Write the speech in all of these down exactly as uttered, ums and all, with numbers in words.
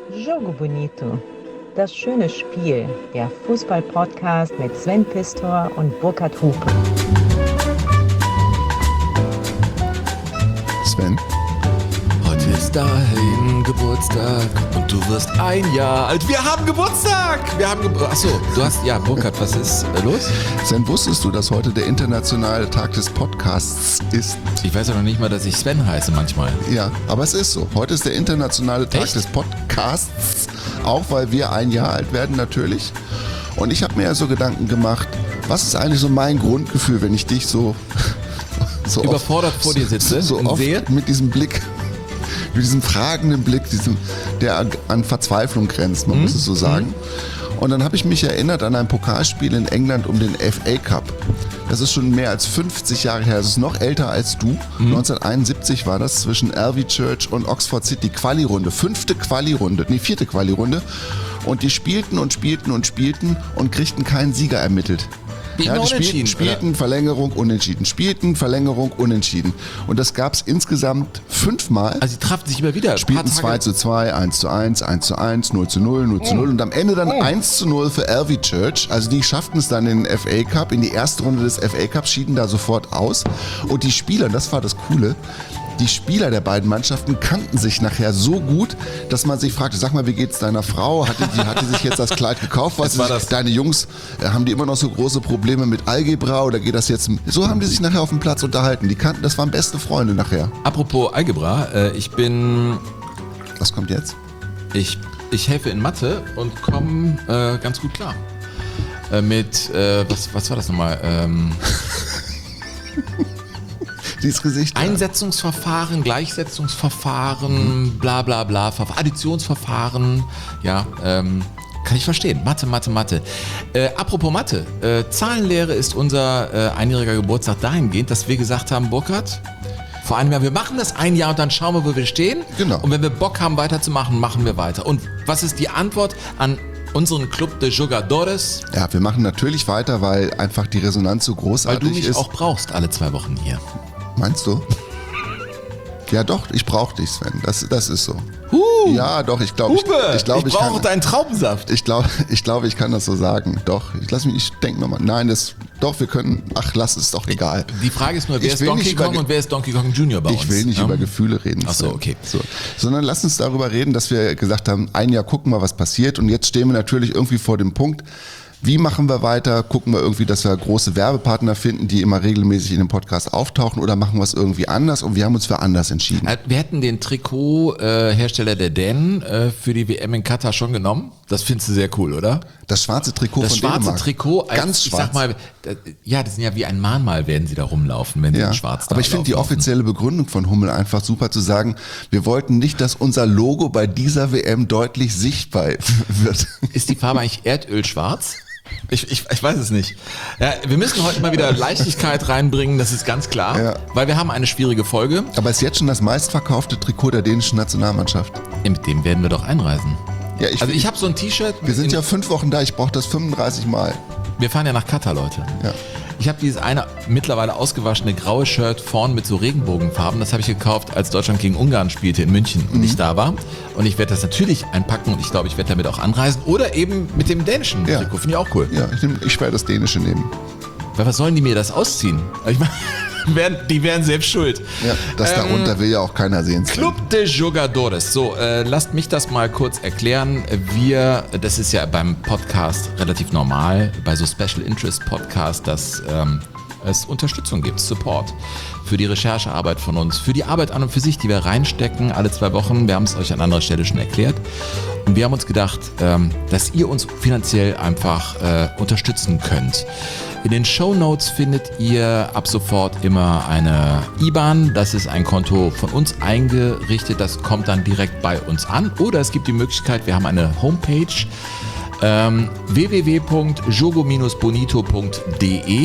Jogo Bonito, das schöne Spiel, der Fußball-Podcast mit Sven Pistor und Burkhard Hupe. Sven? Heute ist dein Geburtstag und du wirst ein Jahr alt. Wir haben Geburtstag! Wir haben Geburtstag. Achso, du hast, ja, Burkhard, was ist äh, los? Sven, wusstest du, dass heute der internationale Tag des Podcasts ist? Ich weiß ja noch nicht mal, dass ich Sven heiße manchmal. Ja, aber es ist so. Heute ist der internationale Tag Echt? des Podcasts, auch weil wir ein Jahr alt werden natürlich. Und ich habe mir ja so Gedanken gemacht, was ist eigentlich so mein Grundgefühl, wenn ich dich so, so Überfordert oft, vor dir sitze so und oft sehe? mit diesem Blick, mit diesem fragenden Blick, diesem, der an, an Verzweiflung grenzt, man mhm. muss es so sagen. Mhm. Und dann habe ich mich erinnert an ein Pokalspiel in England um den F A Cup. Das ist schon mehr als fünfzig Jahre her. Das ist noch älter als du. Mhm. neunzehnhunderteinundsiebzig war das zwischen Alvey Church und Oxford City. Quali-Runde, fünfte Quali-Runde, nee, vierte Quali-Runde. Und die spielten und spielten und spielten und kriegten keinen Sieger ermittelt. Ja, die spielten, spielten Verlängerung, Unentschieden, spielten Verlängerung, Unentschieden. Und das gab es insgesamt fünfmal. Also die trafen sich immer wieder. Spielten zwei zu zwei, eins zu eins, eins zu eins, null zu null, null zu null und am Ende dann eins zu null für Alvey Church. Also die schafften es dann in den F A Cup, in die erste Runde des F A Cups, schieden da sofort aus. Und die Spieler, das war das Coole, die Spieler der beiden Mannschaften kannten sich nachher so gut, dass man sich fragte, sag mal, wie geht's deiner Frau? Hat die, hat die sich jetzt das Kleid gekauft? Was war sich, das? Deine Jungs, äh, haben die immer noch so große Probleme mit Algebra oder geht das jetzt? So haben die sich nachher auf dem Platz unterhalten. Die kannten, das waren beste Freunde nachher. Apropos Algebra, äh, ich bin... Was kommt jetzt? Ich, ich helfe in Mathe und komme äh, ganz gut klar. Äh, mit, äh, was, was war das nochmal? Ähm... Dieses Gesicht. Einsetzungsverfahren, Gleichsetzungsverfahren, mhm. bla bla bla, Verf- Additionsverfahren, ja, ähm, kann ich verstehen. Mathe, Mathe, Mathe. Äh, apropos Mathe, äh, Zahlenlehre ist unser äh, einjähriger Geburtstag dahingehend, dass wir gesagt haben, Burkhard, vor einem Jahr, wir machen das ein Jahr und dann schauen wir, wo wir stehen. Genau. Und wenn wir Bock haben, weiterzumachen, machen wir weiter. Und was ist die Antwort an unseren Club de Jugadores? Ja, wir machen natürlich weiter, weil einfach die Resonanz so großartig ist. Weil du mich ist. auch brauchst alle zwei Wochen hier. Meinst du? Ja doch, ich brauche dich, Sven. Das, das ist so. Huh. Ja, doch, ich glaube, ich, ich, glaub, ich ich brauche kann, deinen Traubensaft. Ich glaube, ich, glaub, ich kann das so sagen. Doch, ich lass mich, ich denke nochmal. Nein, das, doch, wir können, ach, lass es doch, egal. Die Frage ist nur, wer Ich ist will Donkey nicht Kong über- und wer ist Donkey Kong Junior bei uns? Ich will nicht ja? über Gefühle reden. Ach so, Sven. okay. So. Sondern lass uns darüber reden, dass wir gesagt haben, ein Jahr gucken wir, was passiert. Und jetzt stehen wir natürlich irgendwie vor dem Punkt, wie machen wir weiter? Gucken wir irgendwie, dass wir große Werbepartner finden, die immer regelmäßig in dem Podcast auftauchen, oder machen wir es irgendwie anders? Und wir haben uns für anders entschieden. Äh, Wir hätten den Trikothersteller der Dänen äh, für die W M in Katar schon genommen. Das findest du sehr cool, oder? Das schwarze Trikot Das von schwarze Dänemark. Trikot, als, Ganz ich schwarz. sag mal, äh, ja, das sind ja wie ein Mahnmal, werden sie da rumlaufen, wenn sie Ja, in schwarz da aber ich finde die laufen. offizielle Begründung von Hummel einfach super zu sagen, wir wollten nicht, dass unser Logo bei dieser W M deutlich sichtbar wird. Ist die Farbe eigentlich erdölschwarz? Ich, ich, ich weiß es nicht. Ja, wir müssen heute mal wieder Leichtigkeit reinbringen, das ist ganz klar, Ja. weil wir haben eine schwierige Folge. Aber es ist jetzt schon das meistverkaufte Trikot der dänischen Nationalmannschaft. Mit dem werden wir doch einreisen. Ja, ich, Also ich habe so ein T-Shirt. wir sind in- ja fünf Wochen da, ich brauche das fünfunddreißig Mal. Wir fahren ja nach Katar, Leute. Ja. Ich habe dieses eine mittlerweile ausgewaschene graue Shirt vorn mit so Regenbogenfarben. Das habe ich gekauft, als Deutschland gegen Ungarn spielte in München und ich da war. Und ich werde das natürlich einpacken und ich glaube, ich werde damit auch anreisen. Oder eben mit dem dänischen Ja. Trikot. Finde ich auch cool. Ja, ich, nehm, ich werde das Dänische nehmen. Weil was sollen die mir das ausziehen? Ich meine, werden- die wären selbst schuld. Ja, das Ähm, darunter will ja auch keiner sehen. Club de Jugadores. So, äh, lasst mich das mal kurz erklären. Wir, das ist ja beim Podcast relativ normal, bei so Special Interest Podcasts, dass ähm, es Unterstützung gibt, Support für die Recherchearbeit von uns, für die Arbeit an und für sich, die wir reinstecken, alle zwei Wochen. Wir haben es euch an anderer Stelle schon erklärt. Und wir haben uns gedacht, ähm, dass ihr uns finanziell einfach äh, unterstützen könnt. In den Shownotes findet ihr ab sofort immer eine I B A N. Das ist ein Konto von uns eingerichtet. Das kommt dann direkt bei uns an. Oder es gibt die Möglichkeit, wir haben eine Homepage, ähm, w w w punkt jogo bonito punkt d e.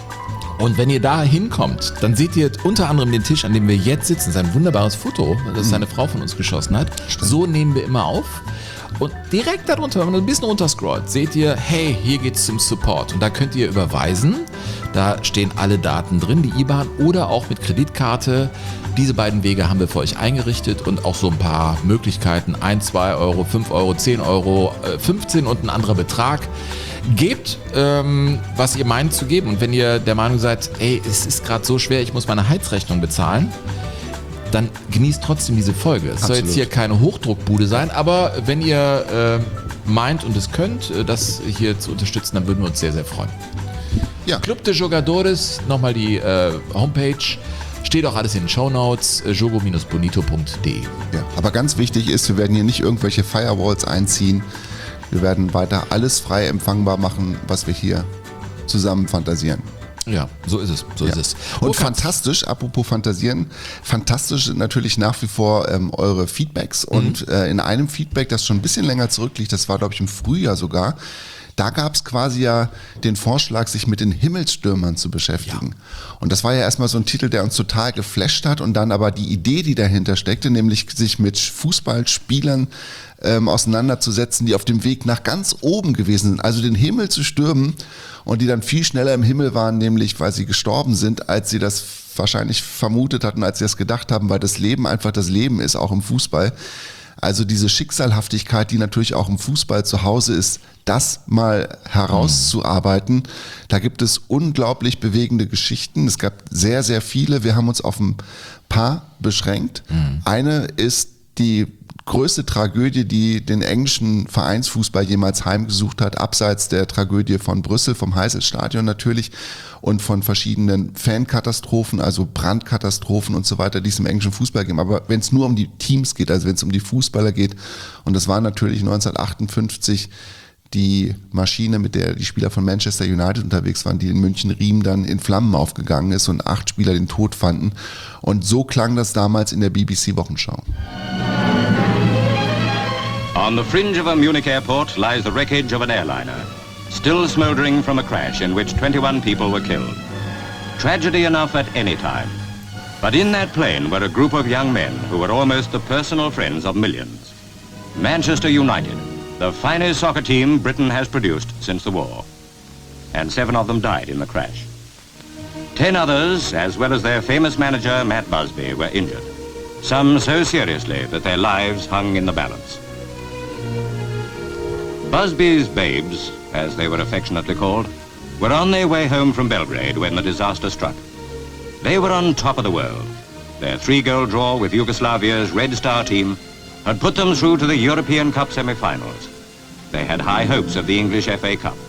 Und wenn ihr da hinkommt, dann seht ihr unter anderem den Tisch, an dem wir jetzt sitzen. Das ist ein wunderbares Foto, das seine Frau von uns geschossen hat. So nehmen wir immer auf. Und direkt darunter, wenn man ein bisschen runterscrollt, seht ihr, hey, hier geht's zum Support. Und da könnt ihr überweisen. Da stehen alle Daten drin, die I B A N oder auch mit Kreditkarte. Diese beiden Wege haben wir für euch eingerichtet und auch so ein paar Möglichkeiten. eins, zwei Euro, fünf Euro, zehn Euro, fünfzehn und ein anderer Betrag. Gebt, ähm, was ihr meint zu geben. Und wenn ihr der Meinung seid, ey, es ist gerade so schwer, ich muss meine Heizrechnung bezahlen, dann genießt trotzdem diese Folge. Es soll jetzt hier keine Hochdruckbude sein, aber wenn ihr äh, meint und es könnt, das hier zu unterstützen, dann würden wir uns sehr, sehr freuen. Ja. Club de Jogadores, nochmal die äh, Homepage, steht auch alles in den Shownotes, äh, jogo Bindestrich bonito punkt de. Ja, aber ganz wichtig ist, wir werden hier nicht irgendwelche Firewalls einziehen. Wir werden weiter alles frei empfangbar machen, was wir hier zusammen fantasieren. Ja, so ist es, so ja. ist es. Und Wo fantastisch, apropos Fantasieren, fantastisch sind natürlich nach wie vor ähm, eure Feedbacks. Mhm. Und äh, in einem Feedback, das schon ein bisschen länger zurückliegt, das war glaube ich im Frühjahr sogar, da gab es quasi ja den Vorschlag, sich mit den Himmelsstürmern zu beschäftigen. Ja. Und das war ja erstmal so ein Titel, der uns total geflasht hat und dann aber die Idee, die dahinter steckte, nämlich sich mit Fußballspielern ähm, auseinanderzusetzen, die auf dem Weg nach ganz oben gewesen sind, also den Himmel zu stürmen und die dann viel schneller im Himmel waren, nämlich weil sie gestorben sind, als sie das wahrscheinlich vermutet hatten, als sie das gedacht haben, weil das Leben einfach das Leben ist, auch im Fußball. Also diese Schicksalhaftigkeit, die natürlich auch im Fußball zu Hause ist, das mal herauszuarbeiten. Da gibt es unglaublich bewegende Geschichten. Es gab sehr, sehr viele. Wir haben uns auf ein paar beschränkt. Mhm. Eine ist die größte Tragödie, die den englischen Vereinsfußball jemals heimgesucht hat, abseits der Tragödie von Brüssel, vom Heysel-Stadion natürlich und von verschiedenen Fankatastrophen, also Brandkatastrophen und so weiter, die es im englischen Fußball gibt. Aber wenn es nur um die Teams geht, also wenn es um die Fußballer geht, und das war natürlich neunzehnhundertachtundfünfzig die Maschine, mit der die Spieler von Manchester United unterwegs waren, die in München-Riem dann in Flammen aufgegangen ist und acht Spieler den Tod fanden. Und so klang das damals in der B B C-Wochenschau. On the fringe of a Munich airport lies the wreckage of an airliner, still smoldering from a crash in which twenty-one people were killed. Tragedy enough at any time. But in that plane were a group of young men who were almost the personal friends of millions. Manchester United, the finest soccer team Britain has produced since the war. And seven of them died in the crash. Ten others, as well as their famous manager, Matt Busby, were injured. Some so seriously that their lives hung in the balance. Busby's babes, as they were affectionately called, were on their way home from Belgrade when the disaster struck. They were on top of the world. Their three-goal draw with Yugoslavia's Red Star team had put them through to the European Cup semi-finals. They had high hopes of the English F A Cup.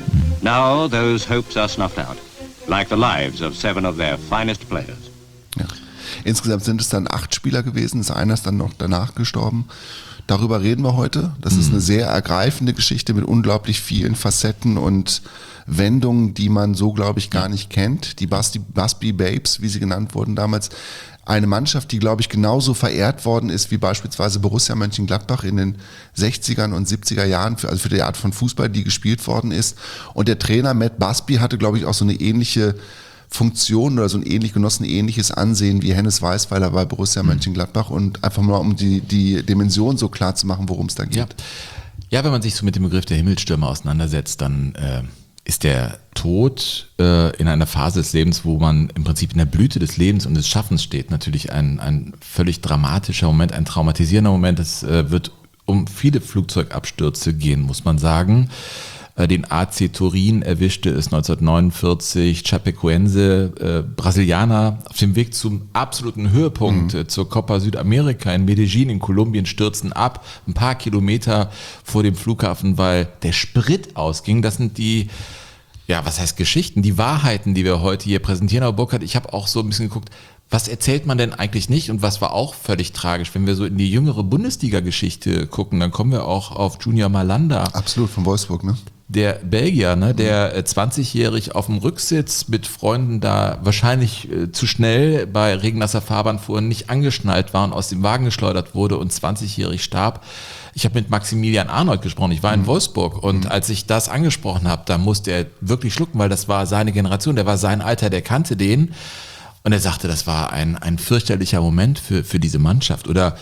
Now those hopes are snuffed out, like the lives of seven of their finest players. Ja. Insgesamt sind es dann acht Spieler gewesen, einer ist dann noch danach gestorben. Darüber reden wir heute. Das ist eine sehr ergreifende Geschichte mit unglaublich vielen Facetten und Wendungen, die man so, glaube ich, gar nicht kennt. Die Busby, Busby Babes, wie sie genannt wurden damals. Eine Mannschaft, die, glaube ich, genauso verehrt worden ist wie beispielsweise Borussia Mönchengladbach in den sechzigern und siebziger Jahren, für, also für die Art von Fußball, die gespielt worden ist. Und der Trainer Matt Busby hatte, glaube ich, auch so eine ähnliche Funktion oder so ein ähnlich genossen ähnliches Ansehen wie Hennes Weißweiler bei Borussia Mönchengladbach und einfach mal um die, die Dimension so klar zu machen, worum es da geht. Ja. ja, wenn man sich so mit dem Begriff der Himmelsstürme auseinandersetzt, dann äh, ist der Tod äh, in einer Phase des Lebens, wo man im Prinzip in der Blüte des Lebens und des Schaffens steht, natürlich ein, ein völlig dramatischer Moment, ein traumatisierender Moment. Es äh, wird um viele Flugzeugabstürze gehen, muss man sagen. Den A C Turin erwischte es neunzehnhundertneunundvierzig, Chapecoense, äh, Brasilianer, auf dem Weg zum absoluten Höhepunkt mhm. äh, zur Copa Südamerika in Medellin in Kolumbien stürzten ab, ein paar Kilometer vor dem Flughafen, weil der Sprit ausging. Das sind die, ja, was heißt Geschichten, die Wahrheiten, die wir heute hier präsentieren. Aber Burkhard, ich habe auch so ein bisschen geguckt, was erzählt man denn eigentlich nicht und was war auch völlig tragisch? Wenn wir so in die jüngere Bundesliga-Geschichte gucken, dann kommen wir auch auf Junior Malanda. Absolut, von Wolfsburg, ne? Der Belgier, ne, der zwanzigjährig auf dem Rücksitz mit Freunden da wahrscheinlich äh, zu schnell bei regennasser Fahrbahn fuhr, nicht angeschnallt war und aus dem Wagen geschleudert wurde und zwanzigjährig starb. Ich habe mit Maximilian Arnold gesprochen, ich war in mhm. Wolfsburg und mhm. als ich das angesprochen habe, da musste er wirklich schlucken, weil das war seine Generation, der war sein Alter, der kannte den und er sagte, das war ein, ein fürchterlicher Moment für, für diese Mannschaft. Oder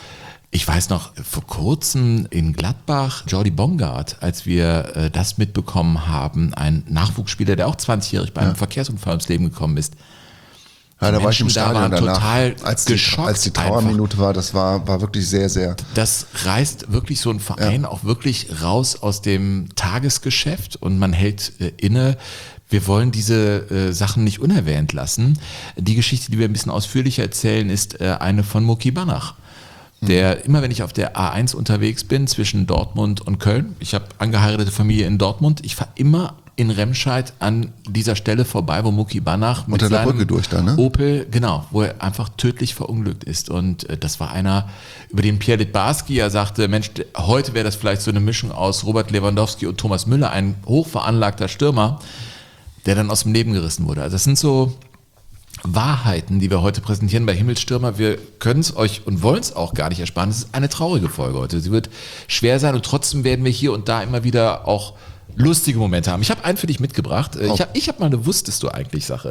Ich weiß noch, vor kurzem in Gladbach, Jordi Bongard, als wir äh, das mitbekommen haben, ein Nachwuchsspieler, der auch zwanzigjährig bei einem ja. Verkehrsunfall ums Leben gekommen ist. Ja, da war ich im da Stadion danach, total als die, geschockt. Als die Trauerminute war, das war, war wirklich sehr, sehr... Das reißt wirklich so ein Verein ja. auch wirklich raus aus dem Tagesgeschäft und man hält äh, inne. Wir wollen diese äh, Sachen nicht unerwähnt lassen. Die Geschichte, die wir ein bisschen ausführlicher erzählen, ist äh, eine von Muki Banach. Der, immer wenn ich auf der A eins unterwegs bin, zwischen Dortmund und Köln, ich habe angeheiratete Familie in Dortmund, ich fahre immer in Remscheid an dieser Stelle vorbei, wo Muki Banach mit unter der seinem Brücke durch da, ne? Opel, genau, wo er einfach tödlich verunglückt ist. Und äh, das war einer, über den Pierre Littbarski ja sagte, Mensch, heute wäre das vielleicht so eine Mischung aus Robert Lewandowski und Thomas Müller, ein hochveranlagter Stürmer, der dann aus dem Leben gerissen wurde. Also das sind so Wahrheiten, die wir heute präsentieren bei Himmelsstürmer. Wir können es euch und wollen es auch gar nicht ersparen. Es ist eine traurige Folge heute. Sie wird schwer sein und trotzdem werden wir hier und da immer wieder auch lustige Momente haben. Ich habe einen für dich mitgebracht. Ich habe ich hab mal eine Wusstest du eigentlich Sache.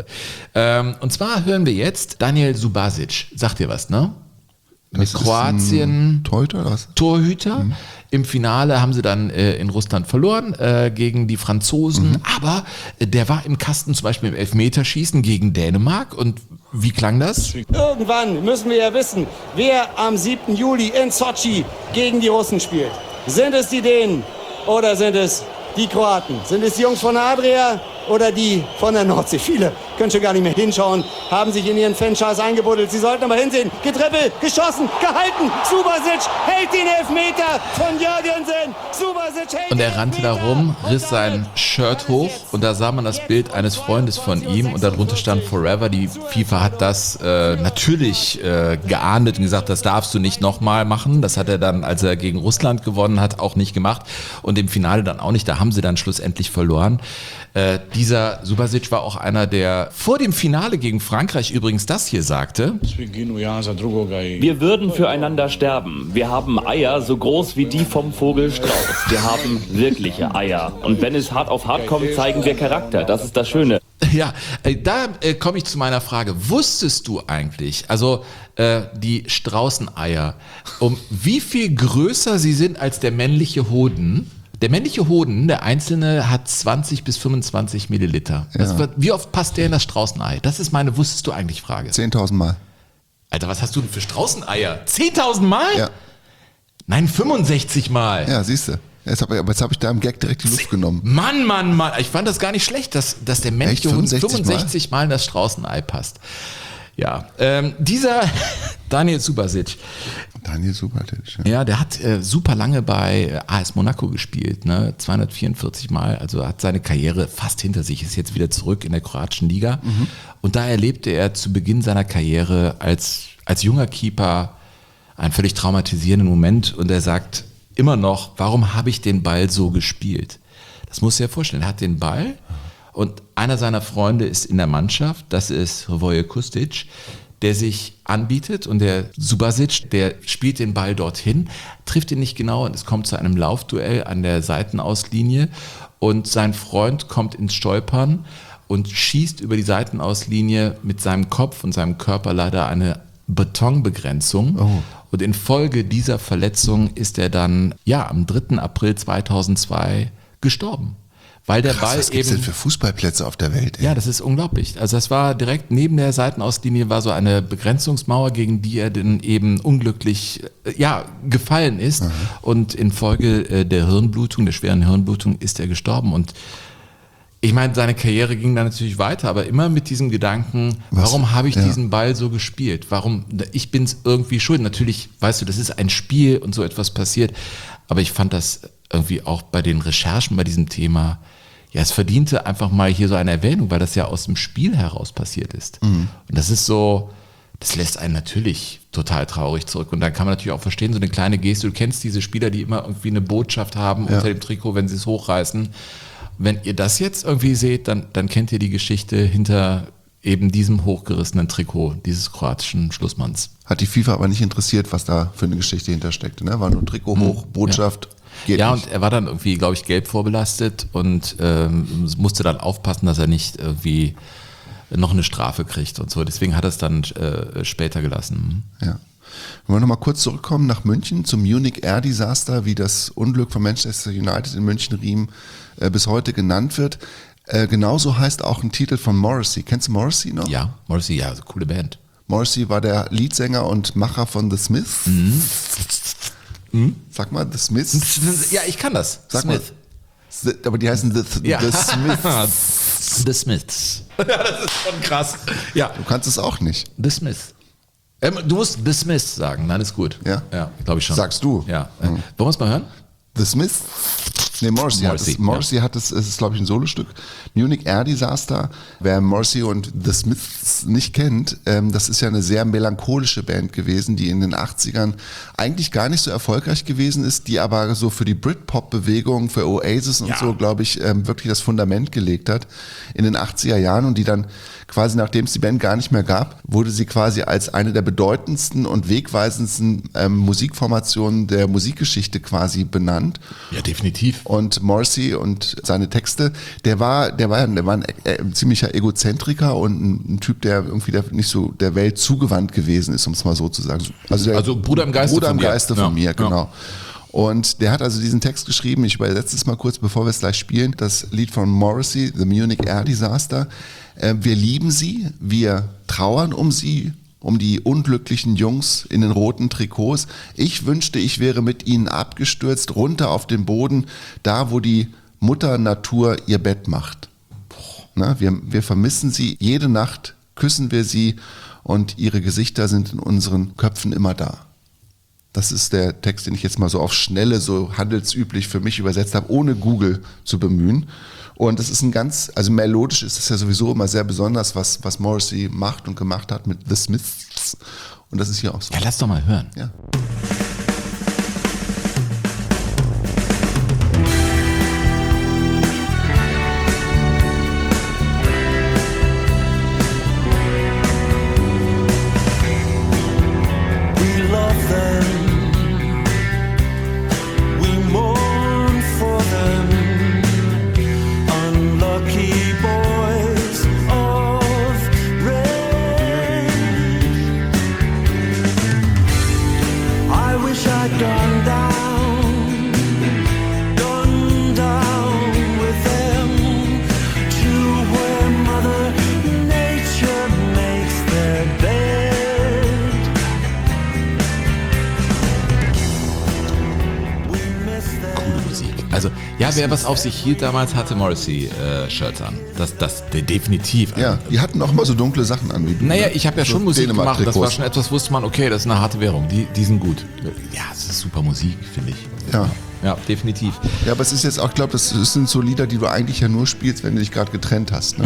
Und zwar hören wir jetzt Daniel Subasic. Sagt dir was, ne? Mit Kroatien. Torhüter oder was? Torhüter. Mhm. Im Finale haben sie dann äh, in Russland verloren äh, gegen die Franzosen. Mhm. Aber äh, der war im Kasten zum Beispiel im Elfmeterschießen gegen Dänemark. Und wie klang das? Irgendwann müssen wir ja wissen, wer am siebten Juli in Sotschi gegen die Russen spielt. Sind es die Dänen oder sind es die Kroaten? Sind es die Jungs von Adria oder die von der Nordsee? Viele können schon gar nicht mehr hinschauen, haben sich in ihren Fanschals eingebuddelt. Sie sollten aber hinsehen. Getrippelt, geschossen, gehalten. Subasic hält den Elfmeter von Jürgensen. Subasic hält Und er rannte da rum, riss sein Shirt hoch und da sah man das Bild eines Freundes von ihm und darunter stand Forever. Die FIFA hat das äh, natürlich äh, geahndet und gesagt, das darfst du nicht nochmal machen. Das hat er dann, als er gegen Russland gewonnen hat, auch nicht gemacht und im Finale dann auch nicht. Da haben sie dann schlussendlich verloren. Äh, dieser Subasic war auch einer, der vor dem Finale gegen Frankreich übrigens das hier sagte. Wir würden füreinander sterben. Wir haben Eier so groß wie die vom Vogel Strauß. Wir haben wirkliche Eier. Und wenn es hart auf hart kommt, zeigen wir Charakter. Das ist das Schöne. Ja, äh, da äh, komme ich zu meiner Frage. Wusstest du eigentlich, also äh, die Straußeneier, um wie viel größer sie sind als der männliche Hoden? Der männliche Hoden, der einzelne, hat zwanzig bis fünfundzwanzig Milliliter. Das Ja. wird, wie oft passt der in das Straußenei? Das ist meine Wusstest du eigentlich Frage. zehntausend Mal. Alter, was hast du denn für Straußeneier? zehntausend Mal? Ja, Nein, fünfundsechzig Mal. ja siehst du. Jetzt habe ich, hab ich da im Gag direkt die Luft genommen. Mann, Mann, Mann. Ich fand das gar nicht schlecht, dass, dass der männliche Hund fünfundsechzig Mal? fünfundsechzig Mal in das Straußenei passt. Ja, ähm, dieser Daniel Subasic, Daniel Subasic. Ja. ja, der hat äh, super lange bei äh, A S Monaco gespielt, ne? zweihundertvierundvierzig Mal, also hat seine Karriere fast hinter sich, ist jetzt wieder zurück in der kroatischen Liga. Mhm. Und da erlebte er zu Beginn seiner Karriere als, als junger Keeper einen völlig traumatisierenden Moment und er sagt immer noch, warum habe ich den Ball so gespielt? Das musst du dir vorstellen, er hat den Ball und einer seiner Freunde ist in der Mannschaft, das ist Hrvoje Kustic, der sich anbietet und der Subasic, der spielt den Ball dorthin, trifft ihn nicht genau und es kommt zu einem Laufduell an der Seitenauslinie und sein Freund kommt ins Stolpern und schießt über die Seitenauslinie mit seinem Kopf und seinem Körper leider eine Betonbegrenzung. Oh. Und infolge dieser Verletzung ist er dann ja am dritten April zweitausendzwei gestorben. Weil der Krass, Ball was gibt's eben denn für Fußballplätze auf der Welt? Ey? Ja, das ist unglaublich. Also das war direkt neben der Seitenauslinie war so eine Begrenzungsmauer, gegen die er dann eben unglücklich äh, ja, gefallen ist. Aha. Und infolge äh, der Hirnblutung, der schweren Hirnblutung ist er gestorben. Und ich meine, seine Karriere ging dann natürlich weiter, aber immer mit diesem Gedanken, was? Warum habe ich ja. diesen Ball so gespielt? Warum? Ich bin es irgendwie schuld. Natürlich, weißt du, das ist ein Spiel und so etwas passiert. Aber ich fand das irgendwie auch bei den Recherchen bei diesem Thema, ja, es verdiente einfach mal hier so eine Erwähnung, weil das ja aus dem Spiel heraus passiert ist. Mhm. Und das ist so, das lässt einen natürlich total traurig zurück. Und dann kann man natürlich auch verstehen, so eine kleine Geste, du kennst diese Spieler, die immer irgendwie eine Botschaft haben ja. unter dem Trikot, wenn sie es hochreißen. Wenn ihr das jetzt irgendwie seht, dann, dann kennt ihr die Geschichte hinter eben diesem hochgerissenen Trikot, dieses kroatischen Schlussmanns. Hat die FIFA aber nicht interessiert, was da für eine Geschichte hintersteckte, ne? War nur Trikot hoch, Botschaft, ja. geht ja, nicht. Und er war dann irgendwie, glaube ich, gelb vorbelastet und ähm, musste dann aufpassen, dass er nicht irgendwie noch eine Strafe kriegt und so. Deswegen hat er es dann äh, später gelassen. Ja. Wenn wir nochmal kurz zurückkommen nach München zum Munich Air Disaster, wie das Unglück von Manchester United in München-Riem äh, bis heute genannt wird. Äh, genauso heißt auch ein Titel von Morrissey. Kennst du Morrissey noch? Ja, Morrissey, ja, also coole Band. Morrissey war der Leadsänger und Macher von The Smiths. Mhm. Mhm. Sag mal, The Smiths. Ja, ich kann das. Sag Smith. Mal. The, aber die heißen The, the, ja. the Smiths. The Smiths. Ja, das ist schon krass. Ja. Du kannst es auch nicht. The Smiths. Ähm, du musst The Smiths sagen, nein, ist gut. Ja? Ja, glaube ich schon. Sagst du? Ja. Mhm. Wollen wir es mal hören? The Smiths? Nee, Morrissey, Morrissey, hat es, Morrissey ja. hat es, es ist glaube ich ein Solostück. Munich Air Disaster. Wer Morrissey und The Smiths nicht kennt, ähm, das ist ja eine sehr melancholische Band gewesen, die in den achtzigern eigentlich gar nicht so erfolgreich gewesen ist, die aber so für die Britpop-Bewegung, für Oasis und ja. so, glaube ich, ähm, wirklich das Fundament gelegt hat in den achtziger Jahren und die dann quasi, nachdem es die Band gar nicht mehr gab, wurde sie quasi als eine der bedeutendsten und wegweisendsten ähm, Musikformationen der Musikgeschichte quasi benannt. Ja, definitiv. Und Morrissey und seine Texte, der war, der war, der war ein, ein ziemlicher Egozentriker und ein, ein Typ, der irgendwie der, nicht so der Welt zugewandt gewesen ist, um es mal so zu sagen. Also, der also Bruder im Geiste Bruder von im dir. Geiste von ja. mir, genau. Ja. Und der hat also diesen Text geschrieben, ich übersetze es mal kurz, bevor wir es gleich spielen, das Lied von Morrissey, The Munich Air Disaster. Äh, wir lieben sie, wir trauern um sie, um die unglücklichen Jungs in den roten Trikots. Ich wünschte, ich wäre mit ihnen abgestürzt, runter auf den Boden, da wo die Mutter Natur ihr Bett macht. Na, wir, wir vermissen sie, jede Nacht küssen wir sie und ihre Gesichter sind in unseren Köpfen immer da. Das ist der Text, den ich jetzt mal so auf Schnelle, so handelsüblich für mich übersetzt habe, ohne Google zu bemühen. Und das ist ein ganz, also melodisch ist es ja sowieso immer sehr besonders, was, was Morrissey macht und gemacht hat mit The Smiths. Und das ist hier auch so. Ja, lass doch mal hören. Ja. Also, ja, wer was auf sich hielt damals, hatte Morrissey-Shirts äh, an. Das, das de- definitiv. Ja, die hatten auch mal so dunkle Sachen an wie du. Naja, ne? ich habe ja so schon Musik gemacht. Das war Dänemark-Trikots. schon etwas, wusste man, okay, das ist eine harte Währung. Die, die sind gut. Ja, es ist super Musik, finde ich. Ja. Ja, definitiv. Ja, aber es ist jetzt auch, ich glaube, das sind so Lieder, die du eigentlich ja nur spielst, wenn du dich gerade getrennt hast. Ne?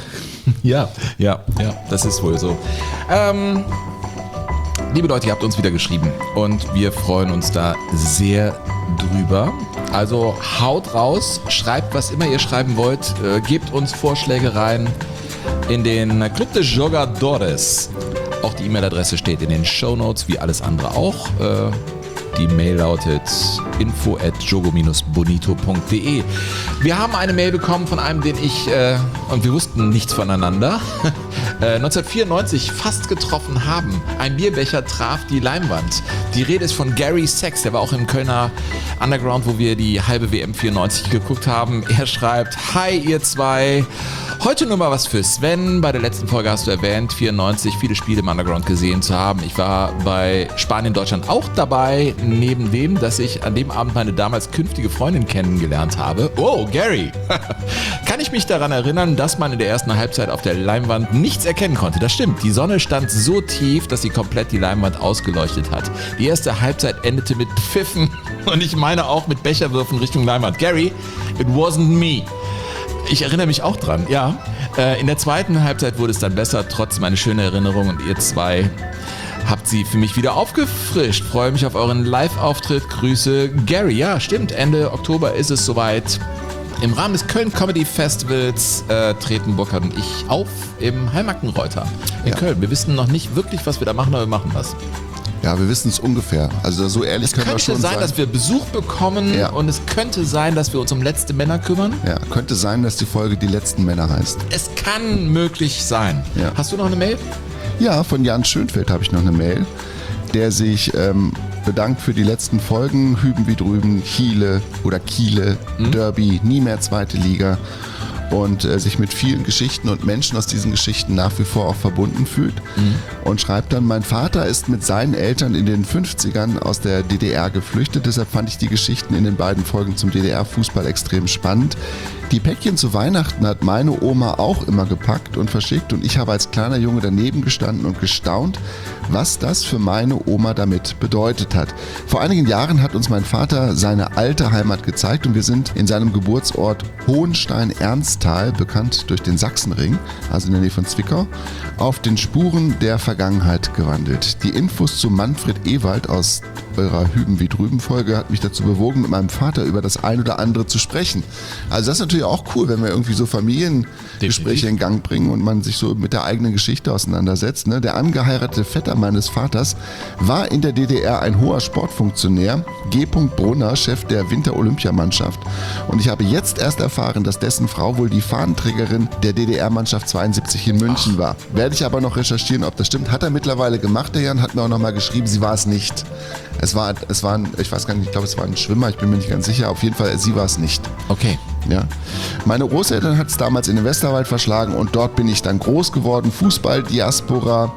Ja, ja, ja, das ist wohl so. Ähm, liebe Leute, ihr habt uns wieder geschrieben und wir freuen uns da sehr drüber. Also haut raus, schreibt, was immer ihr schreiben wollt, äh, gebt uns Vorschläge rein in den Club de Jogadores. Auch die E-Mail-Adresse steht in den Shownotes, wie alles andere auch. Äh, Die Mail lautet info at jogo dash bonito punkt de. Wir haben eine Mail bekommen von einem, den ich, äh, und wir wussten nichts voneinander, äh, neunzehnhundertvierundneunzig fast getroffen haben. Ein Bierbecher traf die Leinwand. Die Rede ist von Gary Sachs, der war auch im Kölner Underground, wo wir die halbe W M vierundneunzig geguckt haben. Er schreibt, hi ihr zwei, heute nur mal was für Sven. Bei der letzten Folge hast du erwähnt, vierundneunzig viele Spiele im Underground gesehen zu haben. Ich war bei Spanien-Deutschland auch dabei, neben dem, dass ich an dem Abend meine damals künftige Freundin kennengelernt habe. Oh, Gary! Kann ich mich daran erinnern, dass man in der ersten Halbzeit auf der Leinwand nichts erkennen konnte. Das stimmt, die Sonne stand so tief, dass sie komplett die Leinwand ausgeleuchtet hat. Die erste Halbzeit endete mit Pfiffen und ich meine auch mit Becherwürfen Richtung Leinwand. Gary, it wasn't me. Ich erinnere mich auch dran, ja. Äh, in der zweiten Halbzeit wurde es dann besser, trotzdem eine schöne Erinnerung und ihr zwei habt sie für mich wieder aufgefrischt. Freue mich auf euren Live-Auftritt. Grüße, Gary. Ja, stimmt, Ende Oktober ist es soweit. Im Rahmen des Köln Comedy Festivals äh, treten Burkhard und ich auf im Heimacken-Reuter in Ja. Köln. Wir wissen noch nicht wirklich, was wir da machen, aber wir machen was. Ja, wir wissen es ungefähr. Also so ehrlich Es können wir könnte schon sein, sein. dass wir Besuch bekommen Ja. und es könnte sein, dass wir uns um letzte Männer kümmern. Ja, könnte sein, dass die Folge Die letzten Männer heißt. Es kann möglich sein. Ja. Hast du noch eine Mail? Ja, von Jan Schönfeld habe ich noch eine Mail. der sich ähm, bedankt für die letzten Folgen. Hüben wie drüben, Chile oder Kiele, mhm. Derby, nie mehr zweite Liga. Und äh, sich mit vielen Geschichten und Menschen aus diesen Geschichten nach wie vor auch verbunden fühlt. Mhm. Und schreibt dann, mein Vater ist mit seinen Eltern in den fünfzigern aus der D D R geflüchtet. Deshalb fand ich die Geschichten in den beiden Folgen zum D D R-Fußball extrem spannend. Die Päckchen zu Weihnachten hat meine Oma auch immer gepackt und verschickt. Und ich habe als kleiner Junge daneben gestanden und gestaunt, was das für meine Oma damit bedeutet hat. Vor einigen Jahren hat uns mein Vater seine alte Heimat gezeigt und wir sind in seinem Geburtsort Hohenstein-Ernsthal, bekannt durch den Sachsenring, also in der Nähe von Zwickau, auf den Spuren der Vergangenheit gewandelt. Die Infos zu Manfred Ewald aus eurer Hüben wie drüben Folge hat mich dazu bewogen, mit meinem Vater über das ein oder andere zu sprechen. Also das ist natürlich auch cool, wenn wir irgendwie so Familiengespräche in Gang bringen und man sich so mit der eigenen Geschichte auseinandersetzt. Ne? Der angeheiratete Vetter meines Vaters war in der D D R ein hoher Sportfunktionär, G. Brunner, Chef der Winter-Olympiamannschaft. Und ich habe jetzt erst erfahren, dass dessen Frau wohl die Fahnenträgerin der D D R-Mannschaft zweiundsiebzig in München Ach. war. Werde ich aber noch recherchieren, ob das stimmt. Hat er mittlerweile gemacht, der Jan, hat mir auch nochmal geschrieben, sie war es nicht. Es war, es war ein, ich weiß gar nicht, ich glaube, es war ein Schwimmer, ich bin mir nicht ganz sicher. Auf jeden Fall, sie war es nicht. Okay. Ja. Meine Großeltern hat es damals in den Westerwald verschlagen und dort bin ich dann groß geworden. Fußball, Diaspora,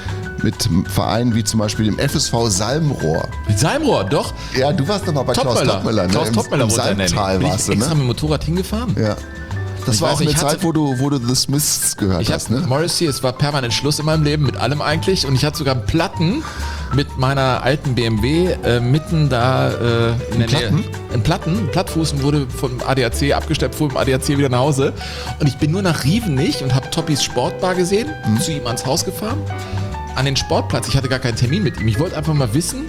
mit Vereinen wie zum Beispiel dem F S V Salmrohr. Mit Salmrohr, doch? Ja, du warst doch mal bei Klaus Toppmöller. Klaus Toppmöller, ne? Im Salmtal warst du, ne? Bin ich extra mit dem Motorrad hingefahren? Ja. Das ich war weiß, auch eine ich Zeit, hatte, wo du, wo du The Smiths gehört ich hast, hab, ne? Morrissey, es war permanent Schluss in meinem Leben, mit allem eigentlich. Und ich hatte sogar Platten mit meiner alten B M W äh, mitten da äh, in der Platten? Nähe. Ein Platten, ein Plattfuß wurde vom A D A C abgesteppt, fuhr im A D A C wieder nach Hause. Und ich bin nur nach Rievenich und habe Toppis Sportbar gesehen, mhm. zu ihm ans Haus gefahren. An den Sportplatz, ich hatte gar keinen Termin mit ihm. Ich wollte einfach mal wissen,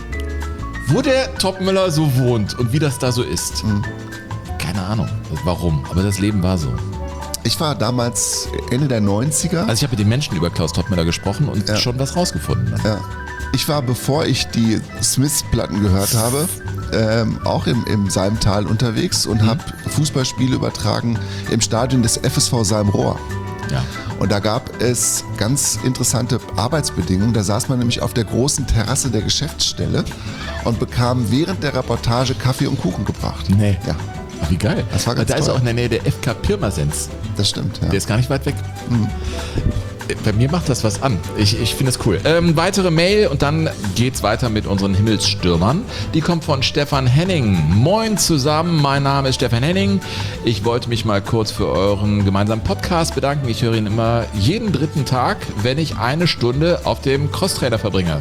wo der Toppmöller so wohnt und wie das da so ist. Mhm. Keine Ahnung, warum, aber das Leben war so. Ich war damals Ende der neunziger. Also ich habe mit den Menschen über Klaus Toppmöller gesprochen und ja. schon was rausgefunden. Ne? Ja. Ich war, bevor ich die Smiths-Platten gehört habe, ähm, auch im, im Salmtal unterwegs und mhm. habe Fußballspiele übertragen im Stadion des F S V Salmrohr. Ja. Und da gab es ganz interessante Arbeitsbedingungen. Da saß man nämlich auf der großen Terrasse der Geschäftsstelle und bekam während der Reportage Kaffee und Kuchen gebracht. Nee. Ja. Ach, wie geil. Das war ganz da toll. ist auch in der Nähe der F K Pirmasens. Das stimmt, ja. Der ist gar nicht weit weg. Mhm. Bei mir macht das was an. Ich, ich finde es cool. Ähm, weitere Mail und dann geht's weiter mit unseren Himmelsstürmern. Die kommt von Stefan Henning. Moin zusammen, mein Name ist Stefan Henning. Ich wollte mich mal kurz für euren gemeinsamen Podcast bedanken. Ich höre ihn immer jeden dritten Tag, wenn ich eine Stunde auf dem Crosstrainer verbringe.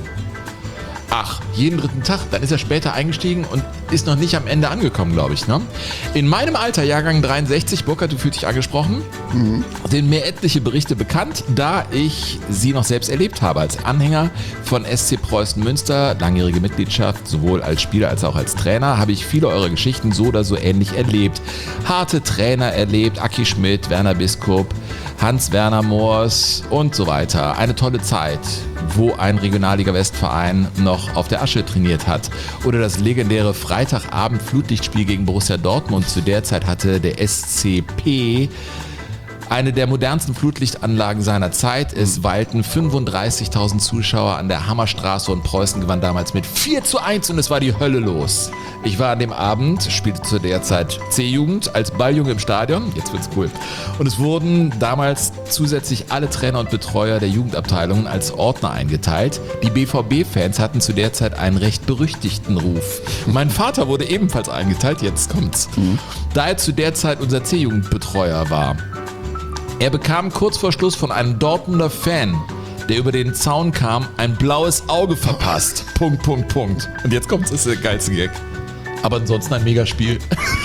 Ach, jeden dritten Tag, dann ist er später eingestiegen und ist noch nicht am Ende angekommen, glaube ich. Ne? In meinem Alter, Jahrgang dreiundsechzig, Burkhard, du fühlst dich angesprochen, mhm. sind mir etliche Berichte bekannt, da ich sie noch selbst erlebt habe. Als Anhänger von S C Preußen Münster, langjährige Mitgliedschaft, sowohl als Spieler als auch als Trainer, habe ich viele eurer Geschichten so oder so ähnlich erlebt. Harte Trainer erlebt, Aki Schmidt, Werner Biskup, Hans-Werner Moors und so weiter. Eine tolle Zeit, wo ein Regionalliga-Westverein noch auf der Asche trainiert hat. Oder das legendäre Freitagabend-Flutlichtspiel gegen Borussia Dortmund. Zu der Zeit hatte der S C P eine der modernsten Flutlichtanlagen seiner Zeit. Es weilten fünfunddreißigtausend Zuschauer an der Hammerstraße und Preußen gewann damals mit vier zu eins und es war die Hölle los. Ich war an dem Abend, spielte zu der Zeit C-Jugend als Balljunge im Stadion. Jetzt wird's cool. Und es wurden damals zusätzlich alle Trainer und Betreuer der Jugendabteilungen als Ordner eingeteilt. Die B V B-Fans hatten zu der Zeit einen recht berüchtigten Ruf. Mein Vater wurde ebenfalls eingeteilt, jetzt kommt's. Mhm. Da er zu der Zeit unser C-Jugendbetreuer war. Er bekam kurz vor Schluss von einem Dortmunder Fan, der über den Zaun kam, ein blaues Auge verpasst. Punkt, Punkt, Punkt. Und jetzt kommt's, ist der geilste Gag. Aber ansonsten ein Megaspiel.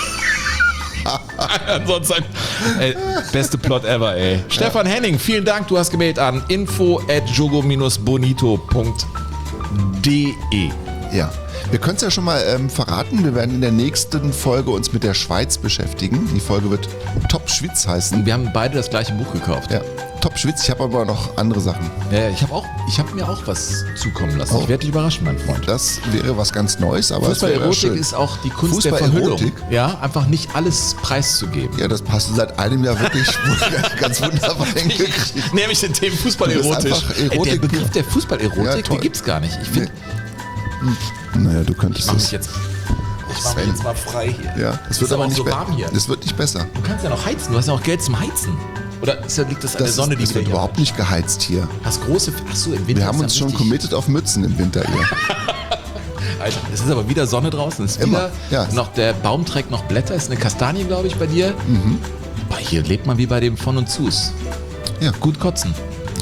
ansonsten ein ey, beste Plot ever, ey. Ja. Stefan Henning, vielen Dank, du hast gemeldet an info at jogo bonito punkt de. Ja. Wir können es ja schon mal ähm, verraten, wir werden in der nächsten Folge uns mit der Schweiz beschäftigen. Die Folge wird Top Schwitz heißen. Und wir haben beide das gleiche Buch gekauft. Ja, Top Schwitz, ich habe aber noch andere Sachen. Ja, ich habe auch, ich habe mir auch was zukommen lassen. Oh. Ich werde dich überraschen, mein Freund. Das wäre was ganz Neues, aber Fußball-Erotik ist auch die Kunst der Verhüllung. Ja, einfach nicht alles preiszugeben. Ja, das passt seit einem Jahr wirklich ganz wunderbar hingekriegt. Nämlich den Themen Fußball-Erotisch. Der Begriff der Fußball-Erotik, ja, den gibt's gar nicht. Ich finde, Naja, du könntest Ich mach mich es. jetzt, ich mach mich jetzt mal frei hier. Ja, es Ist wird aber auch nicht so be- warm hier. Es wird nicht besser. Du kannst ja noch heizen, du hast ja noch Geld zum Heizen. Oder ist, liegt das an Das, der Sonne, ist, die es wieder wird hier überhaupt nicht geheizt hier. Das große, achso, im Winter Wir haben ist uns dann schon richtig- committed auf Mützen im Winter hier. Alter, es ist aber wieder Sonne draußen. Es ist Immer, wieder ja. noch, der Baum trägt noch Blätter. Ist eine Kastanie, glaube ich, bei dir. Mhm. Boah, hier lebt man wie bei dem Von und Zus. Ja. Gut kotzen.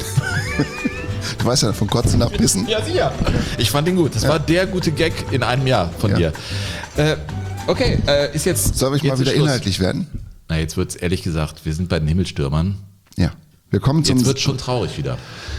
Du weißt ja, von Kotzen nach Pissen. Ja, sicher. Ich fand den gut. Das war der gute Gag in einem Jahr von Ja. dir. Äh, okay, äh, ist jetzt. Soll ich jetzt mal wieder ist Schluss. inhaltlich werden? Na, jetzt wird's ehrlich gesagt, wir sind bei den Himmelstürmern. Ja. Wir kommen zum. Jetzt wird schon traurig wieder.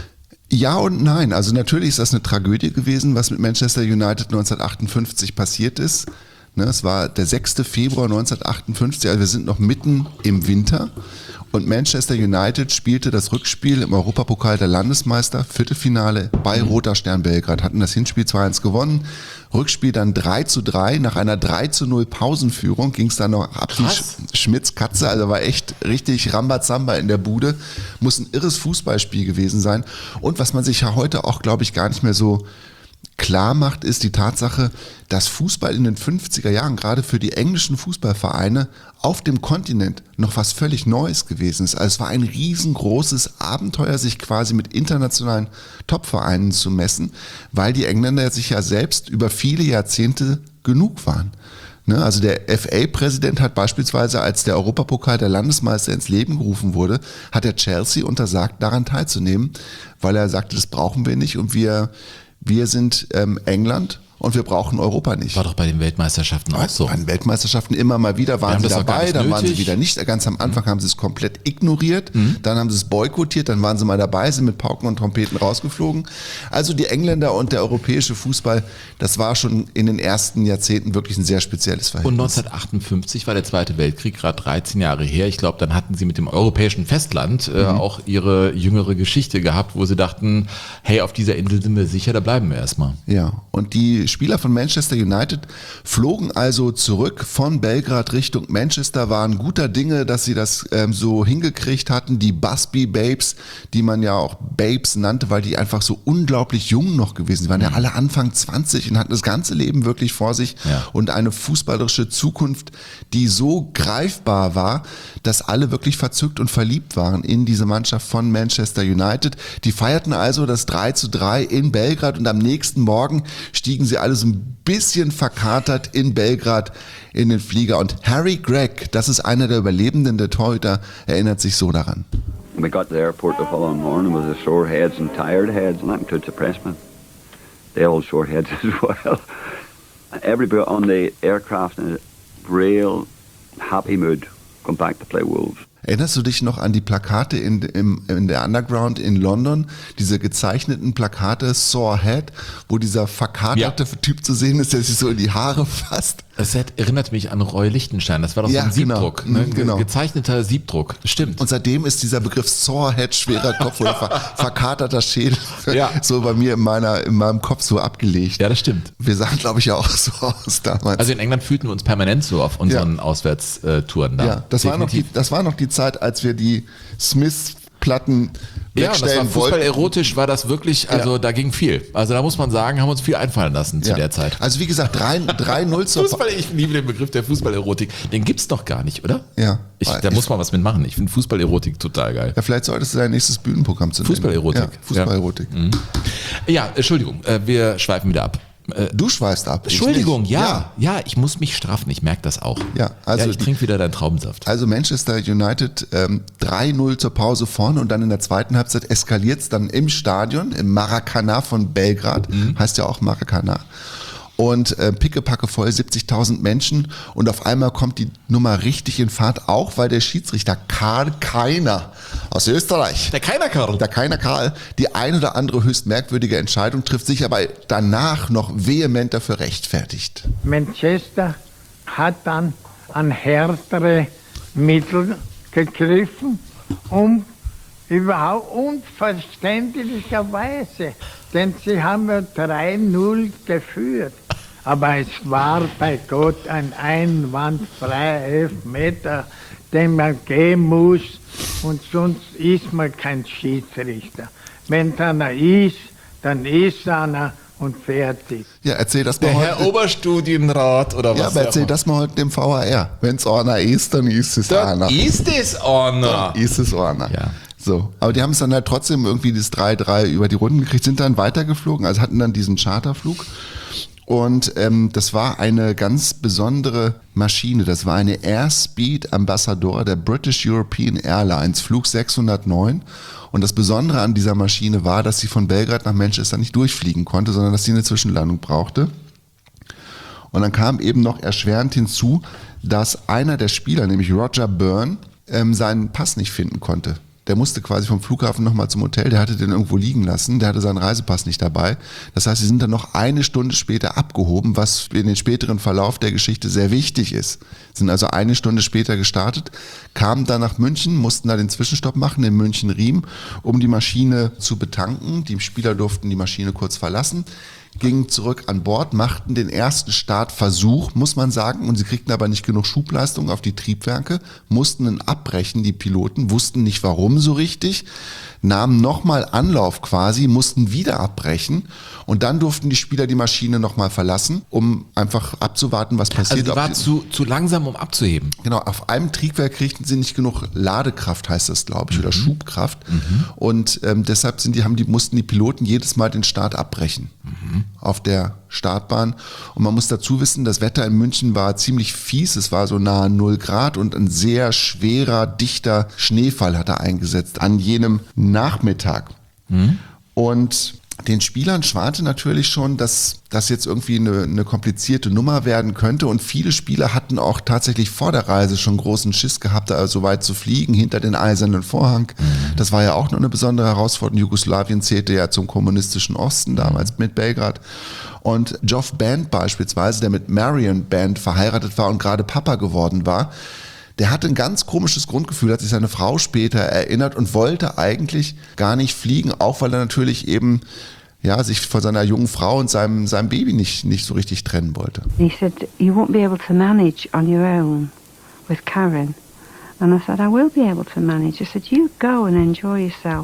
Ja und nein. Also natürlich ist das eine Tragödie gewesen, was mit Manchester United neunzehnhundertachtundfünfzig passiert ist. Ne, es war der sechster Februar neunzehnhundertachtundfünfzig, also wir sind noch mitten im Winter. Und Manchester United spielte das Rückspiel im Europapokal der Landesmeister, Viertelfinale bei Roter Stern Belgrad. Hatten das Hinspiel zwei eins gewonnen, Rückspiel dann drei zu drei. Nach einer drei zu null Pausenführung ging es dann noch ab wie Krass. Sch- Schmitz Katze. Also war echt richtig Rambazamba in der Bude. Muss ein irres Fußballspiel gewesen sein. Und was man sich ja heute auch, glaube ich, gar nicht mehr so klar macht, ist die Tatsache, dass Fußball in den fünfziger Jahren gerade für die englischen Fußballvereine auf dem Kontinent noch was völlig Neues gewesen ist. Also es war ein riesengroßes Abenteuer, sich quasi mit internationalen Topvereinen zu messen, weil die Engländer sich ja selbst über viele Jahrzehnte genug waren. Ne, also der F A-Präsident hat beispielsweise, als der Europapokal der Landesmeister ins Leben gerufen wurde, hat er Chelsea untersagt, daran teilzunehmen, weil er sagte, das brauchen wir nicht und wir Wir sind ähm, England und wir brauchen Europa nicht. War doch bei den Weltmeisterschaften auch so. Bei den Weltmeisterschaften immer mal wieder waren haben sie das doch gar dabei, nicht dann waren sie nötig. wieder nicht. Ganz am Anfang haben sie es komplett ignoriert, dann haben sie es boykottiert, dann waren sie mal dabei, sind mit Pauken und Trompeten rausgeflogen. Also die Engländer und der europäische Fußball, das war schon in den ersten Jahrzehnten wirklich ein sehr spezielles Und Verhältnis. neunzehnhundertachtundfünfzig war der Zweite Weltkrieg, gerade dreizehn Jahre her. Ich glaube, dann hatten sie mit dem europäischen Festland äh, auch ihre jüngere Geschichte gehabt, wo sie dachten, hey, auf dieser Insel sind wir sicher, da bleiben wir erstmal. Ja, und die Spieler von Manchester United flogen also zurück von Belgrad Richtung Manchester, waren guter Dinge, dass sie das ähm, so hingekriegt hatten. Die Busby Babes, die man ja auch Babes nannte, weil die einfach so unglaublich jung noch gewesen sind. Die waren ja alle Anfang zwanzig und hatten das ganze Leben wirklich vor sich Ja. und eine fußballerische Zukunft, die so greifbar war, dass alle wirklich verzückt und verliebt waren in diese Mannschaft von Manchester United. Die feierten also das drei zu drei in Belgrad und am nächsten Morgen stiegen sie alle so ein bisschen verkatert in Belgrad in den Flieger. Und Harry Gregg, das ist einer der Überlebenden, der Torhüter, erinnert sich so daran. We got to the airport the following morning with the sore heads and tired heads, and that includes the pressmen. They all sore heads as well. Everybody on the aircraft in a real happy mood, come back to play Wolves. Erinnerst du dich noch an die Plakate in, im, in der Underground in London? Diese gezeichneten Plakate, Sore Head, wo dieser verkaterte Ja. Typ zu sehen ist, der sich so in die Haare fasst? Das erinnert mich an Roy Lichtenstein. Das war doch Ja, so ein genau. Siebdruck. Mhm, Ne? genau. Gezeichneter Siebdruck. Stimmt. Und seitdem ist dieser Begriff Sore Head, schwerer Kopf oder ver verkaterter Schädel, Ja. so bei mir in, meiner, in meinem Kopf so abgelegt. Ja, das stimmt. Wir sahen, glaube ich, ja auch so aus damals. Also in England fühlten wir uns permanent so auf unseren Ja. Auswärtstouren da. ja, das war, noch die, Definitiv. das war noch die Zeit, als wir die Smith-Platten Ja, und das war wegstellen Fußball wollten. erotisch, war das wirklich, also Ja. da ging viel. Also da muss man sagen, haben wir uns viel einfallen lassen zu Ja. der Zeit. Also wie gesagt, drei null zur Fußball, ich liebe den Begriff der Fußballerotik. Den gibt's doch gar nicht, oder? Ja. Ich, da Ich- muss man was mitmachen. Ich finde Fußballerotik total geil. Ja, vielleicht solltest du dein nächstes Bühnenprogramm zu nennen. Fußballerotik. Ja, Fußballerotik. Ja, mhm. ja Entschuldigung, äh, wir schweifen wieder ab. Äh, Du schweifst ab. ich Entschuldigung, nicht. ja, ja, ich muss mich straffen, ich merke das auch. Ja, also ja, ich die- trinke wieder deinen Traubensaft. Also Manchester United ähm, drei null zur Pause vorne und dann in der zweiten Halbzeit eskaliert es dann im Stadion, im Maracanã von Belgrad, heißt ja auch Maracanã. Und äh, pickepacke voll, siebzigtausend Menschen und auf einmal kommt die Nummer richtig in Fahrt, auch weil der Schiedsrichter Karl Keiner aus Österreich, Der keiner Karl. der Keiner Karl, die ein oder andere höchst merkwürdige Entscheidung trifft, sich aber danach noch vehement dafür rechtfertigt. Manchester hat dann an härtere Mittel gegriffen, um überhaupt unverständlicherweise, denn sie haben ja drei null geführt. Aber es war bei Gott ein einwandfreier Elfmeter, den man gehen muss, und sonst ist man kein Schiedsrichter. Wenn da einer ist, dann ist einer, und fertig. Ja, erzähl das mal Der heute. Herr Oberstudienrat oder was? Ja, aber erzähl das mal heute dem V H R. Wenn es einer ist, dann ist es einer. Das ist es einer. Ist es einer. Ja. So, aber die haben es dann halt trotzdem irgendwie das drei drei über die Runden gekriegt, sind dann weitergeflogen, also hatten dann diesen Charterflug. Und ähm, das war eine ganz besondere Maschine. Das war eine Airspeed Ambassador der British European Airlines, Flug sechshundertneun. Und das Besondere an dieser Maschine war, dass sie von Belgrad nach Manchester nicht durchfliegen konnte, sondern dass sie eine Zwischenlandung brauchte. Und dann kam eben noch erschwerend hinzu, dass einer der Spieler, nämlich Roger Byrne, ähm, seinen Pass nicht finden konnte. Der musste quasi vom Flughafen nochmal zum Hotel, der hatte den irgendwo liegen lassen, der hatte seinen Reisepass nicht dabei. Das heißt, sie sind dann noch eine Stunde später abgehoben, was in den späteren Verlauf der Geschichte sehr wichtig ist. Sind also eine Stunde später gestartet, kamen dann nach München, mussten da den Zwischenstopp machen in München-Riem, um die Maschine zu betanken. Die Spieler durften die Maschine kurz verlassen, gingen zurück an Bord, machten den ersten Startversuch, muss man sagen, und sie kriegten aber nicht genug Schubleistung auf die Triebwerke, mussten ihn abbrechen, die Piloten, wussten nicht warum so richtig, nahmen nochmal Anlauf quasi, mussten wieder abbrechen und dann durften die Spieler die Maschine nochmal verlassen, um einfach abzuwarten, was passiert. Also die war zu, zu langsam, um abzuheben. Genau, auf einem Triebwerk kriegten sie nicht genug Ladekraft, heißt das, glaube ich, mhm. oder Schubkraft. Mhm. Und ähm, deshalb sind die, haben die, mussten die Piloten jedes Mal den Start abbrechen mhm. auf der Startbahn. Und man muss dazu wissen, das Wetter in München war ziemlich fies. Es war so nahe null Grad und ein sehr schwerer, dichter Schneefall hat er eingesetzt an jenem Nachmittag. Mhm. Und den Spielern schwante natürlich schon, dass das jetzt irgendwie eine, eine komplizierte Nummer werden könnte und viele Spieler hatten auch tatsächlich vor der Reise schon großen Schiss gehabt, da so weit zu fliegen, hinter den eisernen Vorhang. Mhm. Das war ja auch noch eine besondere Herausforderung. Jugoslawien zählte ja zum kommunistischen Osten damals mit Belgrad. Und Geoff Band beispielsweise, der mit Marion Band verheiratet war und gerade Papa geworden war, der hatte ein ganz komisches Grundgefühl, hat sich seine Frau später erinnert und wollte eigentlich gar nicht fliegen, auch weil er natürlich eben ja, sich von seiner jungen Frau und seinem, seinem Baby nicht, nicht so richtig trennen wollte. He said, you won't be able to manage on your own with Karen. And I said, I will be able to manage. I said, you go and enjoy yourself.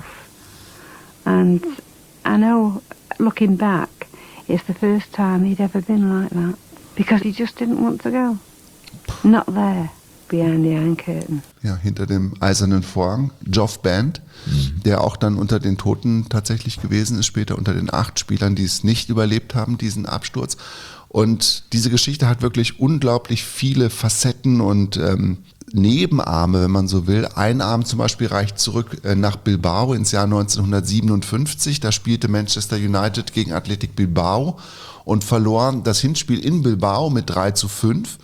And I know, looking back, it's the first time he'd ever been like that. Because he just didn't want to go. Not there. Behind the Iron Curtain. Ja, hinter dem eisernen Vorhang. Geoff Band, mhm. der auch dann unter den Toten tatsächlich gewesen ist, später unter den acht Spielern, die es nicht überlebt haben, diesen Absturz. Und diese Geschichte hat wirklich unglaublich viele Facetten und ähm, Nebenarme, wenn man so will. Ein Arm zum Beispiel reicht zurück äh, nach Bilbao ins Jahr neunzehnhundertsiebenundfünfzig. Da spielte Manchester United gegen Athletic Bilbao und verlor das Hinspiel in Bilbao mit drei zu fünf.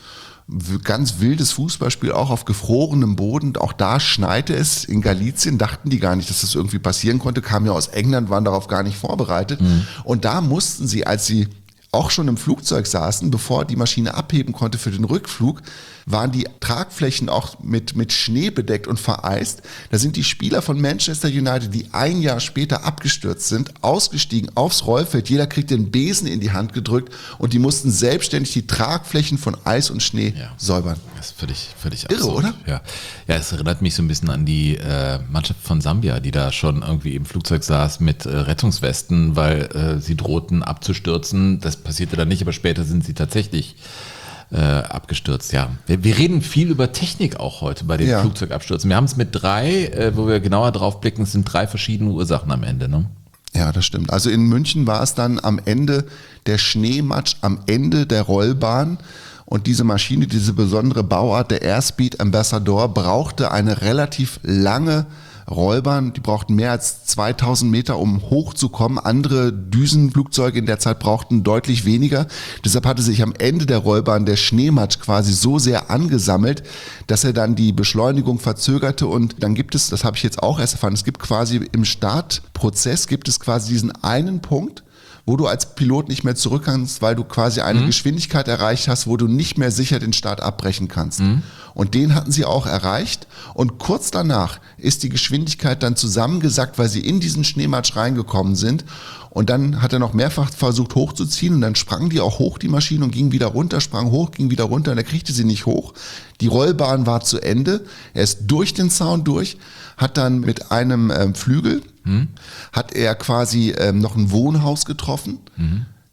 Ganz wildes Fußballspiel, auch auf gefrorenem Boden. Auch da schneite es in Galicien, dachten die gar nicht, dass das irgendwie passieren konnte, kamen ja aus England, waren darauf gar nicht vorbereitet. Mhm. Und da mussten sie, als sie auch schon im Flugzeug saßen, bevor die Maschine abheben konnte für den Rückflug, waren die Tragflächen auch mit, mit Schnee bedeckt und vereist. Da sind die Spieler von Manchester United, die ein Jahr später abgestürzt sind, ausgestiegen aufs Rollfeld. Jeder kriegt den Besen in die Hand gedrückt und die mussten selbstständig die Tragflächen von Eis und Schnee ja. säubern. Das ist völlig, völlig irre, absurd. oder? Ja. ja, es erinnert mich so ein bisschen an die äh, Mannschaft von Sambia, die da schon irgendwie im Flugzeug saß mit äh, Rettungswesten, weil äh, sie drohten abzustürzen. Das passierte dann nicht, aber später sind sie tatsächlich Äh, abgestürzt, ja. Wir, wir reden viel über Technik auch heute bei den ja. Flugzeugabstürzen. Wir haben es mit drei, äh, wo wir genauer drauf blicken, es sind drei verschiedene Ursachen am Ende, ne? Ja, das stimmt. Also in München war es dann am Ende der Schneematsch am Ende der Rollbahn und diese Maschine, diese besondere Bauart, der Airspeed Ambassador, brauchte eine relativ lange Rollbahn, die brauchten mehr als zweitausend Meter, um hochzukommen. Andere Düsenflugzeuge in der Zeit brauchten deutlich weniger. Deshalb hatte sich am Ende der Rollbahn der Schneematsch quasi so sehr angesammelt, dass er dann die Beschleunigung verzögerte. Und dann gibt es, das habe ich jetzt auch erst erfahren, es gibt quasi im Startprozess, gibt es quasi diesen einen Punkt, wo du als Pilot nicht mehr zurück kannst, weil du quasi eine mhm. Geschwindigkeit erreicht hast, wo du nicht mehr sicher den Start abbrechen kannst. Mhm. Und den hatten sie auch erreicht. Und kurz danach ist die Geschwindigkeit dann zusammengesackt, weil sie in diesen Schneematsch reingekommen sind. Und dann hat er noch mehrfach versucht hochzuziehen und dann sprang die auch hoch, die Maschine, und ging wieder runter, sprang hoch, ging wieder runter und er kriegte sie nicht hoch. Die Rollbahn war zu Ende. Er ist durch den Zaun durch, hat dann mit einem ähm, Flügel, hm. hat er quasi ähm, noch ein Wohnhaus getroffen. Mhm.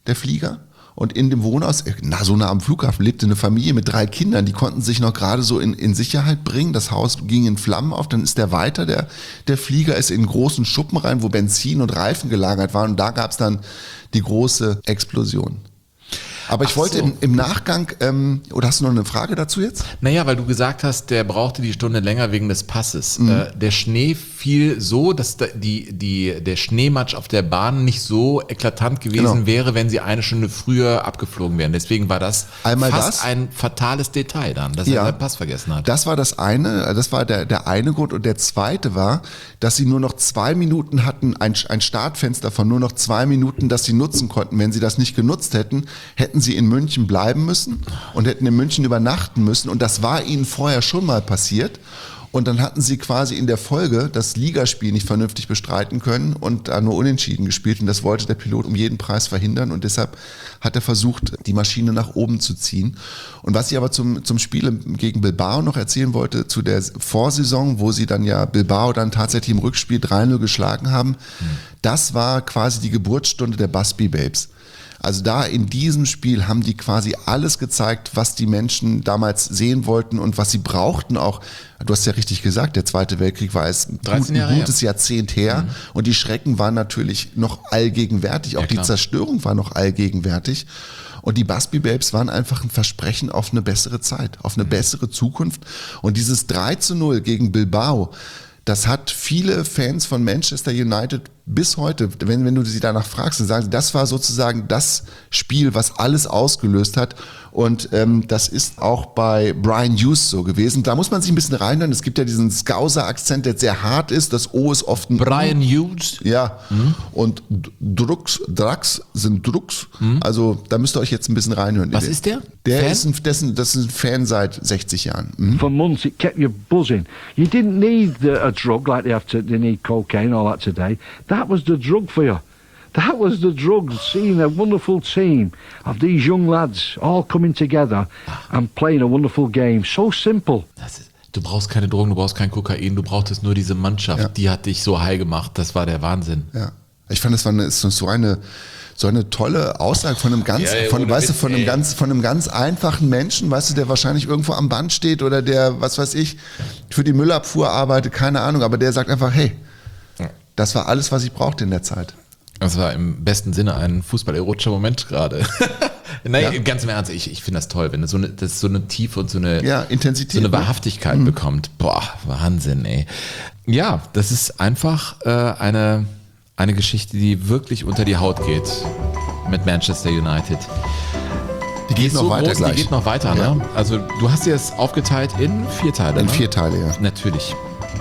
der Flieger. Und in dem Wohnhaus, na, so nah am Flughafen, lebte eine Familie mit drei Kindern, die konnten sich noch gerade so in, in Sicherheit bringen. Das Haus ging in Flammen auf, dann ist der weiter, der, der Flieger ist in großen Schuppen rein, wo Benzin und Reifen gelagert waren. Und da gab es dann die große Explosion. Aber ich Ach wollte so. im, im Nachgang, ähm, oder hast du noch eine Frage dazu jetzt? Naja, weil du gesagt hast, der brauchte die Stunde länger wegen des Passes. Mhm. Äh, der Schnee fiel so, dass da die, die, der Schneematsch auf der Bahn nicht so eklatant gewesen Genau. wäre, wenn sie eine Stunde früher abgeflogen wären. Deswegen war das Einmal fast das. ein fatales Detail dann, dass Ja. er seinen Pass vergessen hat. Das war das eine, das war der, der eine Grund. Und der zweite war, dass sie nur noch zwei Minuten hatten, ein, ein Startfenster von nur noch zwei Minuten, das sie nutzen konnten. Wenn sie das nicht genutzt hätten, hätten sie in München bleiben müssen und hätten in München übernachten müssen. Und das war ihnen vorher schon mal passiert. Und dann hatten sie quasi in der Folge das Ligaspiel nicht vernünftig bestreiten können und da nur unentschieden gespielt. Und das wollte der Pilot um jeden Preis verhindern. Und deshalb hat er versucht, die Maschine nach oben zu ziehen. Und was ich aber zum, zum Spiel gegen Bilbao noch erzählen wollte, zu der Vorsaison, wo sie dann ja Bilbao dann tatsächlich im Rückspiel drei null geschlagen haben, mhm. das war quasi die Geburtsstunde der Busby Babes. Also da in diesem Spiel haben die quasi alles gezeigt, was die Menschen damals sehen wollten und was sie brauchten auch. Du hast ja richtig gesagt, der Zweite Weltkrieg war es ein, gut, ein gutes Jahrzehnt her mhm. und die Schrecken waren natürlich noch allgegenwärtig, auch ja, die Zerstörung war noch allgegenwärtig. Und die Busby Babes waren einfach ein Versprechen auf eine bessere Zeit, auf eine mhm. bessere Zukunft. Und dieses drei zu null gegen Bilbao, das hat viele Fans von Manchester United bis heute, wenn, wenn du sie danach fragst, dann sagen sie, das war sozusagen das Spiel, was alles ausgelöst hat. Und ähm, das ist auch bei Brian Hughes so gewesen. Da muss man sich ein bisschen reinhören. Es gibt ja diesen Scouser-Akzent, der sehr hart ist. Das O ist oft ein Brian Hughes? Ja. Mhm. Und Drucks, Drax sind Drucks. Mhm. Also da müsst ihr euch jetzt ein bisschen reinhören. Was ist der? Der Fan? ist ein, das ist ein, das ist ein Fan seit sechzig Jahren. Mhm. For months it kept you buzzing. You didn't need the, a drug like they have to, they need cocaine all that today. That was the drug for you. That was the drug, seeing a wonderful team of these young lads all coming together and playing a wonderful game. So simple. Das ist, du brauchst keine Drogen, du brauchst kein Kokain, du brauchtest nur diese Mannschaft, ja. die hat dich so high gemacht, das war der Wahnsinn. Ja, ich fand, das war eine, ist so eine so eine tolle Aussage von einem ganz, ja, ja, von, weißt du, von einem ganz, von einem ganz einfachen Menschen, weißt du, der wahrscheinlich irgendwo am Band steht oder der, was weiß ich, für die Müllabfuhr arbeitet, keine Ahnung, aber der sagt einfach, hey, das war alles, was ich brauchte in der Zeit. Das war im besten Sinne ein fußballerotischer Moment gerade. Nein, ja. ganz im Ernst, ich, ich finde das toll, wenn das so eine, das so eine Tiefe und so eine, ja, Intensität, so eine Wahrhaftigkeit mhm. bekommt. Boah, Wahnsinn, ey. Ja, das ist einfach äh, eine, eine Geschichte, die wirklich unter die Haut geht mit Manchester United. Die geht die noch so weiter groß, gleich. Die geht noch weiter, ja. ne? Also du hast dir das aufgeteilt in vier Teile, In ne? vier Teile, ja. Natürlich.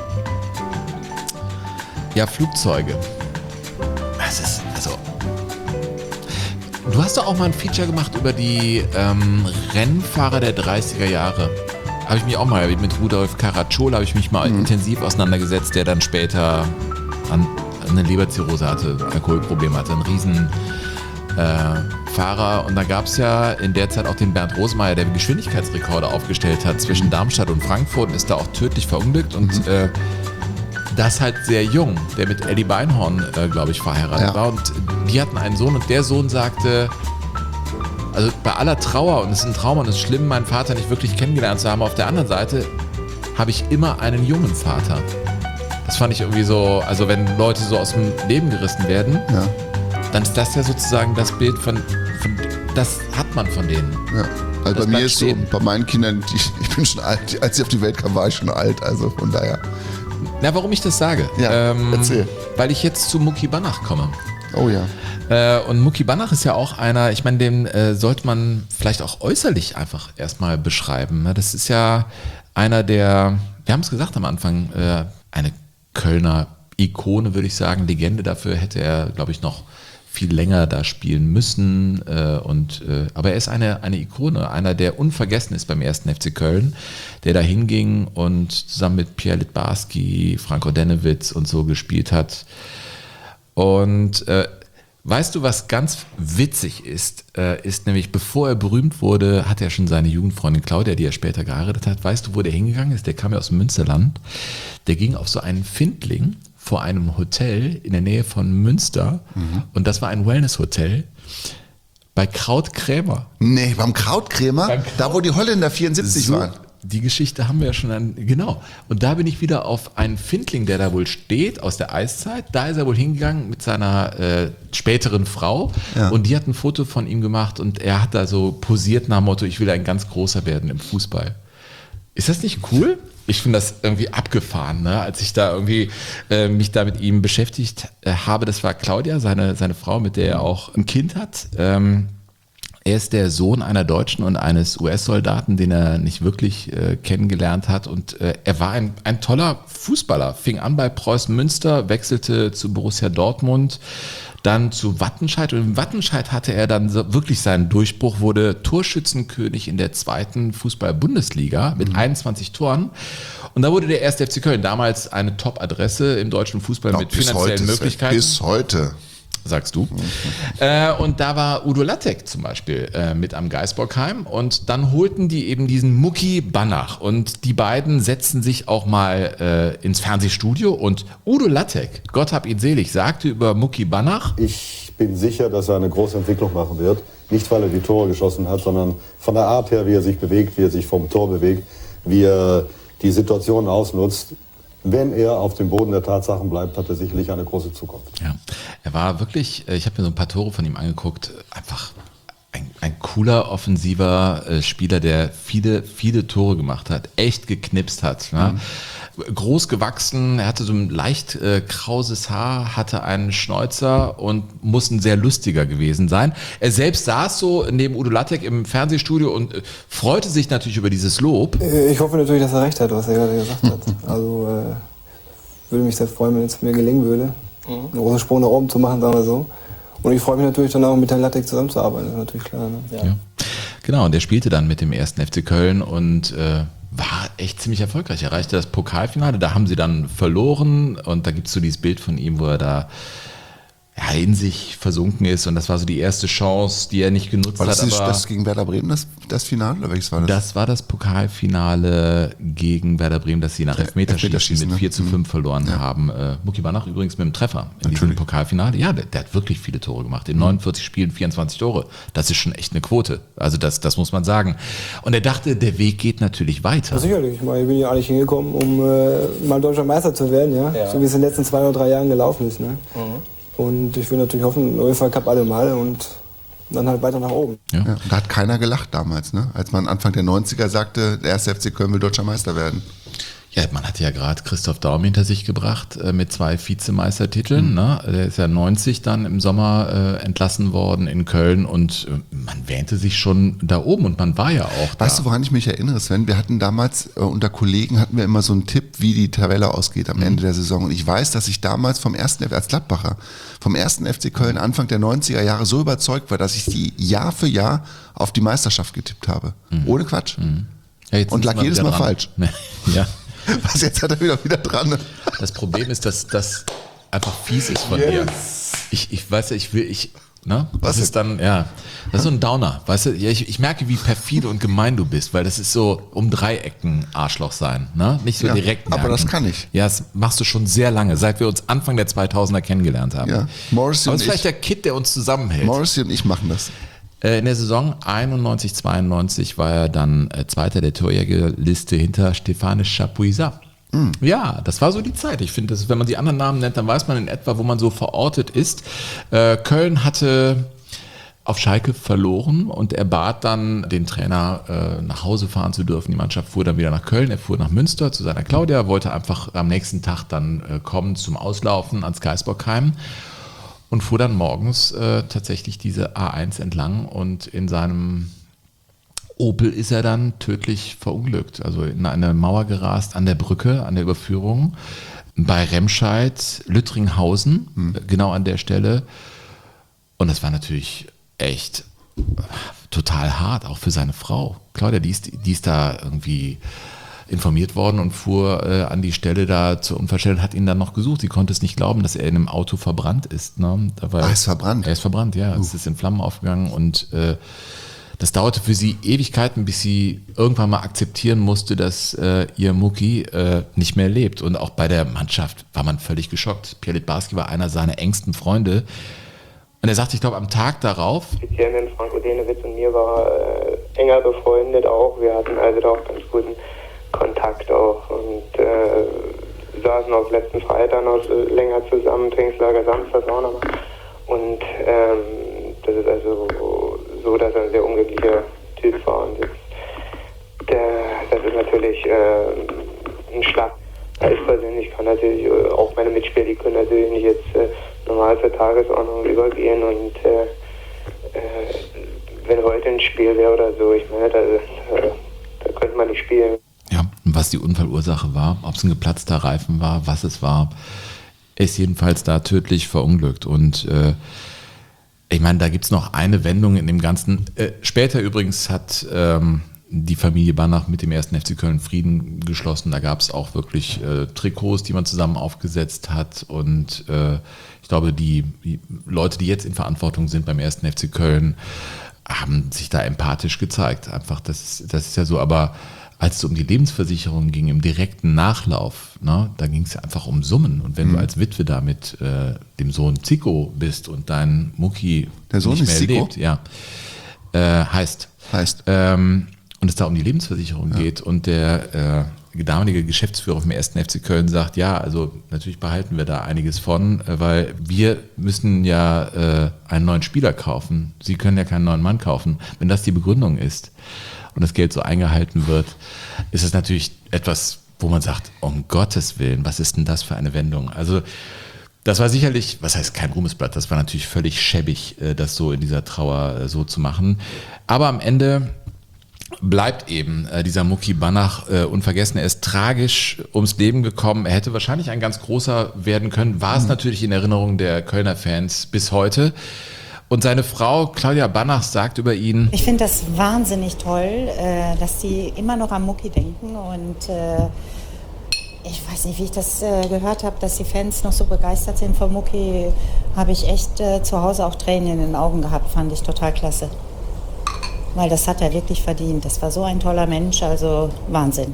Ja, Flugzeuge. Das ist, also... Du hast doch auch mal ein Feature gemacht über die ähm, Rennfahrer der dreißiger Jahre. Habe ich mich auch mal, mit Rudolf Caracciola habe ich mich mal mhm. intensiv auseinandergesetzt, der dann später an, eine Leberzirrhose hatte, Alkoholprobleme hatte, ein riesen äh, Fahrer. Und da gab es ja in der Zeit auch den Bernd Rosemeyer, der Geschwindigkeitsrekorde aufgestellt hat zwischen Darmstadt und Frankfurt und ist da auch tödlich verunglückt und mhm. äh, das halt sehr jung, der mit Eddie Beinhorn, äh, glaube ich, verheiratet ja. war. Und die hatten einen Sohn und der Sohn sagte, also bei aller Trauer, und es ist ein Trauma und es ist schlimm, meinen Vater nicht wirklich kennengelernt zu haben, auf der anderen Seite habe ich immer einen jungen Vater. Das fand ich irgendwie so, also wenn Leute so aus dem Leben gerissen werden, ja. dann ist das ja sozusagen das Bild von, von das hat man von denen. Ja. Also das bei mir ist stehen. so, bei meinen Kindern, die, ich bin schon alt, als ich auf die Welt kam, war ich schon alt, also von daher. Na, warum ich das sage? Ja, ähm, erzähl. Weil ich jetzt zu Mucki Banach komme. Oh ja. Äh, und Mucki Banach ist ja auch einer, ich meine, den äh, sollte man vielleicht auch äußerlich einfach erstmal beschreiben. Das ist ja einer der, wir haben es gesagt am Anfang, äh, eine Kölner Ikone, würde ich sagen, Legende. Dafür hätte er, glaube ich, noch viel länger da spielen müssen. Äh, und, äh, aber er ist eine, eine Ikone, einer, der unvergessen ist beim ersten F C Köln, der da hinging und zusammen mit Pierre Littbarski, Franko Dennewitz und so gespielt hat. Und äh, weißt du, was ganz witzig ist, äh, ist nämlich, bevor er berühmt wurde, hat er schon seine Jugendfreundin Claudia, die er später geheiratet hat. Weißt du, wo der hingegangen ist? Der kam ja aus dem Münsterland. Der ging auf so einen Findling vor einem Hotel in der Nähe von Münster. Mhm. Und das war ein Wellness-Hotel. Bei Krautkrämer. Nee, beim Krautkrämer? Beim Kraut- Da, wo die Holländer vierundsiebzig So, waren. die Geschichte haben wir ja schon an, genau. Und da bin ich wieder auf einen Findling, der da wohl steht, aus der Eiszeit. Da ist er wohl hingegangen mit seiner äh, späteren Frau. Ja. Und die hat ein Foto von ihm gemacht und er hat da so posiert nach dem Motto, ich will ein ganz großer werden im Fußball. Ist das nicht cool? Ich finde das irgendwie abgefahren, ne? Als ich da irgendwie äh, mich da mit ihm beschäftigt äh, habe. Das war Claudia, seine, seine Frau, mit der er auch ein Kind hat. Ähm, Er ist der Sohn einer Deutschen und eines U S-Soldaten, den er nicht wirklich äh, kennengelernt hat. Und äh, er war ein, ein toller Fußballer. Fing an bei Preußen Münster, wechselte zu Borussia Dortmund, dann zu Wattenscheid. Und in Wattenscheid hatte er dann so wirklich seinen Durchbruch, wurde Torschützenkönig in der zweiten Fußball-Bundesliga mit mhm. einundzwanzig Toren. Und da wurde der erste F C Köln, damals eine Top-Adresse im deutschen Fußball Ja, mit bis finanziellen heute, Möglichkeiten. Bis heute. Sagst du. Äh, und da war Udo Lattek zum Beispiel äh, mit am Geisbockheim und dann holten die eben diesen Mucki Banach und die beiden setzten sich auch mal äh, ins Fernsehstudio und Udo Lattek, Gott hab ihn selig, sagte über Mucki Banach: Ich bin sicher, dass er eine große Entwicklung machen wird. Nicht, weil er die Tore geschossen hat, sondern von der Art her, wie er sich bewegt, wie er sich vom Tor bewegt, wie er die Situation ausnutzt. Wenn er auf dem Boden der Tatsachen bleibt, hat er sicherlich eine große Zukunft. Ja, er war wirklich, ich habe mir so ein paar Tore von ihm angeguckt, einfach ein, ein cooler, offensiver äh, Spieler, der viele, viele Tore gemacht hat, echt geknipst hat. Ne? Mhm. Groß gewachsen, er hatte so ein leicht äh, krauses Haar, hatte einen Schnäuzer und muss ein sehr lustiger gewesen sein. Er selbst saß so neben Udo Lattek im Fernsehstudio und äh, freute sich natürlich über dieses Lob. Ich hoffe natürlich, dass er recht hat, was er gerade gesagt hat. Also äh, würde mich sehr freuen, wenn es mir gelingen würde, mhm. einen großen Sprung nach oben zu machen, sagen wir so. Und ich freue mich natürlich dann auch mit Herrn Lattek zusammenzuarbeiten, das ist natürlich klar. Ne? Ja. Ja. Genau, und der spielte dann mit dem ersten F C Köln und äh, war echt ziemlich erfolgreich. Er erreichte das Pokalfinale, da haben sie dann verloren und da gibt es so dieses Bild von ihm, wo er da ja, in sich versunken ist und das war so die erste Chance, die er nicht genutzt war das hat. Nicht, aber das gegen Werder Bremen, das, das Finale, oder welches war das? Das war das Pokalfinale gegen Werder Bremen, das sie nach Elfmeterschießen, Elfmeterschießen mit vier zu fünf verloren ja. haben. Äh, Mucki Banach übrigens mit dem Treffer in Natürlich. diesem Pokalfinale. Ja, der, der hat wirklich viele Tore gemacht. In mhm. neunundvierzig Spielen vierundzwanzig Tore. Das ist schon echt eine Quote. Also das, das muss man sagen. Und er dachte, der Weg geht natürlich weiter. Ja, sicherlich. Ich meine, ich bin ja eigentlich hingekommen, um äh, mal deutscher Meister zu werden, ja? ja. So wie es in den letzten zwei oder drei Jahren gelaufen ist. Ne? Mhm. Und ich will natürlich hoffen, UEFA Cup alle mal und dann halt weiter nach oben. Ja. Ja, da hat keiner gelacht damals, ne? Als man Anfang der neunziger sagte, der erste F C Köln will deutscher Meister werden. Ja, man hat ja gerade Christoph Daum hinter sich gebracht äh, mit zwei Vizemeistertiteln. Mhm. Ne? Der ist ja neunzig dann im Sommer äh, entlassen worden in Köln und äh, man wähnte sich schon da oben und man war ja auch da. Weißt du, woran ich mich erinnere, Sven? Wir hatten damals äh, unter Kollegen hatten wir immer so einen Tipp, wie die Tabelle ausgeht am mhm. Ende der Saison. Und ich weiß, dass ich damals vom ersten als Gladbacher vom ersten F C Köln Anfang der neunziger Jahre so überzeugt war, dass ich die Jahr für Jahr auf die Meisterschaft getippt habe. Mhm. Ohne Quatsch. Mhm. Ja, und lag jedes Mal dran. falsch. Ja. Was, jetzt hat er wieder wieder dran. Ne? Das Problem ist, dass das einfach fies ist von yes. dir. Ich, ich weiß ja, ich will, ich, ne? Was das ist dann, ja, das ist so ein Downer. Weißt du, ich, ich merke, wie perfide und gemein du bist, weil das ist so um Dreiecken Arschloch sein, ne? Nicht so ja, direkt merken. Aber das kann ich. Ja, das machst du schon sehr lange, seit wir uns Anfang der zweitausender kennengelernt haben. Ja. Morrissey aber das ist und vielleicht ich, der Kid, der uns zusammenhält. Morrissey und ich machen das. In der Saison einundneunzig zweiundneunzig war er dann Zweiter der Torjägerliste hinter Stéphane Chapuisat. Mm. Ja, das war so die Zeit. Ich finde, wenn man die anderen Namen nennt, dann weiß man in etwa, wo man so verortet ist. Äh, Köln hatte auf Schalke verloren und er bat dann den Trainer, äh, nach Hause fahren zu dürfen. Die Mannschaft fuhr dann wieder nach Köln, er fuhr nach Münster zu seiner Claudia, wollte einfach am nächsten Tag dann äh, kommen zum Auslaufen ans Geisbockheim und fuhr dann morgens äh, tatsächlich diese A eins entlang und in seinem Opel ist er dann tödlich verunglückt, also in eine Mauer gerast an der Brücke, an der Überführung bei Remscheid, Lüttringhausen, hm. genau an der Stelle. Und das war natürlich echt total hart, auch für seine Frau. Claudia, die ist, die ist da irgendwie informiert worden und fuhr äh, an die Stelle da zur Unfallstelle und hat ihn dann noch gesucht. Sie konnte es nicht glauben, dass er in einem Auto verbrannt ist. Ne? Da war, ah, er ist verbrannt? Er ist verbrannt, ja. Uh. Es ist in Flammen aufgegangen und äh, das dauerte für sie Ewigkeiten, bis sie irgendwann mal akzeptieren musste, dass äh, ihr Mucki äh, nicht mehr lebt. Und auch bei der Mannschaft war man völlig geschockt. Pierre Littbarski war einer seiner engsten Freunde. Und er sagt, ich glaube, am Tag darauf... Speziell mit Franco Denewitz und mir war äh, enger befreundet auch. Wir hatten also da auch ganz guten Kontakt auch und äh, saßen auch letzten Freitag noch länger zusammen, Trainingslager Samstag auch noch. Und ähm, das ist also so, dass er ein sehr unglücklicher Typ war. Und das, der, das ist natürlich äh, ein Schlag. Ich persönlich kann natürlich, äh, auch meine Mitspieler, die können natürlich nicht jetzt äh, normal zur Tagesordnung übergehen. Und äh, äh, wenn heute ein Spiel wäre oder so, ich meine, da, äh, da könnte man nicht spielen. Ja, und was die Unfallursache war, ob es ein geplatzter Reifen war, was es war, ist jedenfalls da tödlich verunglückt. Und äh, ich meine, da gibt es noch eine Wendung in dem Ganzen. Äh, später übrigens hat ähm, die Familie Banach mit dem ersten F C Köln Frieden geschlossen. Da gab es auch wirklich äh, Trikots, die man zusammen aufgesetzt hat. Und äh, ich glaube, die, die Leute, die jetzt in Verantwortung sind beim ersten F C Köln, haben sich da empathisch gezeigt. Einfach, das ist, das ist ja so. Aber als es um die Lebensversicherung ging, im direkten Nachlauf, ne, da ging es ja einfach um Summen. Und wenn mhm. du als Witwe da mit äh, dem Sohn Zico bist und dein Mucki Der Sohn nicht ist mehr Zico? lebt, ja, äh, heißt, heißt. Ähm, und es da um die Lebensversicherung Ja. geht und der äh, damalige Geschäftsführer vom ersten F C Köln sagt, ja, also natürlich behalten wir da einiges von, äh, weil wir müssen ja äh, einen neuen Spieler kaufen. Sie können ja keinen neuen Mann kaufen. Wenn das die Begründung ist und das Geld so eingehalten wird, ist es natürlich etwas, wo man sagt, um Gottes Willen, was ist denn das für eine Wendung? Also das war sicherlich, was heißt kein Ruhmesblatt, das war natürlich völlig schäbig, das so in dieser Trauer so zu machen. Aber am Ende bleibt eben äh, dieser Mucki Banach äh, unvergessen. Er ist tragisch ums Leben gekommen. Er hätte wahrscheinlich ein ganz großer werden können. War es Mhm. natürlich in Erinnerung der Kölner Fans bis heute. Und seine Frau Claudia Banach sagt über ihn: Ich finde das wahnsinnig toll, äh, dass die immer noch an Mucki denken. Und äh, ich weiß nicht, wie ich das äh, gehört habe, dass die Fans noch so begeistert sind von Mucki. Habe ich echt äh, zu Hause auch Tränen in den Augen gehabt. Fand ich total klasse. Weil das hat er wirklich verdient. Das war so ein toller Mensch, also Wahnsinn.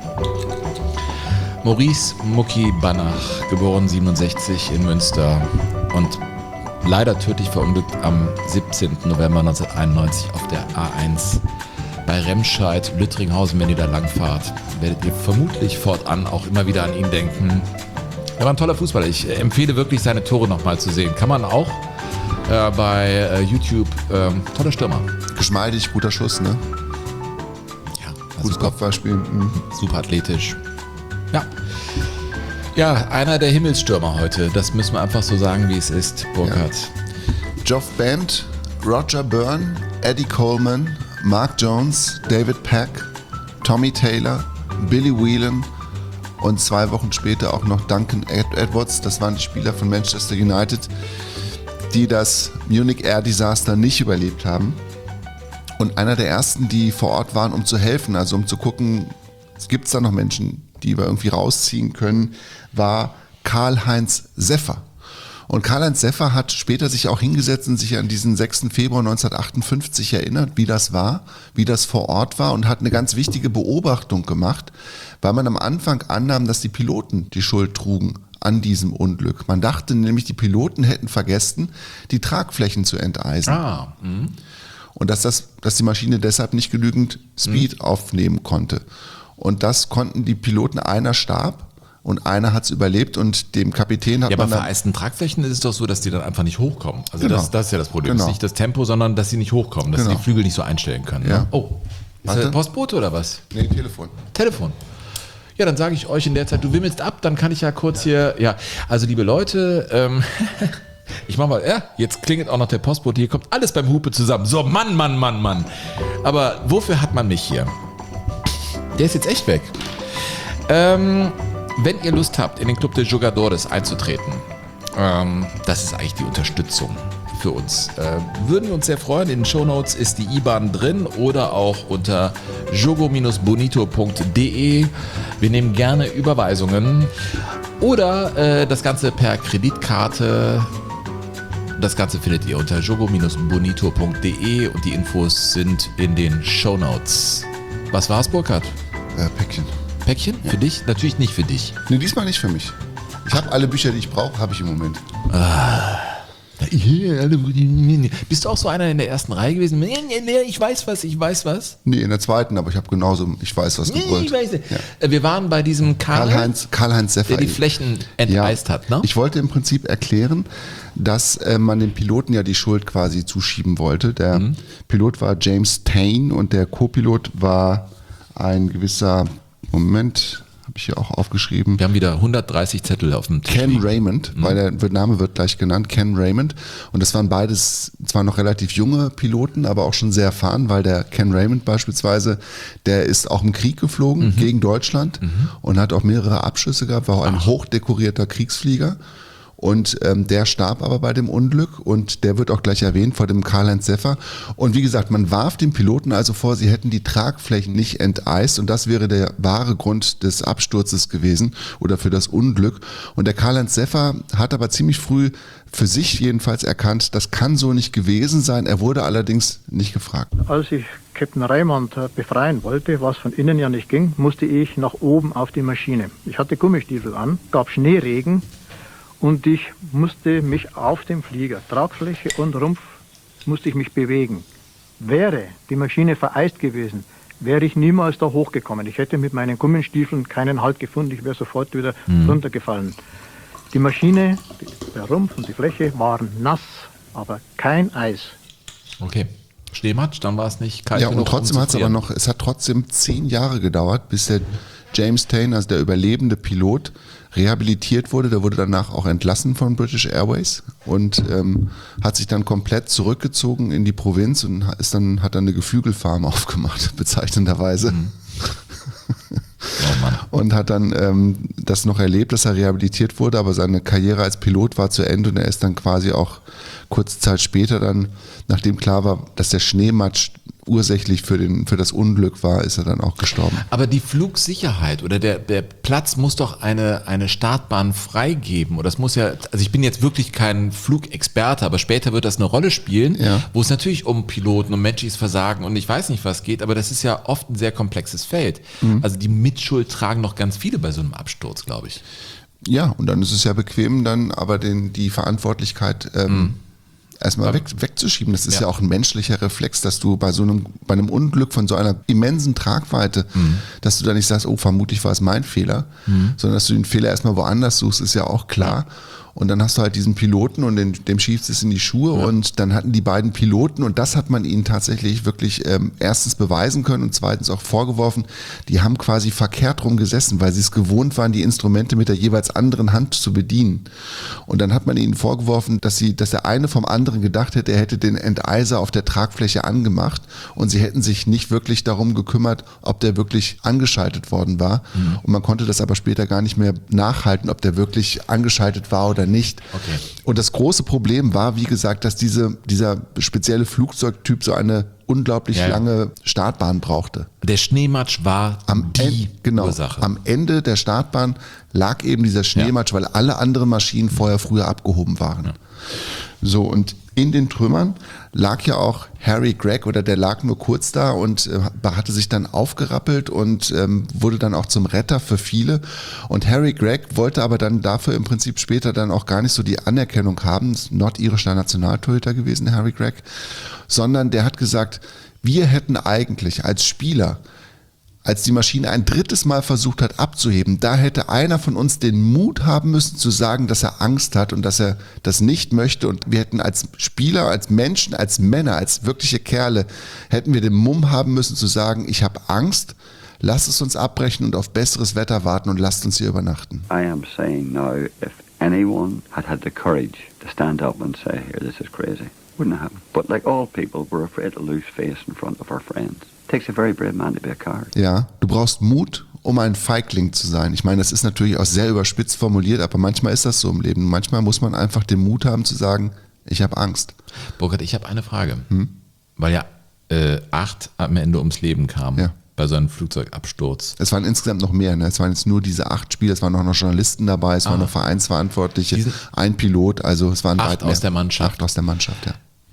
Maurice Mucki Banach, geboren siebenundsechzig in Münster und leider tödlich verunglückt am siebzehnten November neunzehnhunderteinundneunzig auf der A eins bei Remscheid, Lüttringhausen. Wenn ihr da langfahrt, werdet ihr vermutlich fortan auch immer wieder an ihn denken. Er war ein toller Fußballer. Ich empfehle wirklich, seine Tore nochmal zu sehen. Kann man auch äh, bei äh, YouTube. Ähm, toller Stürmer. Geschmeidig, guter Schuss, ne? Ja. Gutes Kopfballspiel. Mhm. Super athletisch. Ja. Ja, einer der Himmelsstürmer heute. Das müssen wir einfach so sagen, wie es ist, Burkhard. Ja. Geoff Bent, Roger Byrne, Eddie Coleman, Mark Jones, David Pack, Tommy Taylor, Billy Whelan und zwei Wochen später auch noch Duncan Ed- Edwards. Das waren die Spieler von Manchester United, die das Munich Air Desaster nicht überlebt haben. Und einer der ersten, die vor Ort waren, um zu helfen, also um zu gucken, gibt es da noch Menschen, die wir irgendwie rausziehen können, war Karl-Heinz Seffer. Und Karl-Heinz Seffer hat später sich auch hingesetzt und sich an diesen sechsten Februar neunzehnhundertachtundfünfzig erinnert, wie das war, wie das vor Ort war, und hat eine ganz wichtige Beobachtung gemacht, weil man am Anfang annahm, dass die Piloten die Schuld trugen an diesem Unglück. Man dachte nämlich, die Piloten hätten vergessen, die Tragflächen zu enteisen. Ah, mh. Und dass, das, dass die Maschine deshalb nicht genügend Speed mhm. aufnehmen konnte. Und das konnten die Piloten, einer starb und einer hat es überlebt, und dem Kapitän hat ja, man bei dann... vereisten Tragflächen ist es doch so, dass die dann einfach nicht hochkommen. Also Genau. das, das ist ja das Problem. Genau. Das ist nicht das Tempo, sondern dass sie nicht hochkommen, dass Genau. sie die Flügel nicht so einstellen können. Ja. Ne? Oh, ist Warte. das Postbote oder was? Nee, Telefon. Telefon. Ja, dann sage ich euch in der Zeit, du wimmelst ab, dann kann ich ja kurz hier... Ja, also liebe Leute... Ähm, ich mach mal, ja, jetzt klingelt auch noch der Postbote, hier kommt alles beim Hupe zusammen. So, Mann, Mann, Mann, Mann. Aber wofür hat man mich hier? Der ist jetzt echt weg. Ähm, wenn ihr Lust habt, in den Club de Jugadores einzutreten, ähm, das ist eigentlich die Unterstützung für uns. Äh, würden wir uns sehr freuen. In den Shownotes ist die I B A N drin oder auch unter jogo bonito punkt de. Wir nehmen gerne Überweisungen oder äh, das Ganze per Kreditkarte. Das Ganze findet ihr unter jogo bonito punkt de und die Infos sind in den Shownotes. Was war's, Burkhard? Äh, Päckchen. Päckchen? Ja. Für dich? Natürlich nicht für dich. Nee, diesmal nicht für mich. Ich habe alle Bücher, die ich brauche, habe ich im Moment. Ah, Bist du auch so einer in der ersten Reihe gewesen? Nee, nee, nee, ich weiß was, ich weiß was. Nee, in der zweiten, aber ich habe genauso, ich weiß was Nee, gebrüllt. ich weiß nicht. Ja. Wir waren bei diesem Karl, Karl-Heinz, Karl-Heinz Seffer. der die Flächen enteist ja. hat, ne? Ich wollte im Prinzip erklären, dass äh, man dem Piloten ja die Schuld quasi zuschieben wollte. Der mhm. Pilot war James Tane und der Co-Pilot war ein gewisser, Moment, habe ich hier auch aufgeschrieben. Wir haben wieder hundertdreißig Zettel auf dem Tisch. Ken Raymond, mhm. weil der Name wird gleich genannt, Ken Raymond. Und das waren beides zwar noch relativ junge Piloten, aber auch schon sehr erfahren, weil der Ken Raymond beispielsweise, der ist auch im Krieg geflogen mhm. gegen Deutschland mhm. und hat auch mehrere Abschüsse gehabt, war auch ein Ach. hochdekorierter Kriegsflieger. Und ähm, der starb aber bei dem Unglück und der wird auch gleich erwähnt vor dem Karl-Heinz Seffer. Und wie gesagt, man warf den Piloten also vor, sie hätten die Tragflächen nicht enteist und das wäre der wahre Grund des Absturzes gewesen oder für das Unglück. Und der Karl-Heinz Seffer hat aber ziemlich früh für sich jedenfalls erkannt, das kann so nicht gewesen sein. Er wurde allerdings nicht gefragt. Als ich Captain Raymond befreien wollte, was von innen ja nicht ging, musste ich nach oben auf die Maschine. Ich hatte Gummistiefel an, gab Schneeregen. Und ich musste mich auf dem Flieger, Tragfläche und Rumpf, musste ich mich bewegen. Wäre die Maschine vereist gewesen, wäre ich niemals da hochgekommen. Ich hätte mit meinen Gummistiefeln keinen Halt gefunden, ich wäre sofort wieder mhm. runtergefallen. Die Maschine, der Rumpf und die Fläche waren nass, aber kein Eis. Okay. Schneematsch, dann war es nicht kalt Ja, genug, und trotzdem um hat es aber noch, es hat trotzdem zehn Jahre gedauert, bis der James Tane, also der überlebende Pilot, rehabilitiert wurde. Der wurde danach auch entlassen von British Airways und ähm, hat sich dann komplett zurückgezogen in die Provinz und ist dann, hat dann eine Geflügelfarm aufgemacht, bezeichnenderweise. Mhm. Oh Mann. Und hat dann ähm, das noch erlebt, dass er rehabilitiert wurde, aber seine Karriere als Pilot war zu Ende und er ist dann quasi auch kurze Zeit später dann, nachdem klar war, dass der Schneematsch ursächlich für, den, für das Unglück war, ist er dann auch gestorben. Aber die Flugsicherheit oder der, der Platz muss doch eine, eine Startbahn freigeben. Oder das muss ja, also ich bin jetzt wirklich kein Flugexperte, aber später wird das eine Rolle spielen, ja. wo es natürlich um Piloten, um menschliches Versagen und ich weiß nicht was geht, aber das ist ja oft ein sehr komplexes Feld. Mhm. Also die Mitschuld tragen noch ganz viele bei so einem Absturz, glaube ich. Ja, und dann ist es ja bequem, dann aber den, die Verantwortlichkeit ähm, mhm. erstmal weg, wegzuschieben. Das ist ja. ja auch ein menschlicher Reflex, dass du bei so einem, bei einem Unglück von so einer immensen Tragweite, mhm. dass du da nicht sagst, oh, vermutlich war es mein Fehler, mhm. sondern dass du den Fehler erstmal woanders suchst, ist ja auch klar. Ja. Und dann hast du halt diesen Piloten und den, dem schiebst es in die Schuhe ja. und dann hatten die beiden Piloten und das hat man ihnen tatsächlich wirklich ähm, erstens beweisen können und zweitens auch vorgeworfen, die haben quasi verkehrt rum gesessen, weil sie es gewohnt waren, die Instrumente mit der jeweils anderen Hand zu bedienen. Und dann hat man ihnen vorgeworfen, dass sie, dass der eine vom anderen gedacht hätte, er hätte den Enteiser auf der Tragfläche angemacht und sie hätten sich nicht wirklich darum gekümmert, ob der wirklich angeschaltet worden war. Mhm. Und man konnte das aber später gar nicht mehr nachhalten, ob der wirklich angeschaltet war oder nicht. Okay. Und das große Problem war, wie gesagt, dass diese, dieser spezielle Flugzeugtyp so eine unglaublich ja. lange Startbahn brauchte. Der Schneematsch war am die Ende, genau, Ursache. Am Ende der Startbahn lag eben dieser Schneematsch, ja. weil alle anderen Maschinen vorher früher abgehoben waren. Ja. So, und in den Trümmern lag ja auch Harry Gregg, oder der lag nur kurz da und äh, hatte sich dann aufgerappelt und ähm, wurde dann auch zum Retter für viele. Und Harry Gregg wollte aber dann dafür im Prinzip später dann auch gar nicht so die Anerkennung haben, ist nordirischer Nationaltorhüter gewesen, Harry Gregg, sondern der hat gesagt, wir hätten eigentlich als Spieler, als die Maschine ein drittes Mal versucht hat abzuheben, da hätte einer von uns den Mut haben müssen zu sagen, dass er Angst hat und dass er das nicht möchte. Und wir hätten als Spieler, als Menschen, als Männer, als wirkliche Kerle, hätten wir den Mumm haben müssen zu sagen, ich habe Angst, lasst es uns abbrechen und auf besseres Wetter warten und lasst uns hier übernachten. I am saying now, if anyone had had the courage to stand up and say, here, this is crazy, wouldn't happen. But like all people, we're afraid to lose face in front of our friends. Takes a very brave man to be a coward. Ja, du brauchst Mut, um ein Feigling zu sein. Ich meine, das ist natürlich auch sehr überspitzt formuliert, aber manchmal ist das so im Leben. Manchmal muss man einfach den Mut haben zu sagen, ich habe Angst. Burkhard, ich habe eine Frage. Hm? Weil ja äh, acht am Ende ums Leben kamen. Ja. Bei so einem Flugzeugabsturz. Es waren insgesamt noch mehr. Ne? Es waren jetzt nur diese acht Spieler, es waren noch Journalisten dabei, es ah. waren noch Vereinsverantwortliche, Diesen ein Pilot, also es waren acht weit mehr. aus der Mannschaft. Acht aus der Mannschaft, ja.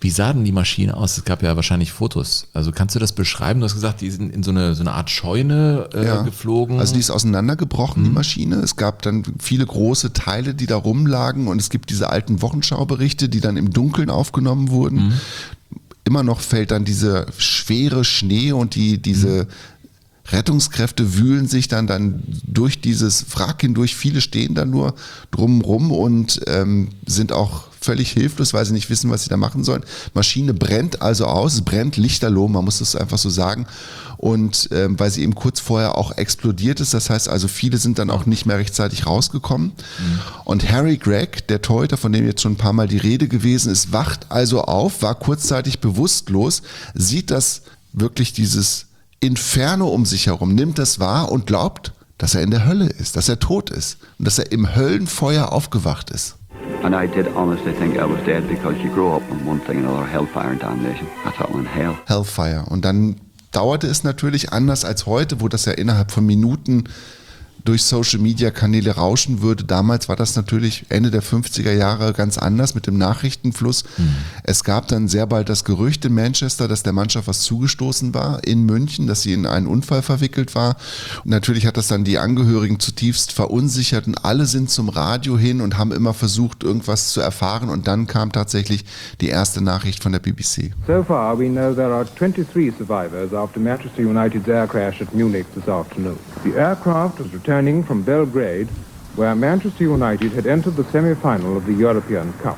Wie sah denn die Maschine aus? Es gab ja wahrscheinlich Fotos. Also kannst du das beschreiben? Du hast gesagt, die sind in so eine, so eine Art Scheune äh, ja. geflogen. Also die ist auseinandergebrochen, mhm. die Maschine. Es gab dann viele große Teile, die da rumlagen und es gibt diese alten Wochenschauberichte, die dann im Dunkeln aufgenommen wurden. Mhm. Immer noch fällt dann diese schwere Schnee und die diese mhm. Rettungskräfte wühlen sich dann, dann durch dieses Wrack hindurch. Viele stehen da nur drumrum und ähm, sind auch völlig hilflos, weil sie nicht wissen, was sie da machen sollen. Maschine brennt also aus, es brennt lichterloh, man muss das einfach so sagen. Und ähm, weil sie eben kurz vorher auch explodiert ist, das heißt also, viele sind dann auch nicht mehr rechtzeitig rausgekommen. Mhm. Und Harry Gregg, der Torhüter, von dem jetzt schon ein paar Mal die Rede gewesen ist, wacht also auf, war kurzzeitig bewusstlos, sieht das wirklich dieses Inferno um sich herum, nimmt das wahr und glaubt, dass er in der Hölle ist, dass er tot ist und dass er im Höllenfeuer aufgewacht ist. And I did honestly think I was dead because you grow up on one thing and another, hellfire and damnation. I thought, well, in hell. Hellfire. Und dann dauerte es natürlich anders als heute, wo das ja innerhalb von Minuten durch Social-Media-Kanäle rauschen würde. Damals war das natürlich Ende der fünfziger Jahre ganz anders mit dem Nachrichtenfluss. Mhm. Es gab dann sehr bald das Gerücht in Manchester, dass der Mannschaft was zugestoßen war in München, dass sie in einen Unfall verwickelt war. Und natürlich hat das dann die Angehörigen zutiefst verunsichert und alle sind zum Radio hin und haben immer versucht, irgendwas zu erfahren. Und dann kam tatsächlich die erste Nachricht von der B B C. So far we know there are twenty-three survivors after Manchester United's air crash at Munich this afternoon. The aircraft was returned from Belgrade, where Manchester United had entered the semi-final of the European Cup.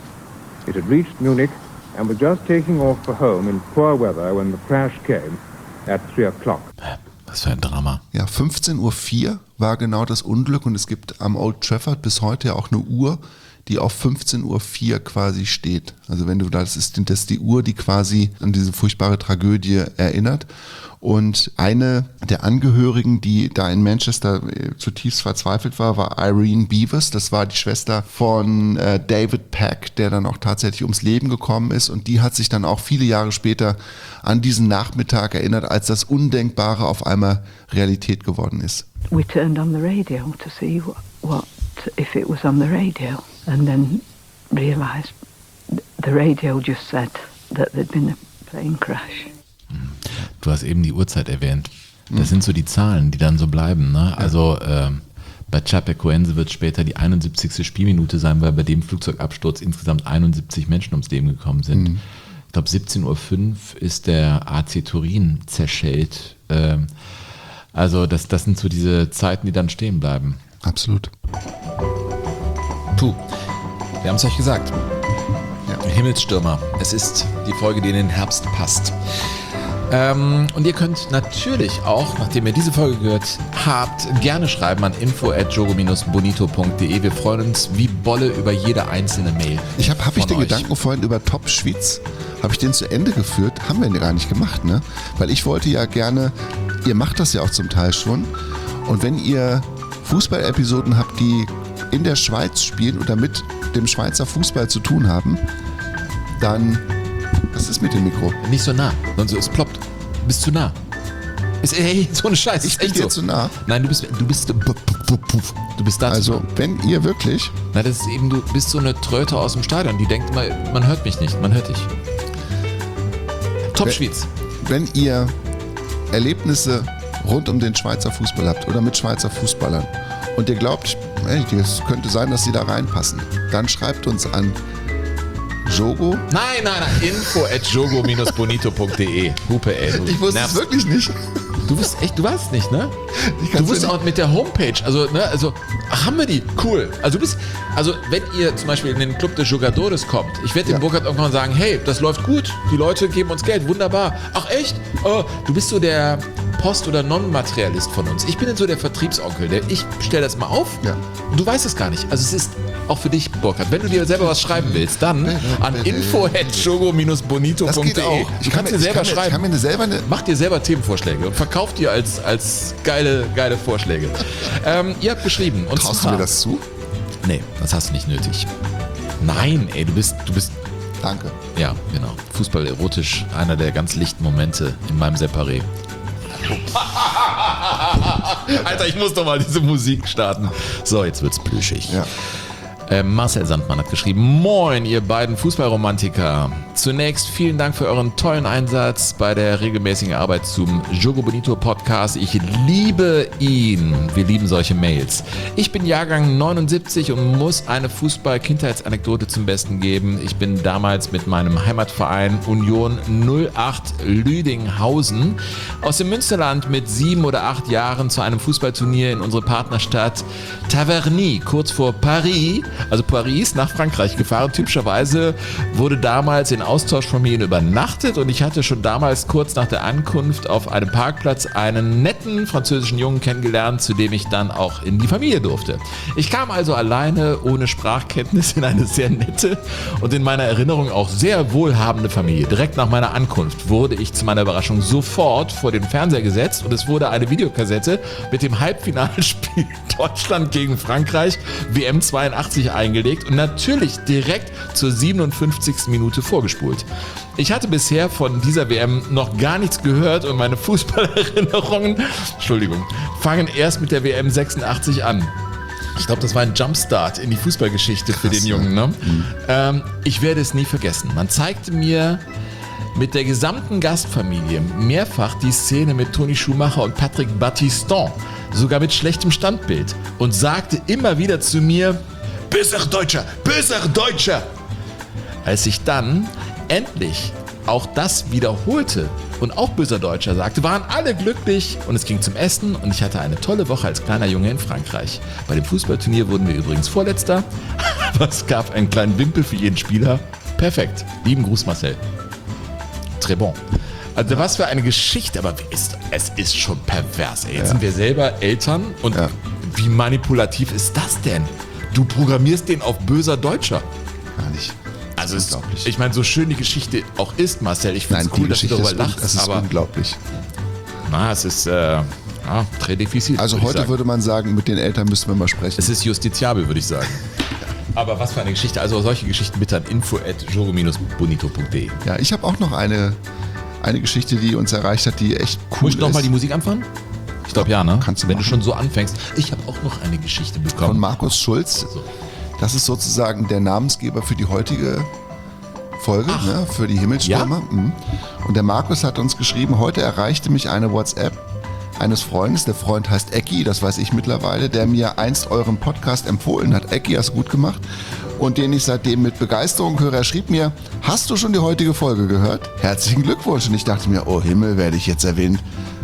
It had reached Munich and was just taking off for home in poor weather when the crash came at three o'clock. Was für ein Drama. Ja, fünfzehn Uhr vier war genau das Unglück und es gibt am Old Trafford bis heute ja auch eine Uhr, die auf fünfzehn Uhr vier quasi steht. Also wenn du da, das ist, das ist die Uhr, die quasi an diese furchtbare Tragödie erinnert. Und eine der Angehörigen, die da in Manchester zutiefst verzweifelt war, war Irene Beavers. Das war die Schwester von äh, David Pack, der dann auch tatsächlich ums Leben gekommen ist. Und die hat sich dann auch viele Jahre später an diesen Nachmittag erinnert, als das Undenkbare auf einmal Realität geworden ist. We turned on the radio to see what, what if it was on the radio, and then realised the radio just said that there'd been a plane crash. Du hast eben die Uhrzeit erwähnt. Das mhm. sind so die Zahlen, die dann so bleiben. Ne? Ja. Also ähm, bei Chapecoense wird später die einundsiebzigste Spielminute sein, weil bei dem Flugzeugabsturz insgesamt einundsiebzig Menschen ums Leben gekommen sind. Mhm. Ich glaube siebzehn Uhr fünf ist der A C Turin zerschellt. Ähm, also das, das sind so diese Zeiten, die dann stehen bleiben. Absolut. Puh, wir haben es euch gesagt. Ja. Himmelsstürmer. Es ist die Folge, die in den Herbst passt. Ähm, und ihr könnt natürlich auch, nachdem ihr diese Folge gehört habt, gerne schreiben an info at jogo dash bonito punkt de. Wir freuen uns wie Bolle über jede einzelne Mail. Ich habe hab ich den euch. Gedanken vorhin über Top Schwyz, habe ich den zu Ende geführt? Haben wir den gar nicht gemacht, ne? Weil ich wollte ja gerne, ihr macht das ja auch zum Teil schon, und wenn ihr Fußball-Episoden habt, die in der Schweiz spielen oder mit dem Schweizer Fußball zu tun haben, dann... Was ist mit dem Mikro? Nicht so nah, sonst es ploppt. Du bist zu nah. Ist, ey, so eine Scheiße. Ich bin dir so. zu nah. Nein, du bist, du bist, du bist da. Also, wenn ihr wirklich... Na, das ist eben, du bist so eine Tröte aus dem Stadion, die denkt mal, man hört mich nicht, man hört dich. Top Schwyz. Wenn ihr Erlebnisse rund um den Schweizer Fußball habt oder mit Schweizer Fußballern und ihr glaubt, ey, es könnte sein, dass sie da reinpassen, dann schreibt uns an Jogo? Nein, nein, nein. Info at jogo dash bonito punkt de. Hupe, ey. Ich wusste es wirklich nicht. Du bist echt, du weißt nicht, ne? Du bist auch mit der Homepage, also, ne, also, ach, haben wir die? Cool. Also, du bist, also, wenn ihr zum Beispiel in den Club de Jogadores kommt, ich werde dem ja. Burkhard irgendwann sagen, hey, das läuft gut, die Leute geben uns Geld, wunderbar. Ach, echt? Oh, du bist so der Post- oder Non-Materialist von uns. Ich bin dann so der Vertriebsonkel, der, ich stelle das mal auf ja. und du weißt es gar nicht. Also, es ist auch für dich, Burkhard. Wenn du dir selber was schreiben willst, dann an info at jogo dash bonito punkt de. Ich kann dir selber schreiben. Ich kann mir selber eine Mach dir selber Themenvorschläge und verkauf dir als, als geile, geile Vorschläge. ähm, ihr habt geschrieben. Und Traust du mir das zu? Nee, das hast du nicht nötig. Nein, ey, du bist, du bist... Danke. Ja, genau. Fußball erotisch, einer der ganz lichten Momente in meinem Separé. Alter, ich muss doch mal diese Musik starten. So, jetzt wird's plüschig. Ja. Äh, Marcel Sandmann hat geschrieben, moin ihr beiden Fußballromantiker. Zunächst vielen Dank für euren tollen Einsatz bei der regelmäßigen Arbeit zum Jogo Bonito Podcast. Ich liebe ihn. Wir lieben solche Mails. Ich bin Jahrgang neunundsiebzig und muss eine Fußball-Kindheitsanekdote zum Besten geben. Ich bin damals mit meinem Heimatverein Union null acht Lüdinghausen aus dem Münsterland mit sieben oder acht Jahren zu einem Fußballturnier in unsere Partnerstadt Taverny, kurz vor Paris, also Paris, nach Frankreich gefahren. Typischerweise wurde damals in Austauschfamilien übernachtet und ich hatte schon damals kurz nach der Ankunft auf einem Parkplatz einen netten französischen Jungen kennengelernt, zu dem ich dann auch in die Familie durfte. Ich kam also alleine, ohne Sprachkenntnis, in eine sehr nette und in meiner Erinnerung auch sehr wohlhabende Familie. Direkt nach meiner Ankunft wurde ich zu meiner Überraschung sofort vor den Fernseher gesetzt und es wurde eine Videokassette mit dem Halbfinalspiel Deutschland gegen Frankreich W M zweiundachtzig eingelegt und natürlich direkt zur siebenundfünfzigsten Minute vorgespult. Ich hatte bisher von dieser W M noch gar nichts gehört und meine Fußballerinnerungen, Entschuldigung, fangen erst mit der W M sechsundachtzig an. Ich glaube, das war ein Jumpstart in die Fußballgeschichte für den Jungen. Ne? Mhm. Ähm, ich werde es nie vergessen. Man zeigte mir mit der gesamten Gastfamilie mehrfach die Szene mit Toni Schumacher und Patrick Battiston, sogar mit schlechtem Standbild, und sagte immer wieder zu mir, böser Deutscher, böser Deutscher. Als ich dann endlich auch das wiederholte und auch böser Deutscher sagte, waren alle glücklich und es ging zum Essen und ich hatte eine tolle Woche als kleiner Junge in Frankreich. Bei dem Fußballturnier wurden wir übrigens Vorletzter, aber es gab einen kleinen Wimpel für jeden Spieler. Perfekt. Lieben Gruß, Marcel. Très bon. Also was für eine Geschichte, aber ist, es ist schon pervers. Ey. Jetzt ja. sind wir selber Eltern und ja. wie manipulativ ist das denn? Du programmierst den auf böser Deutscher. Gar nicht. Also es, ich meine, so schön die Geschichte auch ist, Marcel, ich finde es cool, dass du darüber lachst. Das ist aber unglaublich. Na, es ist äh, ja, très difficile. Also heute sagen. würde man sagen, mit den Eltern müssen wir mal sprechen. Es ist justiziabel, würde ich sagen. Aber was für eine Geschichte. Also solche Geschichten bitte an info at jogo bonito punkt de. Ja, ich habe auch noch eine, eine Geschichte, die uns erreicht hat, die echt cool Muss ich ist. noch mal die Musik anfangen? Ich glaube ja, ne? Kannst du Wenn machen. du schon so anfängst. Ich habe auch noch eine Geschichte bekommen. Von Markus Schulz. Das ist sozusagen der Namensgeber für die heutige Folge, ne, für die Himmelstürmer. Ja? Mhm. Und der Markus hat uns geschrieben, heute erreichte mich eine WhatsApp eines Freundes, der Freund heißt Ecki, das weiß ich mittlerweile, der mir einst euren Podcast empfohlen hat. Ecki, hast du gut gemacht. Und den ich seitdem mit Begeisterung höre. Er schrieb mir, hast du schon die heutige Folge gehört? Herzlichen Glückwunsch. Und ich dachte mir, oh Himmel, werde ich jetzt erwähnt.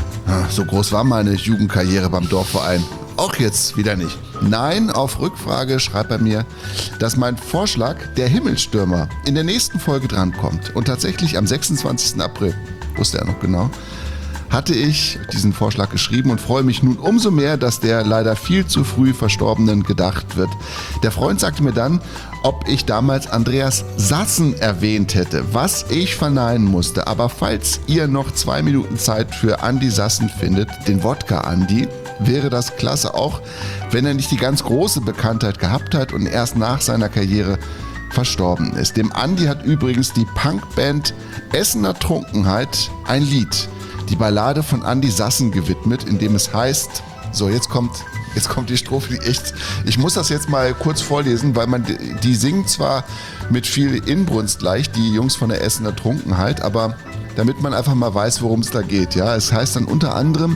So groß war meine Jugendkarriere beim Dorfverein. Auch jetzt wieder nicht. Nein, auf Rückfrage schreibt er mir, dass mein Vorschlag, der Himmelstürmer, in der nächsten Folge drankommt. Und tatsächlich am sechsundzwanzigsten April, wusste er noch genau, hatte ich diesen Vorschlag geschrieben und freue mich nun umso mehr, dass der leider viel zu früh Verstorbenen gedacht wird. Der Freund sagte mir dann, ob ich damals Andreas Sassen erwähnt hätte, was ich verneinen musste. Aber falls ihr noch zwei Minuten Zeit für Andi Sassen findet, den Wodka Andi, wäre das klasse, auch wenn er nicht die ganz große Bekanntheit gehabt hat und erst nach seiner Karriere verstorben ist. Dem Andi hat übrigens die Punkband Essener Trunkenheit ein Lied, die Ballade von Andi Sassen, gewidmet, in dem es heißt, so jetzt kommt, jetzt kommt die Strophe, die echt, ich muss das jetzt mal kurz vorlesen, weil man, die singen zwar mit viel Inbrunst leicht, die Jungs von der Essener Trunkenheit, aber damit man einfach mal weiß, worum es da geht, ja, es heißt dann unter anderem,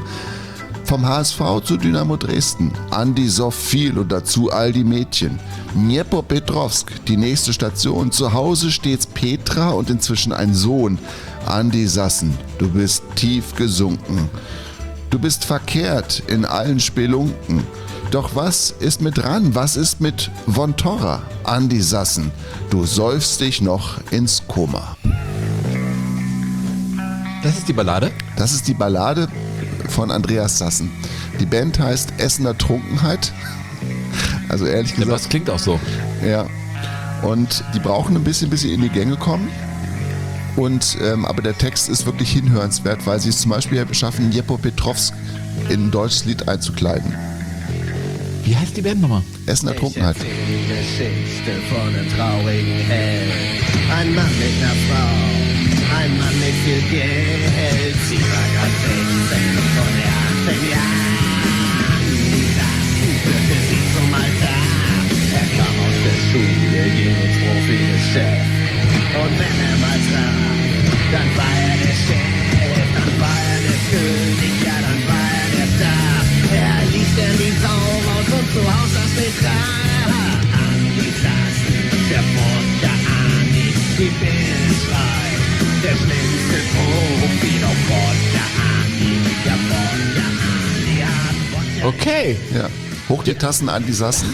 vom H S V zu Dynamo Dresden, Andi soff viel und dazu all die Mädchen. Dnipropetrovsk, die nächste Station, zu Hause stets Petra und inzwischen ein Sohn. Andi Sassen, du bist tief gesunken. Du bist verkehrt in allen Spelunken. Doch was ist mit Ran, was ist mit Von Torra? Andi Sassen, du säufst dich noch ins Koma. Das ist die Ballade? Das ist die Ballade von Andreas Sassen. Die Band heißt Essener Trunkenheit. Also ehrlich gesagt. Das klingt auch so. Ja. Und die brauchen ein bisschen, bis sie in die Gänge kommen. Und, ähm, aber der Text ist wirklich hinhörenswert, weil sie es zum Beispiel schaffen, Dnipropetrovsk in ein deutsches Lied einzukleiden. Wie heißt die Band nochmal? Essener Trunkenheit. Die Geschichte von einem traurigen Held. Ein Mann mit einer Frau, ein Mann mit viel Geld. Sie war grad sechzehn von der achtzehn Jahren. Das führte sie zum Altar. Er kam aus der wie Chef. Und wenn er mal traf, dann war er der Chef, dann war er der König, ja, dann war er der Star. Er ließ denn die Sau raus und zu Haus aus mit Klar. Andi Sassen, der Wodka Andi, die Bildschrei, der schlimmste Profi, doch Wodka Andi, der Wodka Andi hat Wodka. Okay. Ja. Hoch die Tassen, Andi Sassen.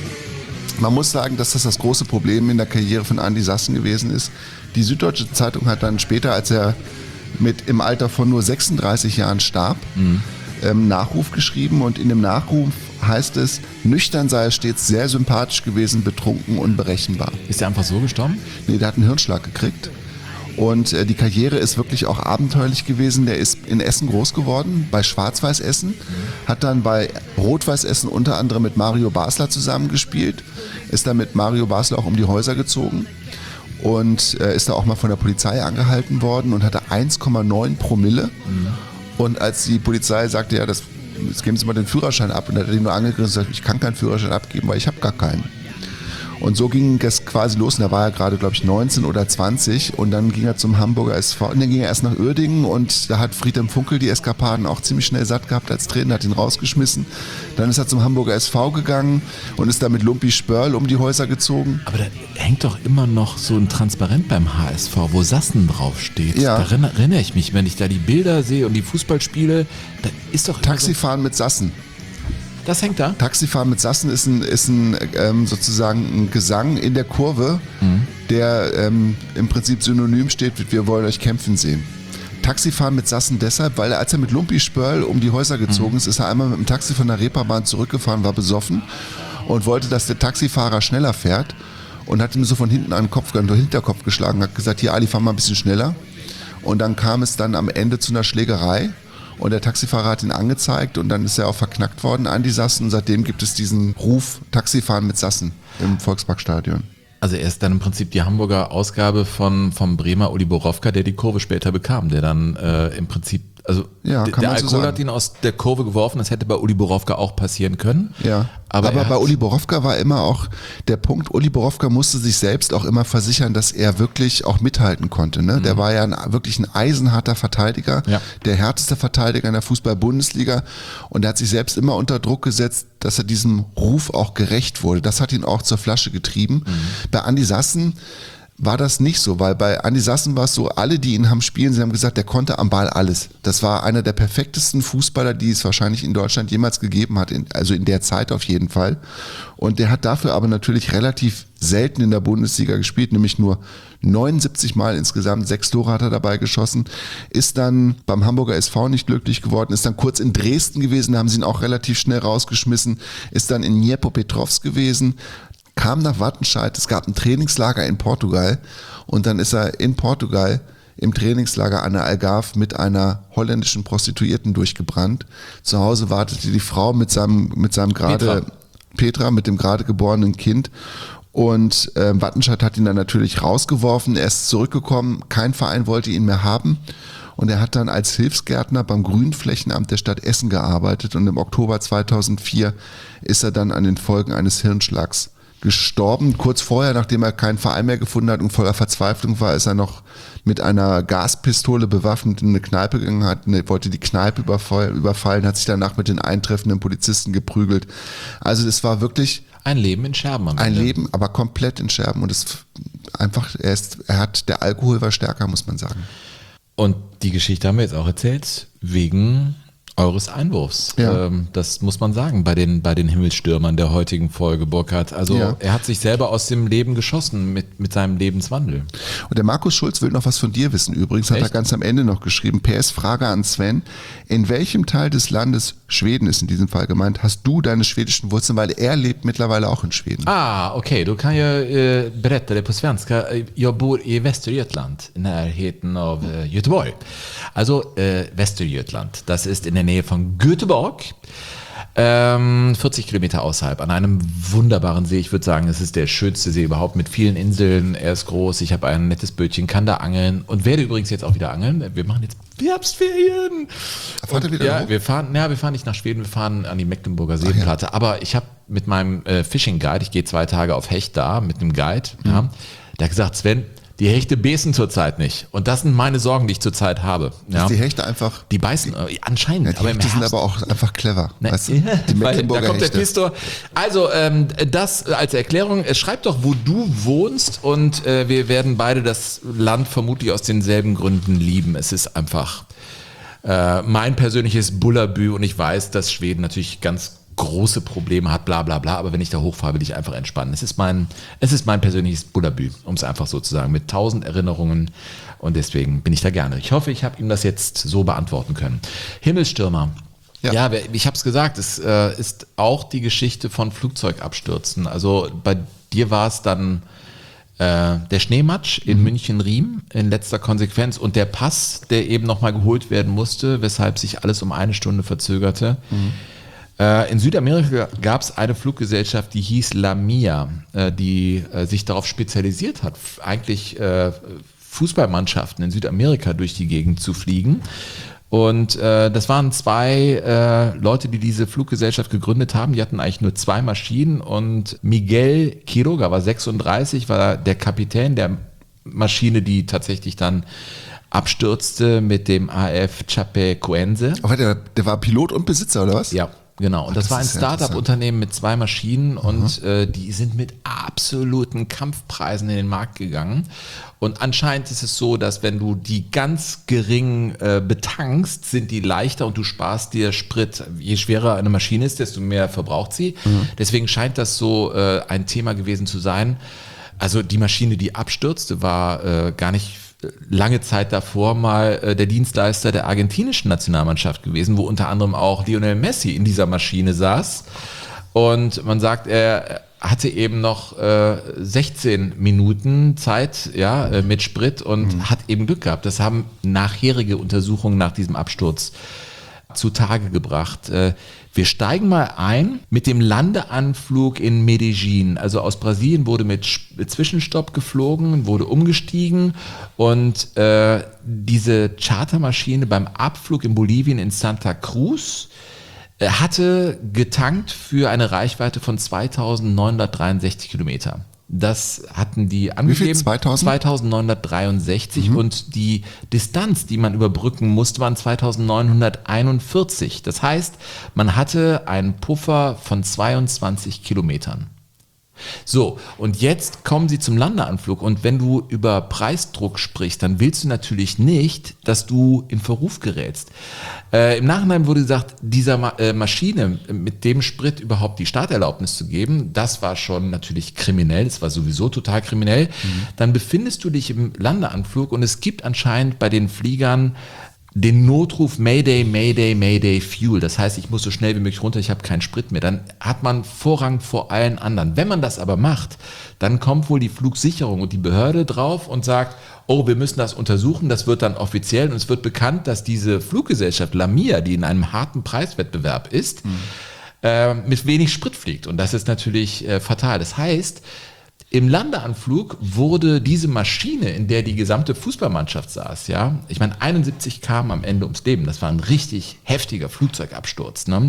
Man muss sagen, dass das das große Problem in der Karriere von Andi Sassen gewesen ist. Die Süddeutsche Zeitung hat dann später, als er mit im Alter von nur sechsunddreißig Jahren starb, mhm. ähm, Nachruf geschrieben, und in dem Nachruf heißt es, nüchtern sei er stets sehr sympathisch gewesen, betrunken und berechenbar. Ist er einfach so gestorben? Nee, der hat einen Hirnschlag gekriegt. Und äh, die Karriere ist wirklich auch abenteuerlich gewesen. Der ist in Essen groß geworden, bei Schwarz-Weiß Essen, mhm. hat dann bei Rot-Weiß Essen unter anderem mit Mario Basler zusammengespielt, ist dann mit Mario Basler auch um die Häuser gezogen und äh, ist da auch mal von der Polizei angehalten worden und hatte eins Komma neun Promille. Mhm. Und als die Polizei sagte, ja, das, jetzt geben Sie mal den Führerschein ab, und er hat ihn nur angegriffen und gesagt, ich kann keinen Führerschein abgeben, weil ich habe gar keinen. Und so ging es quasi los, und da war er gerade, glaube ich, neunzehn oder zwanzig, und dann ging er zum Hamburger S V, und dann ging er erst nach Uerdingen, und da hat Friedhelm Funkel die Eskapaden auch ziemlich schnell satt gehabt als Trainer, hat ihn rausgeschmissen. Dann ist er zum Hamburger S V gegangen und ist da mit Lumpi Spörl um die Häuser gezogen. Aber da hängt doch immer noch so ein Transparent beim H S V, wo Sassen draufsteht. Ja. Da erinnere ich mich, wenn ich da die Bilder sehe und die Fußballspiele, da ist doch Taxifahren mit Sassen. Das hängt da? Taxifahren mit Sassen ist ein, ist ein ähm, sozusagen ein Gesang in der Kurve, mhm. der ähm, im Prinzip synonym steht mit wir wollen euch kämpfen sehen. Taxifahren mit Sassen deshalb, weil er, als er mit Lumpi Spörl um die Häuser gezogen mhm. ist, ist er einmal mit dem Taxi von der Reeperbahn zurückgefahren, war besoffen und wollte, dass der Taxifahrer schneller fährt, und hat ihm so von hinten an den Kopf, an den Hinterkopf geschlagen, hat gesagt, hier Ali, fahr mal ein bisschen schneller. Und dann kam es dann am Ende zu einer Schlägerei. Und der Taxifahrer hat ihn angezeigt, und dann ist er auch verknackt worden, Andi Sassen. Und seitdem gibt es diesen Ruf Taxifahren mit Sassen im Volksparkstadion. Also er ist dann im Prinzip die Hamburger Ausgabe von vom Bremer Uli Borowka, der die Kurve später bekam, der dann äh, im Prinzip, also ja, d- der Alkohol so hat ihn aus der Kurve geworfen, das hätte bei Uli Borowka auch passieren können. Ja, aber, aber bei Uli Borowka war immer auch der Punkt, Uli Borowka musste sich selbst auch immer versichern, dass er wirklich auch mithalten konnte. Ne? Mhm. Der war ja ein, wirklich ein eisenharter Verteidiger, ja. der härteste Verteidiger in der Fußball-Bundesliga, und er hat sich selbst immer unter Druck gesetzt, dass er diesem Ruf auch gerecht wurde. Das hat ihn auch zur Flasche getrieben. Mhm. Bei Andi Sassen war das nicht so, weil bei Andi Sassen war es so, alle, die ihn haben spielen, sie haben gesagt, der konnte am Ball alles. Das war einer der perfektesten Fußballer, die es wahrscheinlich in Deutschland jemals gegeben hat, in, also in der Zeit auf jeden Fall. Und der hat dafür aber natürlich relativ selten in der Bundesliga gespielt, nämlich nur neunundsiebzig Mal insgesamt, sechs Tore hat er dabei geschossen, ist dann beim Hamburger S V nicht glücklich geworden, ist dann kurz in Dresden gewesen, da haben sie ihn auch relativ schnell rausgeschmissen, ist dann in Dniepropetrovsk gewesen, kam nach Wattenscheid, es gab ein Trainingslager in Portugal, und dann ist er in Portugal im Trainingslager an der Algarve mit einer holländischen Prostituierten durchgebrannt. Zu Hause wartete die Frau mit seinem, mit seinem gerade, Petra. Petra, mit dem gerade geborenen Kind, und äh, Wattenscheid hat ihn dann natürlich rausgeworfen, er ist zurückgekommen, kein Verein wollte ihn mehr haben. Und er hat dann als Hilfsgärtner beim Grünflächenamt der Stadt Essen gearbeitet, und im Oktober zweitausendvier ist er dann an den Folgen eines Hirnschlags gestorben. Kurz vorher, nachdem er keinen Verein mehr gefunden hat und voller Verzweiflung war, ist er noch mit einer Gaspistole bewaffnet in eine Kneipe gegangen, hat, ne, wollte die Kneipe überfallen, überfallen, hat sich danach mit den eintreffenden Polizisten geprügelt. Also es war wirklich ein Leben in Scherben. Ein Ende. Leben, aber komplett in Scherben. Und es einfach, er ist, er hat, der Alkohol war stärker, muss man sagen. Und die Geschichte haben wir jetzt auch erzählt, wegen eures Einwurfs. Ja. Ähm, das muss man sagen bei den, bei den Himmelstürmern der heutigen Folge, Burkhard. Also ja. er hat sich selber aus dem Leben geschossen mit, mit seinem Lebenswandel. Und der Markus Schulz will noch was von dir wissen. Übrigens hat Echt? er ganz am Ende noch geschrieben, P S Frage an Sven, in welchem Teil des Landes, Schweden ist in diesem Fall gemeint, hast du deine schwedischen Wurzeln, weil er lebt mittlerweile auch in Schweden. Ah, okej, okay. Då kan jag eh, berätta det på svenska. Jag bor i Västergötland, i närheten av eh, Göteborg. Also eh, Västergötland, das ist in der Nähe von Göteborg. Ähm, vierzig Kilometer außerhalb, an einem wunderbaren See. Ich würde sagen, es ist der schönste See überhaupt mit vielen Inseln. Er ist groß, ich habe ein nettes Bötchen, kann da angeln und werde übrigens jetzt auch wieder angeln. Wir machen jetzt Herbstferien. Fahrt ihr wieder ja, hoch? wir fahren, ja, wir fahren nicht nach Schweden, wir fahren an die Mecklenburger Seenplatte. Ja. Aber ich habe mit meinem äh, Fishing Guide, ich gehe zwei Tage auf Hecht da mit einem Guide, mhm. ja, Der hat gesagt, Sven, die Hechte beißen zurzeit nicht. Und das sind meine Sorgen, die ich zurzeit habe. Ja. Dass die Hechte einfach... Die beißen, äh, anscheinend. Ja, die aber Hechte im sind Herbst, aber auch einfach clever. Ne? Weißt du? Die Weil, Mecklenburger da kommt der Hechte. Pistor. Also, ähm, das als Erklärung. Schreib doch, wo du wohnst und äh, wir werden beide das Land vermutlich aus denselben Gründen lieben. Es ist einfach äh, mein persönliches Bullabü und ich weiß, dass Schweden natürlich ganz große Probleme hat, bla bla bla, aber wenn ich da hochfahre, will ich einfach entspannen. Es ist mein, es ist mein persönliches Bullabü, um es einfach so zu sagen, mit tausend Erinnerungen und deswegen bin ich da gerne. Ich hoffe, ich habe ihm das jetzt so beantworten können. Himmelstürmer. Ja, ja ich habe es gesagt, es äh, ist auch die Geschichte von Flugzeugabstürzen. Also bei dir war es dann äh, der Schneematsch in mhm. München-Riem in letzter Konsequenz und der Pass, der eben nochmal geholt werden musste, weshalb sich alles um eine Stunde verzögerte. Mhm. In Südamerika gab es eine Fluggesellschaft, die hieß Lamia, die sich darauf spezialisiert hat, eigentlich Fußballmannschaften in Südamerika durch die Gegend zu fliegen. Und das waren zwei Leute, die diese Fluggesellschaft gegründet haben. Die hatten eigentlich nur zwei Maschinen und Miguel Quiroga war sechsunddreißig, war der Kapitän der Maschine, die tatsächlich dann abstürzte mit dem A F Chapecoense. Aber der, der war Pilot und Besitzer, oder was? Ja. Genau, und Ach, das, das war ein Start-up-Unternehmen mit zwei Maschinen und mhm. äh, die sind mit absoluten Kampfpreisen in den Markt gegangen. Und anscheinend ist es so, dass wenn du die ganz gering äh, betankst, sind die leichter und du sparst dir Sprit. Je schwerer eine Maschine ist, desto mehr verbraucht sie. Mhm. Deswegen scheint das so äh, ein Thema gewesen zu sein. Also die Maschine, die abstürzte, war äh, gar nicht lange Zeit davor mal äh, der Dienstleister der argentinischen Nationalmannschaft gewesen, wo unter anderem auch Lionel Messi in dieser Maschine saß. Und man sagt, er hatte eben noch äh, sechzehn Minuten Zeit, ja, äh, mit Sprit und mhm. hat eben Glück gehabt. Das haben nachherige Untersuchungen nach diesem Absturz zutage gebracht. Äh, Wir steigen mal ein mit dem Landeanflug in Medellin. Also aus Brasilien wurde mit Zwischenstopp geflogen, wurde umgestiegen und äh, diese Chartermaschine beim Abflug in Bolivien in Santa Cruz äh, hatte getankt für eine Reichweite von zweitausendneunhundertdreiundsechzig Kilometer. Das hatten die angegeben. Wie viel? zweitausend? zweitausendneunhundertdreiundsechzig mhm. und die Distanz, die man überbrücken musste, waren zweitausendneunhunderteinundvierzig. Das heißt, man hatte einen Puffer von zweiundzwanzig Kilometern. So, und jetzt kommen sie zum Landeanflug und wenn du über Preisdruck sprichst, dann willst du natürlich nicht, dass du in Verruf gerätst. Äh, im Nachhinein wurde gesagt, dieser Ma- äh, Maschine mit dem Sprit überhaupt die Starterlaubnis zu geben, das war schon natürlich kriminell, das war sowieso total kriminell. Mhm. Dann befindest du dich im Landeanflug und es gibt anscheinend bei den Fliegern den Notruf Mayday, Mayday, Mayday, Fuel. Das heißt, ich muss so schnell wie möglich runter, ich habe keinen Sprit mehr. Dann hat man Vorrang vor allen anderen. Wenn man das aber macht, dann kommt wohl die Flugsicherung und die Behörde drauf und sagt, oh, wir müssen das untersuchen. Das wird dann offiziell und es wird bekannt, dass diese Fluggesellschaft Lamia, die in einem harten Preiswettbewerb ist, mhm. äh, mit wenig Sprit fliegt. Und das ist natürlich äh, fatal. Das heißt, im Landeanflug wurde diese Maschine, in der die gesamte Fußballmannschaft saß, ja, ich meine, einundsiebzig kamen am Ende ums Leben, das war ein richtig heftiger Flugzeugabsturz, ne?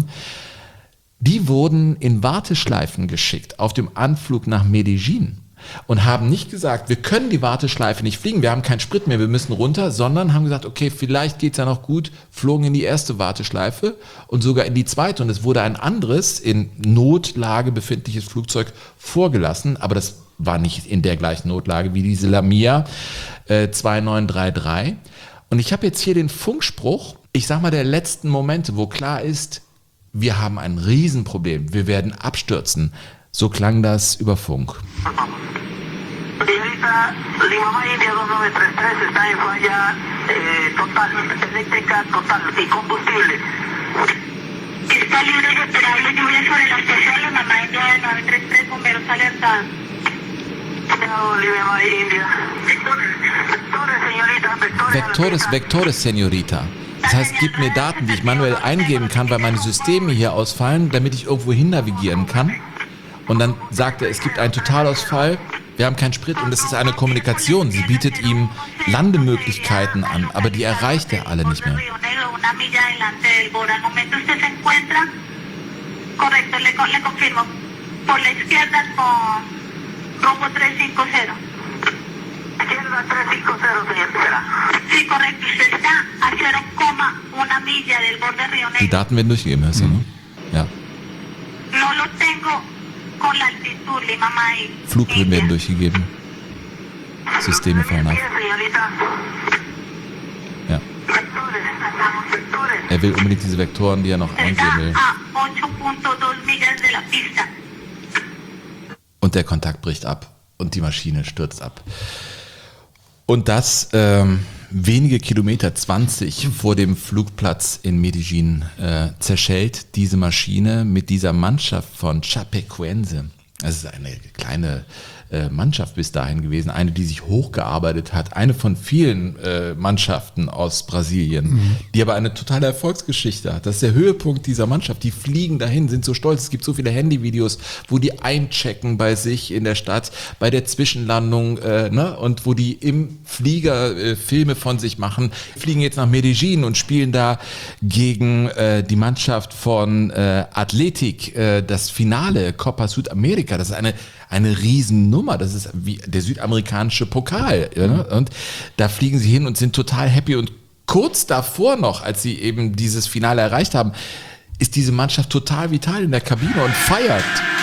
Die wurden in Warteschleifen geschickt auf dem Anflug nach Medellin und haben nicht gesagt, wir können die Warteschleife nicht fliegen, wir haben keinen Sprit mehr, wir müssen runter, sondern haben gesagt, okay, vielleicht geht's ja noch gut, flogen in die erste Warteschleife und sogar in die zweite und es wurde ein anderes, in Notlage befindliches Flugzeug vorgelassen, aber das war nicht in der gleichen Notlage wie diese Lamia äh, zwei neun drei drei. Und ich habe jetzt hier den Funkspruch, ich sag mal der letzten Momente, wo klar ist, wir haben ein Riesenproblem, wir werden abstürzen. So klang das über Funk. Señorita, Lima India dos nueve tres tres está en falla eh, total, eléctrica total y combustible. Está libre de esperable lluvia sobre la estación Lima India nueve tres tres, bomberos alerta. Vectores, Vectores, Señorita. Das heißt, gib mir Daten, die ich manuell eingeben kann, weil meine Systeme hier ausfallen, damit ich irgendwo hin navigieren kann. Und dann sagt er, es gibt einen Totalausfall, wir haben keinen Sprit und es ist eine Kommunikation. Sie bietet ihm Landemöglichkeiten an, aber die erreicht er alle nicht mehr. Rumbo tres cinco cero. Sierra tres cinco cero, señor Sierra. Sí, correcto. Se está a cero coma uno milla del borde Río Negro. Die Daten werden durchgegeben, heißt mhm. ne? Ja. No lo tengo con la altitud, Lima Mai. Flughöhen werden durchgegeben. Systeme fahren ab. Ja. Er will unbedingt diese Vektoren, die er noch eingeben will. Und der Kontakt bricht ab und die Maschine stürzt ab. Und das ähm, wenige Kilometer, zwanzig vor dem Flugplatz in Medellin, äh, zerschellt diese Maschine mit dieser Mannschaft von Chapecoense. Das ist eine kleine äh, Mannschaft bis dahin gewesen, eine, die sich hochgearbeitet hat, eine von vielen äh, Mannschaften aus Brasilien, mhm. die aber eine totale Erfolgsgeschichte hat. Das ist der Höhepunkt dieser Mannschaft. Die fliegen dahin, sind so stolz. Es gibt so viele Handyvideos, wo die einchecken bei sich in der Stadt, bei der Zwischenlandung, äh, ne? Und wo die im Flieger äh, Filme von sich machen, fliegen jetzt nach Medellin und spielen da gegen äh, die Mannschaft von äh, Athletic, äh, das Finale Copa Sudamerika. Das ist eine eine Riesennummer, das ist wie der südamerikanische Pokal. Ja, ne? Und da fliegen sie hin und sind total happy. Und kurz davor noch, als sie eben dieses Finale erreicht haben, ist diese Mannschaft total vital in der Kabine und feiert.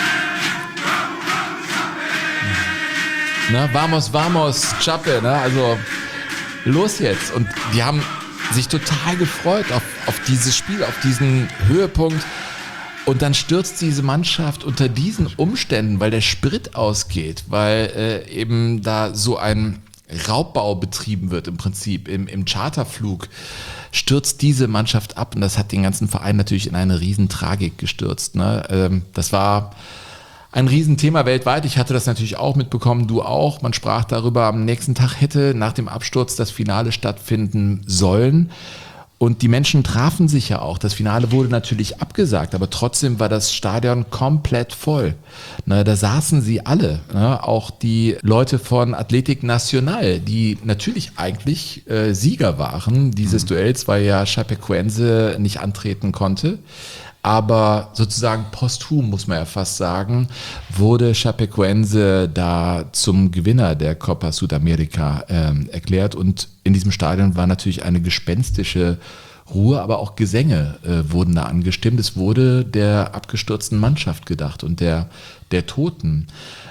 Na, vamos, vamos, Chape, ne? Also los jetzt. Und die haben sich total gefreut auf, auf dieses Spiel, auf diesen Höhepunkt. Und dann stürzt diese Mannschaft unter diesen Umständen, weil der Sprit ausgeht, weil äh, eben da so ein Raubbau betrieben wird im Prinzip im, im Charterflug, stürzt diese Mannschaft ab und das hat den ganzen Verein natürlich in eine Riesentragik gestürzt. Ne? Ähm, das war ein Riesenthema weltweit. Ich hatte das natürlich auch mitbekommen, du auch. Man sprach darüber, am nächsten Tag hätte nach dem Absturz das Finale stattfinden sollen. Und die Menschen trafen sich ja auch. Das Finale wurde natürlich abgesagt, aber trotzdem war das Stadion komplett voll. Ne, da saßen sie alle, ne, auch die Leute von Athletic Nacional, die natürlich eigentlich äh, Sieger waren dieses mhm. Duells, weil ja Chapecoense nicht antreten konnte. Aber sozusagen posthum, muss man ja fast sagen, wurde Chapecoense da zum Gewinner der Copa Sudamerika ähm, erklärt. Und in diesem Stadion war natürlich eine gespenstische Ruhe, aber auch Gesänge äh, wurden da angestimmt. Es wurde der abgestürzten Mannschaft gedacht und der, der Toten.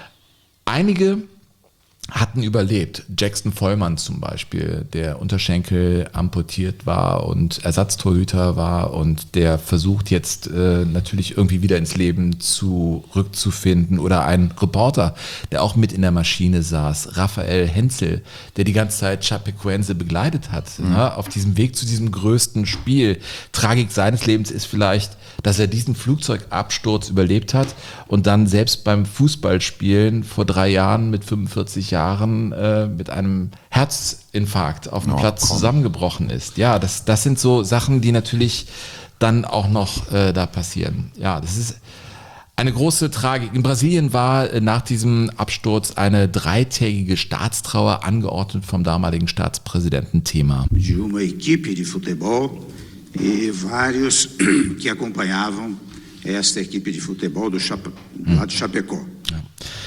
Einige hatten überlebt. Jackson Vollmann zum Beispiel, der Unterschenkel amputiert war und Ersatztorhüter war und der versucht jetzt äh, natürlich irgendwie wieder ins Leben zurückzufinden. Oder ein Reporter, der auch mit in der Maschine saß, Raphael Henzel, der die ganze Zeit Chapecoense begleitet hat, mhm. ne, auf diesem Weg zu diesem größten Spiel. Tragik seines Lebens ist vielleicht, dass er diesen Flugzeugabsturz überlebt hat und dann selbst beim Fußballspielen vor drei Jahren mit fünfundvierzig Jahren äh, mit einem Herzinfarkt auf dem oh, Platz komm. zusammengebrochen ist. Ja, das, das sind so Sachen, die natürlich dann auch noch äh, da passieren. Ja, das ist eine große Tragik. In Brasilien war äh, nach diesem Absturz eine dreitägige Staatstrauer angeordnet vom damaligen Staatspräsidenten Temer. De uma equipe de futebol e vários que acompanhavam esta equipe de futebol do Chape, lá de Chapecó. Ja.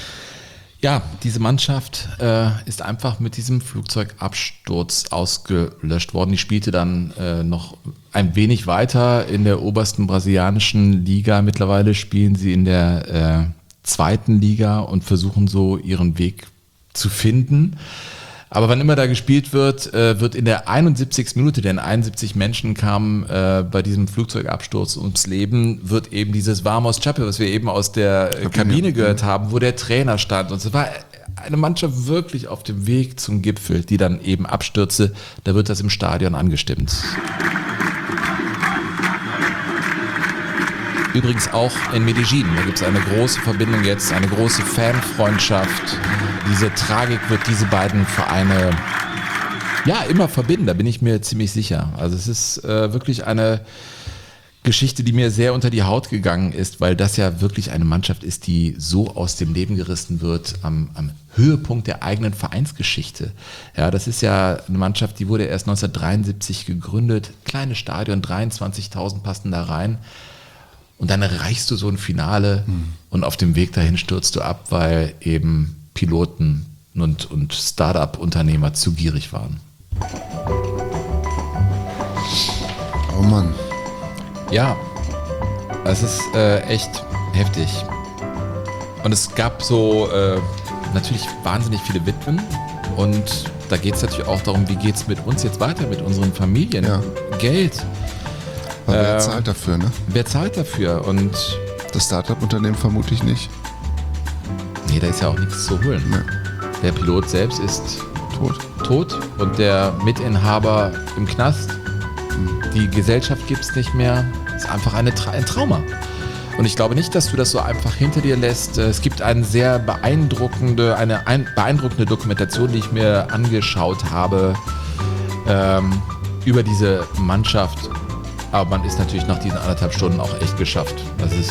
Ja, diese Mannschaft äh, ist einfach mit diesem Flugzeugabsturz ausgelöscht worden. Die spielte dann äh, noch ein wenig weiter in der obersten brasilianischen Liga. Mittlerweile spielen sie in der äh, zweiten Liga und versuchen so ihren Weg zu finden. Aber wann immer da gespielt wird, äh, wird in der einundsiebzigsten Minute, denn einundsiebzig Menschen kamen äh, bei diesem Flugzeugabsturz ums Leben, wird eben dieses Vamos Chape, was wir eben aus der Kabine, Kabine gehört haben, wo der Trainer stand. Und es war eine Mannschaft wirklich auf dem Weg zum Gipfel, die dann eben abstürzte. Da wird das im Stadion angestimmt. Übrigens auch in Medellin, da gibt es eine große Verbindung jetzt, eine große Fanfreundschaft. Diese Tragik wird diese beiden Vereine ja immer verbinden, da bin ich mir ziemlich sicher. Also es ist äh, wirklich eine Geschichte, die mir sehr unter die Haut gegangen ist, weil das ja wirklich eine Mannschaft ist, die so aus dem Leben gerissen wird am, am Höhepunkt der eigenen Vereinsgeschichte. Ja, das ist ja eine Mannschaft, die wurde erst neunzehnhundertdreiundsiebzig gegründet, kleines Stadion, dreiundzwanzigtausend passen da rein. Und dann erreichst du so ein Finale mhm. und auf dem Weg dahin stürzt du ab, weil eben Piloten und, und Start-up-Unternehmer zu gierig waren. Oh Mann. Ja, es ist äh, echt heftig. Und es gab so äh, natürlich wahnsinnig viele Witwen und da geht es natürlich auch darum, wie geht es mit uns jetzt weiter, mit unseren Familien. Ja. Geld. Aber wer äh, zahlt dafür, ne? Wer zahlt dafür? Und das Startup-Unternehmen vermutlich nicht. Nee, da ist ja auch nichts zu holen. Nee. Der Pilot selbst ist tot. tot und der Mitinhaber im Knast. Die Gesellschaft gibt es nicht mehr. Das ist einfach eine Tra- ein Trauma. Und ich glaube nicht, dass du das so einfach hinter dir lässt. Es gibt eine sehr beeindruckende, eine ein, beeindruckende Dokumentation, die ich mir angeschaut habe ähm, über diese Mannschaft. Aber man ist natürlich nach diesen anderthalb Stunden auch echt geschafft. Das ist,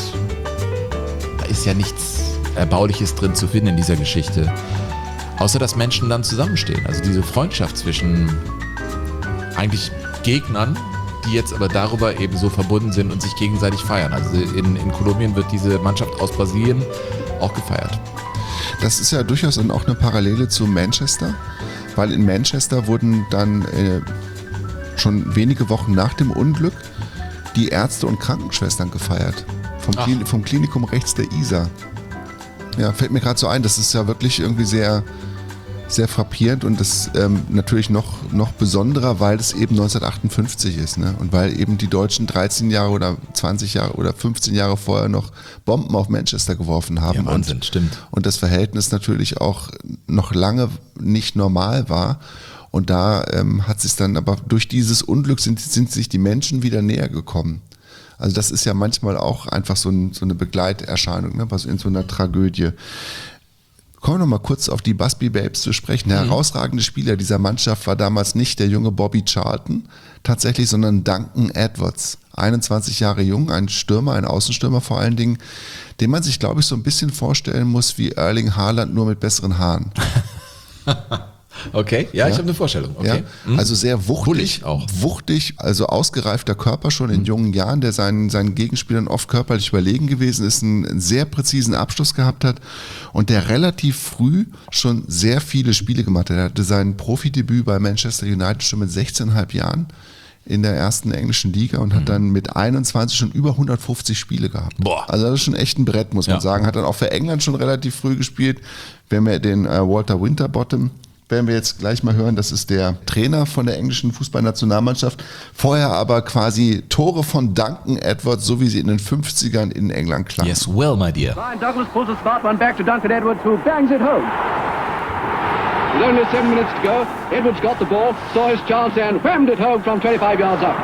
da ist ja nichts Erbauliches drin zu finden in dieser Geschichte. Außer, dass Menschen dann zusammenstehen. Also diese Freundschaft zwischen eigentlich Gegnern, die jetzt aber darüber eben so verbunden sind und sich gegenseitig feiern. Also in, in Kolumbien wird diese Mannschaft aus Brasilien auch gefeiert. Das ist ja durchaus dann auch eine Parallele zu Manchester, weil in Manchester wurden dann äh, schon wenige Wochen nach dem Unglück die Ärzte und Krankenschwestern gefeiert. Vom, Klin- vom Klinikum rechts der Isar. Ja, fällt mir gerade so ein, das ist ja wirklich irgendwie sehr, sehr frappierend und das ähm, natürlich noch, noch besonderer, weil es eben neunzehnhundertachtundfünfzig ist, ne? Und weil eben die Deutschen dreizehn Jahre oder zwanzig Jahre oder fünfzehn Jahre vorher noch Bomben auf Manchester geworfen haben. Ja, Wahnsinn, und, stimmt. Und das Verhältnis natürlich auch noch lange nicht normal war. Und da ähm, hat sich dann, aber durch dieses Unglück sind, sind sich die Menschen wieder näher gekommen. Also das ist ja manchmal auch einfach so, ein, so eine Begleiterscheinung, ne, was in so einer Tragödie. Kommen wir noch mal kurz auf die Busby Babes zu sprechen. Der mhm. herausragende Spieler dieser Mannschaft war damals nicht der junge Bobby Charlton tatsächlich, sondern Duncan Edwards. einundzwanzig Jahre jung, ein Stürmer, ein Außenstürmer vor allen Dingen, den man sich, glaube ich, so ein bisschen vorstellen muss wie Erling Haaland, nur mit besseren Haaren. Okay, ja, ja, ich habe eine Vorstellung. Okay. Ja, also sehr wuchtig, auch. wuchtig, also ausgereifter Körper schon in jungen Jahren, der seinen, seinen Gegenspielern oft körperlich überlegen gewesen ist, einen sehr präzisen Abschluss gehabt hat und der relativ früh schon sehr viele Spiele gemacht hat. Er hatte sein Profidebüt bei Manchester United schon mit sechzehn Komma fünf Jahren in der ersten englischen Liga und hat mhm. dann mit einundzwanzig schon über hundertfünfzig Spiele gehabt. Boah. Also das ist schon echt ein Brett, muss man ja. sagen. Hat dann auch für England schon relativ früh gespielt. Wenn wir den äh, Walter Winterbottom werden wir jetzt gleich mal hören, das ist der Trainer von der englischen Fußballnationalmannschaft. Vorher aber quasi Tore von Duncan Edwards, so wie sie in den fünfzigern in England klangen. Yes, well, my dear. Ryan Douglas pulls the smart one back to Duncan Edwards, who bangs it home. With only seven minutes to go, Edwards got the ball, saw his chance and whammed it home from twenty-five yards out.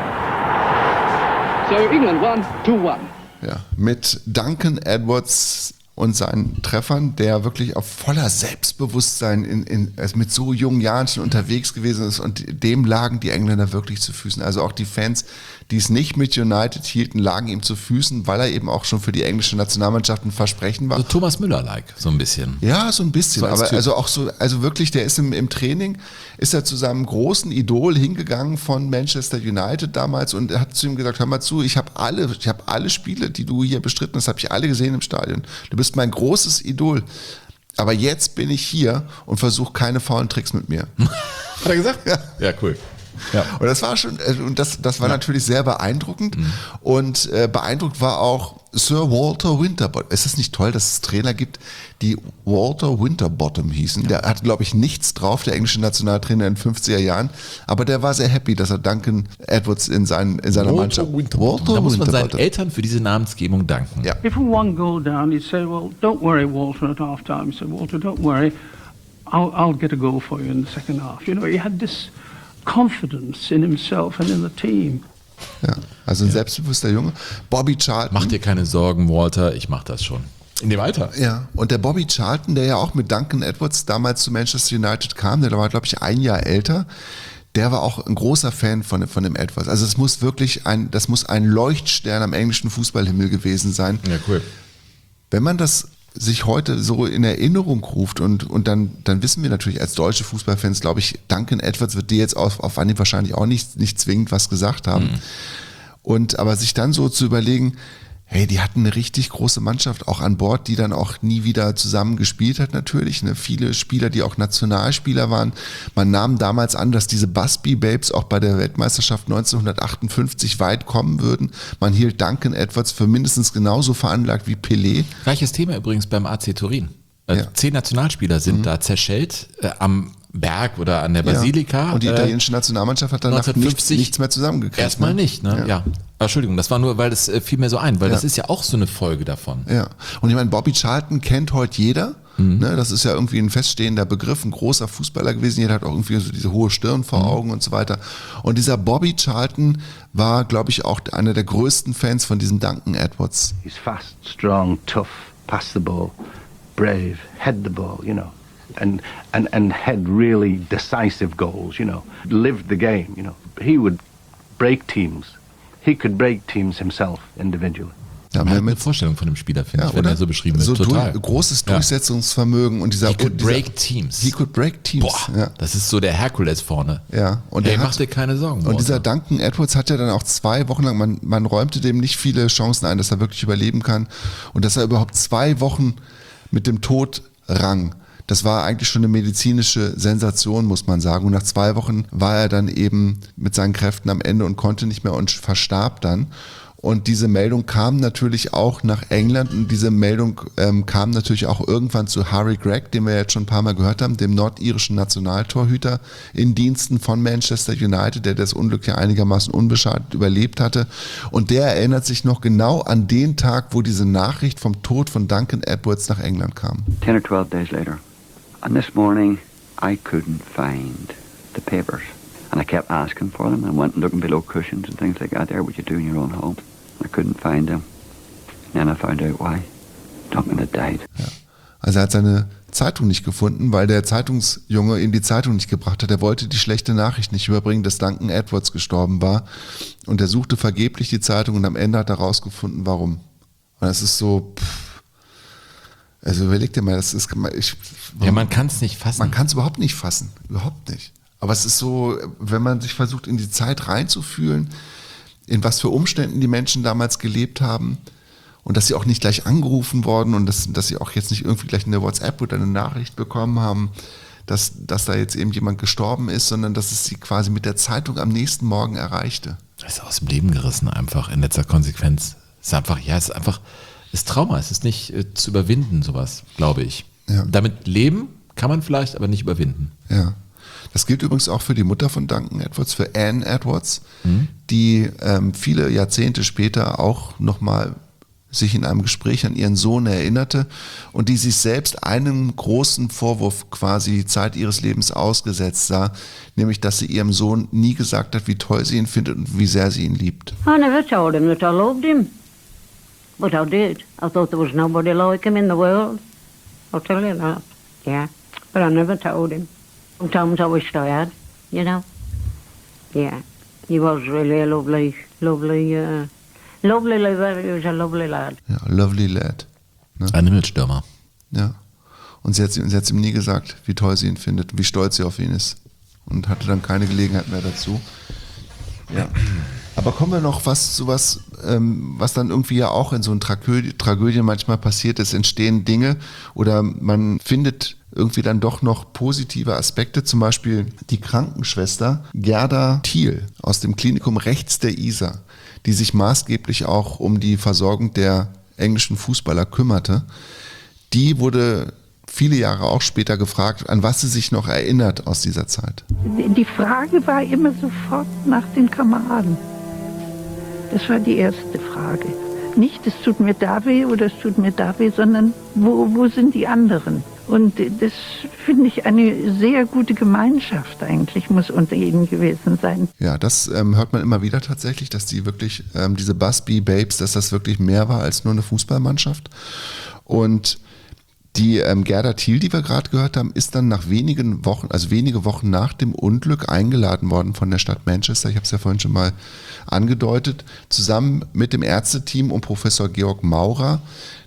So England won two one. Ja, mit Duncan Edwards und seinen Treffern, der wirklich auf voller Selbstbewusstsein in, in, also mit so jungen Jahren schon unterwegs gewesen ist und dem lagen die Engländer wirklich zu Füßen. Also auch die Fans, die es nicht mit United hielten, lagen ihm zu Füßen, weil er eben auch schon für die englische Nationalmannschaft ein Versprechen war. So Thomas Müller-like, so ein bisschen. Ja, so ein bisschen, so aber Typ. also auch so, also wirklich, der ist im, im Training, ist er zu seinem großen Idol hingegangen von Manchester United damals und er hat zu ihm gesagt, hör mal zu, ich habe alle, ich habe alle Spiele, die du hier bestritten hast, habe ich alle gesehen im Stadion. Du bist mein großes Idol. Aber jetzt bin ich hier und versuche keine faulen Tricks mit mir. Hat er gesagt? Ja, ja cool. Ja. Und das war schon, und das, das war ja. natürlich sehr beeindruckend. Mhm. Und äh, beeindruckt war auch Sir Walter Winterbottom. Es ist nicht toll, dass es Trainer gibt, die Walter Winterbottom hießen. Der hat, glaube ich, nichts drauf, der englische Nationaltrainer in den fünfziger Jahren. Aber der war sehr happy, dass er Duncan Edwards in, seinen, in seiner Walter Mannschaft... Walter da muss man seinen Eltern für diese Namensgebung danken. Ja. If we one goal down, he'd say, well, don't worry, Walter, at half time. He said, Walter, don't worry, I'll, I'll get a goal for you in the second half. You know, he had this confidence in himself and in the team. Ja, also ein ja. selbstbewusster Junge. Bobby Charlton. Mach dir keine Sorgen, Walter, ich mach das schon. In dem Alter. Ja, und der Bobby Charlton, der ja auch mit Duncan Edwards damals zu Manchester United kam, der war, glaube ich, ein Jahr älter, der war auch ein großer Fan von, von dem Edwards. Also es muss wirklich ein, das muss ein Leuchtstern am englischen Fußballhimmel gewesen sein. Ja, cool. Wenn man das sich heute so in Erinnerung ruft und, und dann, dann wissen wir natürlich als deutsche Fußballfans, glaube ich, Duncan Edwards wird dir jetzt auf, auf Anhieb wahrscheinlich auch nicht, nicht zwingend was gesagt haben. Mhm. Und aber sich dann so zu überlegen, hey, die hatten eine richtig große Mannschaft auch an Bord, die dann auch nie wieder zusammen gespielt hat natürlich. Ne? Viele Spieler, die auch Nationalspieler waren. Man nahm damals an, dass diese Busby Babes auch bei der Weltmeisterschaft neunzehnhundertachtundfünfzig weit kommen würden. Man hielt Duncan Edwards für mindestens genauso veranlagt wie Pelé. Gleiches Thema übrigens beim A C Turin. Äh, Ja. Zehn Nationalspieler sind Mhm. da zerschellt äh, am Berg oder an der Basilika. Ja. Und die äh, italienische Nationalmannschaft hat danach nichts, neunzehnhundertfünfzig nichts mehr zusammengekriegt. Erstmal ne? nicht, ne? Ja. Ja. Aber Entschuldigung, das war nur, weil das äh, fiel mir so ein, weil Ja. das ist ja auch so eine Folge davon. Ja, und ich meine, Bobby Charlton kennt heute jeder. Mhm. Ne, das ist ja irgendwie ein feststehender Begriff, ein großer Fußballer gewesen. Jeder hat auch irgendwie so diese hohe Stirn vor Mhm. Augen und so weiter. Und dieser Bobby Charlton war, glaube ich, auch einer der größten Fans von diesem Duncan Edwards. He's fast, strong, tough, pass the ball, brave, head the ball, you know, and, and, and had really decisive goals, you know, lived the game, you know. He would break teams. He could break teams himself individually. Ja, Man hat eine Vorstellung von dem Spieler, finde ich, wenn er so beschrieben wird. So Total. durch, großes Ja. Durchsetzungsvermögen und dieser He could und dieser, break teams. He could break teams. Boah, ja. das ist so der Herkules vorne. Ja, und Hey, der mach hat, dir keine Sorgen. Und Walter. dieser Duncan Edwards hat ja dann auch zwei Wochen lang, man, man räumte dem nicht viele Chancen ein, dass er wirklich überleben kann. Und dass er überhaupt zwei Wochen mit dem Tod rang. Das war eigentlich schon eine medizinische Sensation, muss man sagen. Und nach zwei Wochen war er dann eben mit seinen Kräften am Ende und konnte nicht mehr und verstarb dann. Und diese Meldung kam natürlich auch nach England und diese Meldung ähm, kam natürlich auch irgendwann zu Harry Gregg, den wir jetzt schon ein paar Mal gehört haben, dem nordirischen Nationaltorhüter in Diensten von Manchester United, der das Unglück ja einigermaßen unbeschadet überlebt hatte. Und der erinnert sich noch genau an den Tag, wo diese Nachricht vom Tod von Duncan Edwards nach England kam. Ten or twelve days later. And this morning, I couldn't find the papers. And I kept asking for them and went and looking below cushions and things like that there, what you do in your own home. I couldn't find them. And then I found out why. Duncan had died. Ja. Also er hat seine Zeitung nicht gefunden, weil der Zeitungsjunge ihm die Zeitung nicht gebracht hat. Er wollte die schlechte Nachricht nicht überbringen, dass Duncan Edwards gestorben war. Und er suchte vergeblich die Zeitung und am Ende hat er rausgefunden, warum. Und das ist so... Pff, also überleg dir mal, das ist... Ich, ja, man kann es nicht fassen. Man kann es überhaupt nicht fassen. Überhaupt nicht. Aber es ist so, wenn man sich versucht, in die Zeit reinzufühlen, in was für Umständen die Menschen damals gelebt haben und dass sie auch nicht gleich angerufen worden und dass, dass sie auch jetzt nicht irgendwie gleich eine WhatsApp oder eine Nachricht bekommen haben, dass, dass da jetzt eben jemand gestorben ist, sondern dass es sie quasi mit der Zeitung am nächsten Morgen erreichte. Das ist aus dem Leben gerissen einfach in letzter Konsequenz. Es ist einfach, ja, es ist einfach, es ist Trauma, es ist nicht äh, zu überwinden, sowas, glaube ich. Ja. Damit leben kann man vielleicht, aber nicht überwinden. Ja. Das gilt übrigens auch für die Mutter von Duncan Edwards, für Anne Edwards, Mhm. die ähm, viele Jahrzehnte später auch nochmal sich in einem Gespräch an ihren Sohn erinnerte und die sich selbst einen großen Vorwurf quasi Zeit ihres Lebens ausgesetzt sah, nämlich dass sie ihrem Sohn nie gesagt hat, wie toll sie ihn findet und wie sehr sie ihn liebt. I never told him that I loved him. But I did. I thought there was nobody like him in the world. I'll tell you that. Yeah. But I never told him. Sometimes I wished I had, you know. Yeah. He was really a lovely, lovely, uh, lovely, he was a lovely lad. Ja, lovely lad. Ne? Ein Himmelstürmer. Ja. Und sie hat, sie hat ihm nie gesagt, wie toll sie ihn findet und wie stolz sie auf ihn ist. Und hatte dann keine Gelegenheit mehr dazu. Ja. Aber kommen wir noch was zu was, ähm, was dann irgendwie ja auch in so einer Tragödie, Tragödie manchmal passiert ist, entstehen Dinge oder man findet irgendwie dann doch noch positive Aspekte, zum Beispiel die Krankenschwester Gerda Thiel aus dem Klinikum rechts der Isar, die sich maßgeblich auch um die Versorgung der englischen Fußballer kümmerte. Die wurde viele Jahre auch später gefragt, an was sie sich noch erinnert aus dieser Zeit. Die Frage war immer sofort nach den Kameraden. Das war die erste Frage. Nicht, es tut mir da weh oder es tut mir da weh, sondern wo, wo sind die anderen? Und das finde ich eine sehr gute Gemeinschaft eigentlich, muss unter ihnen gewesen sein. Ja, das ähm, hört man immer wieder tatsächlich, dass die wirklich, ähm, diese Busby Babes, dass das wirklich mehr war als nur eine Fußballmannschaft. Und die ähm, Gerda Thiel, die wir gerade gehört haben, ist dann nach wenigen Wochen, also wenige Wochen nach dem Unglück eingeladen worden von der Stadt Manchester, ich habe es ja vorhin schon mal angedeutet, zusammen mit dem Ärzteteam und Professor Georg Maurer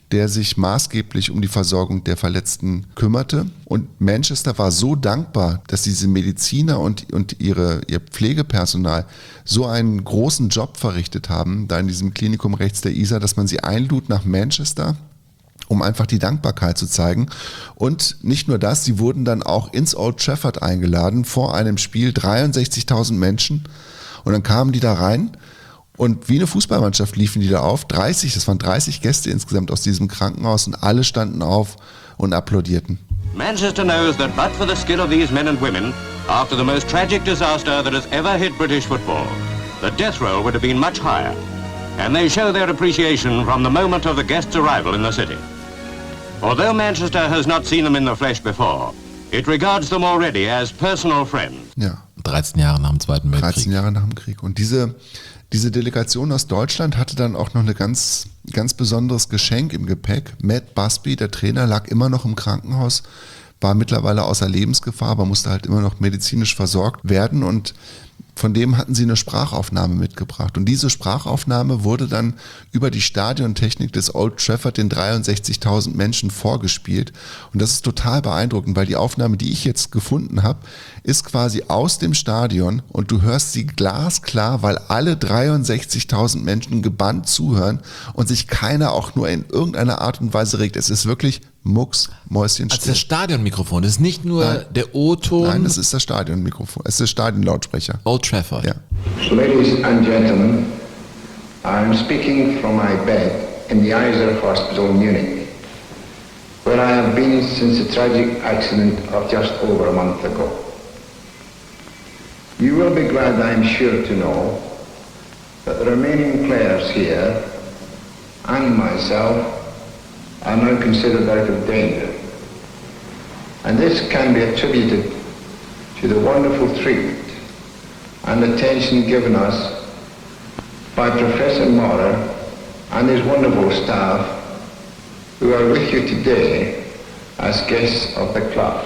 der sich maßgeblich um die Versorgung der Verletzten kümmerte. Und Manchester war so dankbar, dass diese Mediziner und, und ihre, ihr Pflegepersonal so einen großen Job verrichtet haben, da in diesem Klinikum rechts der Isar, dass man sie einlud nach Manchester, um einfach die Dankbarkeit zu zeigen. Und nicht nur das, sie wurden dann auch ins Old Trafford eingeladen, vor einem Spiel, dreiundsechzigtausend Menschen. Und dann kamen die da rein und wie eine Fußballmannschaft liefen die da auf. dreißig, das waren dreißig Gäste insgesamt aus diesem Krankenhaus und alle standen auf und applaudierten. Manchester knows that but for the skill of these men and women, after the most tragic disaster that has ever hit British football, the death roll would have been much higher. And they show their appreciation from the moment of the guests' arrival in the city. Although Manchester has not seen them in the flesh before, it regards them already as personal friends. Ja. dreizehn Jahre nach dem Zweiten Weltkrieg. dreizehn Jahre nach dem Krieg. Und diese, diese Delegation aus Deutschland hatte dann auch noch ein ganz, ganz besonderes Geschenk im Gepäck. Matt Busby, der Trainer, lag immer noch im Krankenhaus, war mittlerweile außer Lebensgefahr, aber musste halt immer noch medizinisch versorgt werden und von dem hatten sie eine Sprachaufnahme mitgebracht. Und diese Sprachaufnahme wurde dann über die Stadiontechnik des Old Trafford den dreiundsechzigtausend Menschen vorgespielt. Und das ist total beeindruckend, weil die Aufnahme, die ich jetzt gefunden habe, ist quasi aus dem Stadion und du hörst sie glasklar, weil alle dreiundsechzigtausend Menschen gebannt zuhören und sich keiner auch nur in irgendeiner Art und Weise regt. Es ist wirklich mucksmäuschenstill. Also das Stadionmikrofon, das ist nicht nur Nein. der O-Ton. Nein, das ist das Stadionmikrofon, es ist der Stadionlautsprecher. Old Trafford. Ja. Ladies and gentlemen, I'm speaking from my bed in the Isar Hospital, Munich, where I have been since the tragic accident of just over a month ago. You will be glad, I'm sure, to know that the remaining players here and myself are now considered out of danger. And this can be attributed to the wonderful treatment and attention given us by Professor Maurer and his wonderful staff who are with you today as guests of the club.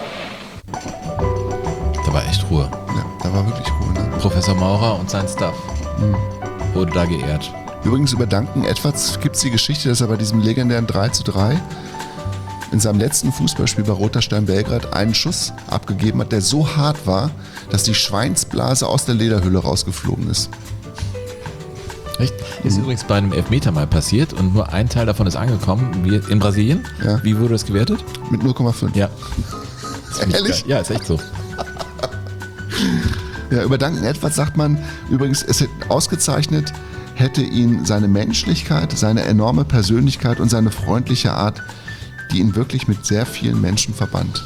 Da war echt Ruhe. Ja, da war wirklich Ruhe. Ne? Professor Maurer und sein Staff mhm. wurde da geehrt. Übrigens über Duncan Edwards gibt es die Geschichte, dass er bei diesem legendären drei zu drei in seinem letzten Fußballspiel bei Roter Stern Belgrad einen Schuss abgegeben hat, der so hart war, dass die Schweinsblase aus der Lederhülle rausgeflogen ist. Echt? Ist mhm. übrigens bei einem Elfmeter mal passiert und nur ein Teil davon ist angekommen. Wie in Brasilien? Ja. Wie wurde das gewertet? Mit null Komma fünf. Ja. Ehrlich? Ja, ist echt so. Ja, über Duncan Edwards sagt man übrigens, es ist ausgezeichnet, hätte ihn seine Menschlichkeit, seine enorme Persönlichkeit und seine freundliche Art, die ihn wirklich mit sehr vielen Menschen verband.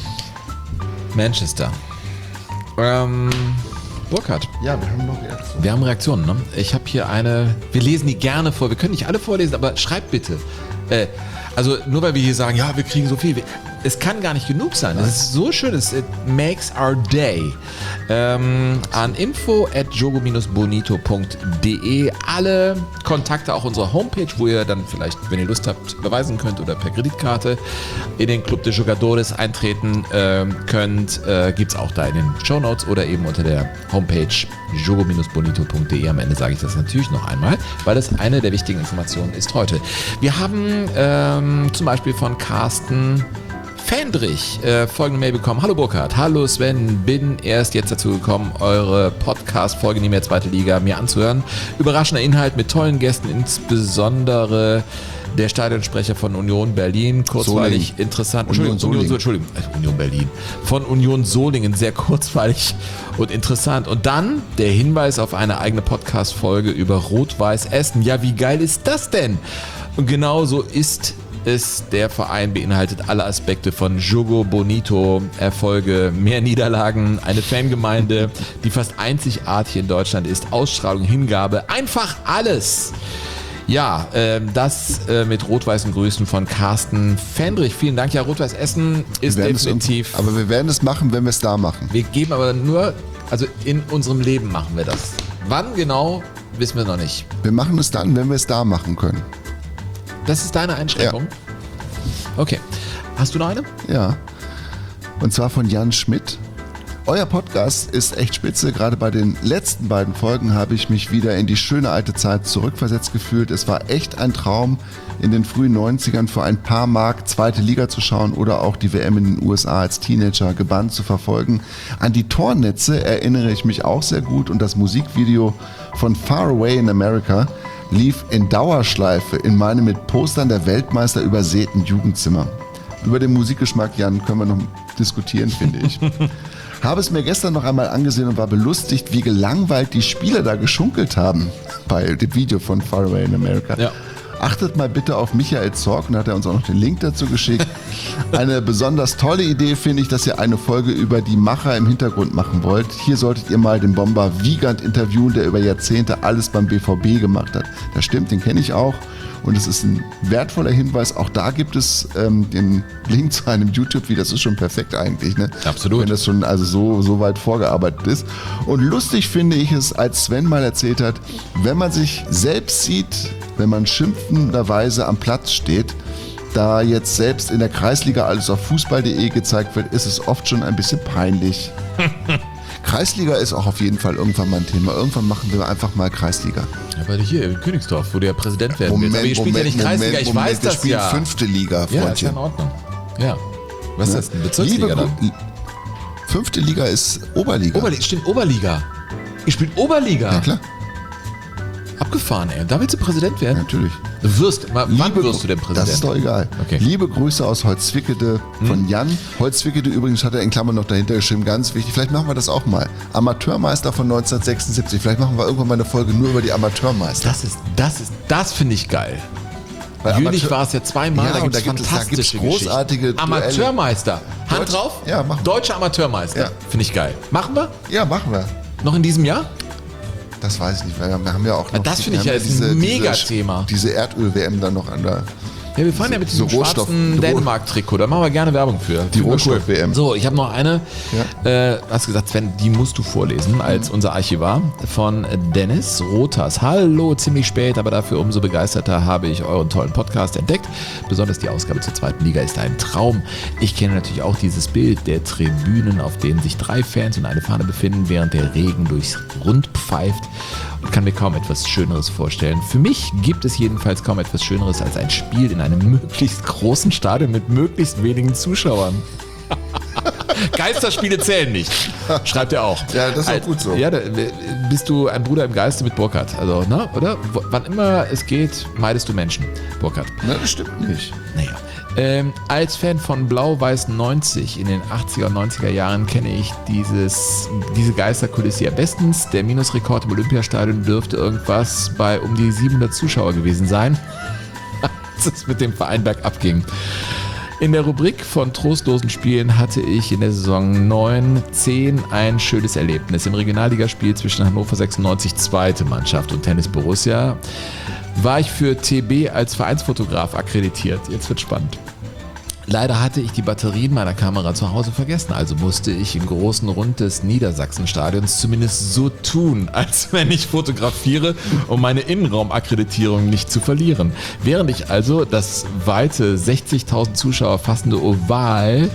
Manchester. Ähm, Burkhard. Ja, wir haben noch Reaktionen. Wir haben Reaktionen, ne? Ich habe hier eine, wir lesen die gerne vor, wir können nicht alle vorlesen, aber schreibt bitte. Äh, also nur weil wir hier sagen, ja, wir kriegen so viel. Es kann gar nicht genug sein. Es ist so schön, es makes our day. Ähm, an info at jogo bonito punkt de alle Kontakte, auch unsere Homepage, wo ihr dann vielleicht, wenn ihr Lust habt, überweisen könnt oder per Kreditkarte in den Club de Jogadores eintreten äh, könnt, äh, gibt es auch da in den Shownotes oder eben unter der Homepage jogo bonito punkt de. Am Ende sage ich das natürlich noch einmal, weil das eine der wichtigen Informationen ist heute. Wir haben ähm, zum Beispiel von Carsten Fendrich äh, folgende Mail bekommen. Hallo Burkhard, hallo Sven, bin erst jetzt dazu gekommen, eure Podcast-Folge Nie mehr zweite Liga mir anzuhören. Überraschender Inhalt mit tollen Gästen, insbesondere der Stadionsprecher von Union Berlin, kurzweilig, Solingen. interessant. Union Entschuldigung, Union, Entschuldigung, Union Berlin. Von Union Solingen, sehr kurzweilig und interessant. Und dann der Hinweis auf eine eigene Podcast-Folge über Rot-Weiß Essen. Ja, wie geil ist das denn? Und genau so ist es, der Verein beinhaltet alle Aspekte von Jogo Bonito, Erfolge, mehr Niederlagen, eine Fangemeinde, die fast einzigartig in Deutschland ist, Ausstrahlung, Hingabe, einfach alles. Ja, äh, das äh, mit rot-weißen Grüßen von Carsten Fendrich. Vielen Dank. Ja, Rot-Weiß Essen ist definitiv. Es, aber wir werden es machen, wenn wir es da machen. Wir geben aber nur, also in unserem Leben machen wir das. Wann genau, wissen wir noch nicht. Wir machen es dann, wenn wir es da machen können. Das ist deine Einschränkung? Ja. Okay. Hast du noch eine? Ja. Und zwar von Jan Schmidt. euer Podcast ist echt spitze. Gerade bei den letzten beiden Folgen habe ich mich wieder in die schöne alte Zeit zurückversetzt gefühlt. Es war echt ein Traum, in den frühen neunzigern für ein paar Mark zweite Liga zu schauen oder auch die W M in den U S A als Teenager gebannt zu verfolgen. An die Tornetze erinnere ich mich auch sehr gut und das Musikvideo von Far Away in America lief in Dauerschleife in meinem mit Postern der Weltmeister übersäten Jugendzimmer. Über den Musikgeschmack, Jan, können wir noch diskutieren, finde ich. Habe es mir gestern noch einmal angesehen und war belustigt, wie gelangweilt die Spieler da geschunkelt haben bei dem Video von Far Away in America. Ja. Achtet mal bitte auf Michael Zorc und hat er uns auch noch den Link dazu geschickt. Eine besonders tolle Idee finde ich, dass ihr eine Folge über die Macher im Hintergrund machen wollt. Hier solltet ihr mal den Bomber Wiegand interviewen, der über Jahrzehnte alles beim B V B gemacht hat. Das stimmt, den kenne ich auch. Und es ist ein wertvoller Hinweis. Auch da gibt es ähm, den Link zu einem YouTube-Video. Das ist schon perfekt eigentlich. Ne? Absolut. Wenn das schon also so, so weit vorgearbeitet ist. Und lustig finde ich es, als Sven mal erzählt hat, wenn man sich selbst sieht, wenn man schimpfenderweise am Platz steht, da jetzt selbst in der Kreisliga alles auf fußball punkt de gezeigt wird, ist es oft schon ein bisschen peinlich. Kreisliga ist auch auf jeden Fall irgendwann mal ein Thema. Irgendwann machen wir einfach mal Kreisliga. Aber hier in Königsdorf, wo du ja Präsident werden Moment, willst. Aber ihr spielt Moment, ja nicht Kreisliga, Moment, ich Moment, weiß wir das spielen ja. fünfte Liga, Freundchen. Ja, ist ja in Ordnung. Ja. Was ist das denn? Bezirksliga Liebe, dann? Fünfte Liga ist Oberliga. Oberliga, stimmt, Oberliga. Ihr spielt Oberliga. Ja, klar. Abgefahren, ey. Da willst du Präsident werden? Natürlich. Du wirst, wann Liebe, wirst du denn Präsident? Das ist doch egal. Okay. Liebe Grüße aus Holzwickede von Jan. Holzwickede übrigens hat er in Klammern noch dahinter geschrieben, ganz wichtig. Vielleicht machen wir das auch mal. Amateurmeister von neunzehnhundertsechsundsiebzig. Vielleicht machen wir irgendwann mal eine Folge nur über die Amateurmeister. Das ist, das ist, das finde ich geil. Weil Jülich Amateur- war es ja zweimal, Ja, da und gibt es da gibt es- da fantastische gibt's großartige Geschichten. Duelle. Amateurmeister. Hand Deutsch- drauf? Ja, machen wir. Deutscher Amateurmeister. Ja. Finde ich geil. Machen wir? Ja, machen wir. Noch in diesem Jahr? Das weiß ich nicht, weil wir haben ja auch noch... Das die- finde ich wir ja haben ist ein diese- Mega-Thema. Diese, diese Erdöl-W M dann noch an der... Ja, wir fahren ja mit So diesem Rohstoff- schwarzen Roh- Dänemark-Trikot. Da machen wir gerne Werbung für. Die Finde ich Rohstoff-W M. So, ich habe noch eine. Äh, hast gesagt, Sven, die musst du vorlesen als unser Archivar von Dennis Rothers. Hallo, ziemlich spät, aber dafür umso begeisterter habe ich euren tollen Podcast entdeckt. Besonders die Ausgabe zur zweiten Liga ist ein Traum. Ich kenne natürlich auch dieses Bild der Tribünen, auf denen sich drei Fans und eine Fahne befinden, während der Regen durchs Rund pfeift. Und kann mir kaum etwas Schöneres vorstellen. Für mich gibt es jedenfalls kaum etwas Schöneres als ein Spiel in einem möglichst großen Stadion mit möglichst wenigen Zuschauern. Geisterspiele zählen nicht, schreibt er auch. Ja, das ist auch Als- gut so. Ja, da bist du ein Bruder im Geiste mit Burkhardt. Also, ne, oder? W- Wann immer es geht, meidest du Menschen, Burkhardt. Na, das stimmt nicht. Naja. Ähm, als Fan von Blau-Weiß neunzig in den achtziger und neunziger Jahren kenne ich dieses, diese Geisterkulisse ja bestens. Der Minusrekord im Olympiastadion dürfte irgendwas bei um die siebenhundert Zuschauer gewesen sein, als es mit dem Verein bergab ging. In der Rubrik von trostlosen Spielen hatte ich in der Saison neun zehn ein schönes Erlebnis. Im Regionalligaspiel zwischen Hannover sechsundneunzig, zweite Mannschaft, und Tennis Borussia war ich für T B als Vereinsfotograf akkreditiert. Jetzt wird spannend. Leider hatte ich die Batterien meiner Kamera zu Hause vergessen, also musste ich im großen Rund des Niedersachsenstadions zumindest so tun, als wenn ich fotografiere, um meine Innenraumakkreditierung nicht zu verlieren. Während ich also das weite sechzigtausend Zuschauer fassende Oval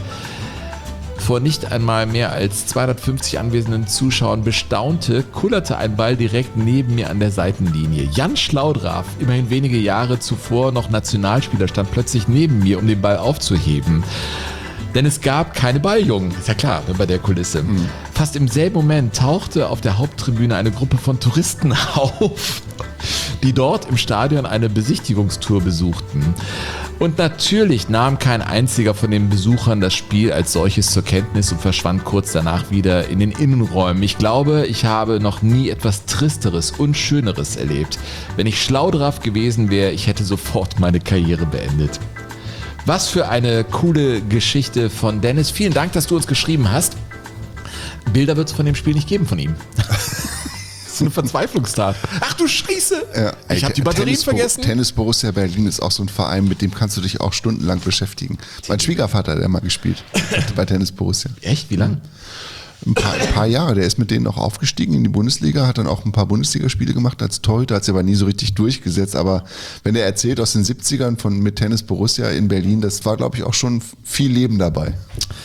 vor nicht einmal mehr als zweihundertfünfzig anwesenden Zuschauern bestaunte, kullerte ein Ball direkt neben mir an der Seitenlinie. Jan Schlaudraff, immerhin wenige Jahre zuvor noch Nationalspieler, stand plötzlich neben mir, um den Ball aufzuheben. Denn es gab keine Balljungen. Ist ja klar, bei der Kulisse. Mhm. Fast im selben Moment tauchte auf der Haupttribüne eine Gruppe von Touristen auf, die dort im Stadion eine Besichtigungstour besuchten. Und natürlich nahm kein einziger von den Besuchern das Spiel als solches zur Kenntnis und verschwand kurz danach wieder in den Innenräumen. Ich glaube, ich habe noch nie etwas Tristeres und Schöneres erlebt. Wenn ich Schlaudraff gewesen wäre, ich hätte sofort meine Karriere beendet. Was für eine coole Geschichte von Dennis. Vielen Dank, dass du uns geschrieben hast. Bilder wird es von dem Spiel nicht geben von ihm. Das ist eine Verzweiflungstat. Ach du Scheiße! Ja, Ich habe die Batterien Tennis, vergessen. Tennis Borussia Berlin ist auch so ein Verein, mit dem kannst du dich auch stundenlang beschäftigen. Mein Schwiegervater hat ja mal gespielt bei Tennis Borussia. Echt? Wie lange? Ein paar, ein paar Jahre. Der ist mit denen auch aufgestiegen in die Bundesliga, hat dann auch ein paar Bundesligaspiele gemacht als Torhüter, hat sich aber nie so richtig durchgesetzt. Aber wenn er erzählt aus den siebzigern von, mit Tennis Borussia in Berlin, das war, glaube ich, auch schon viel Leben dabei.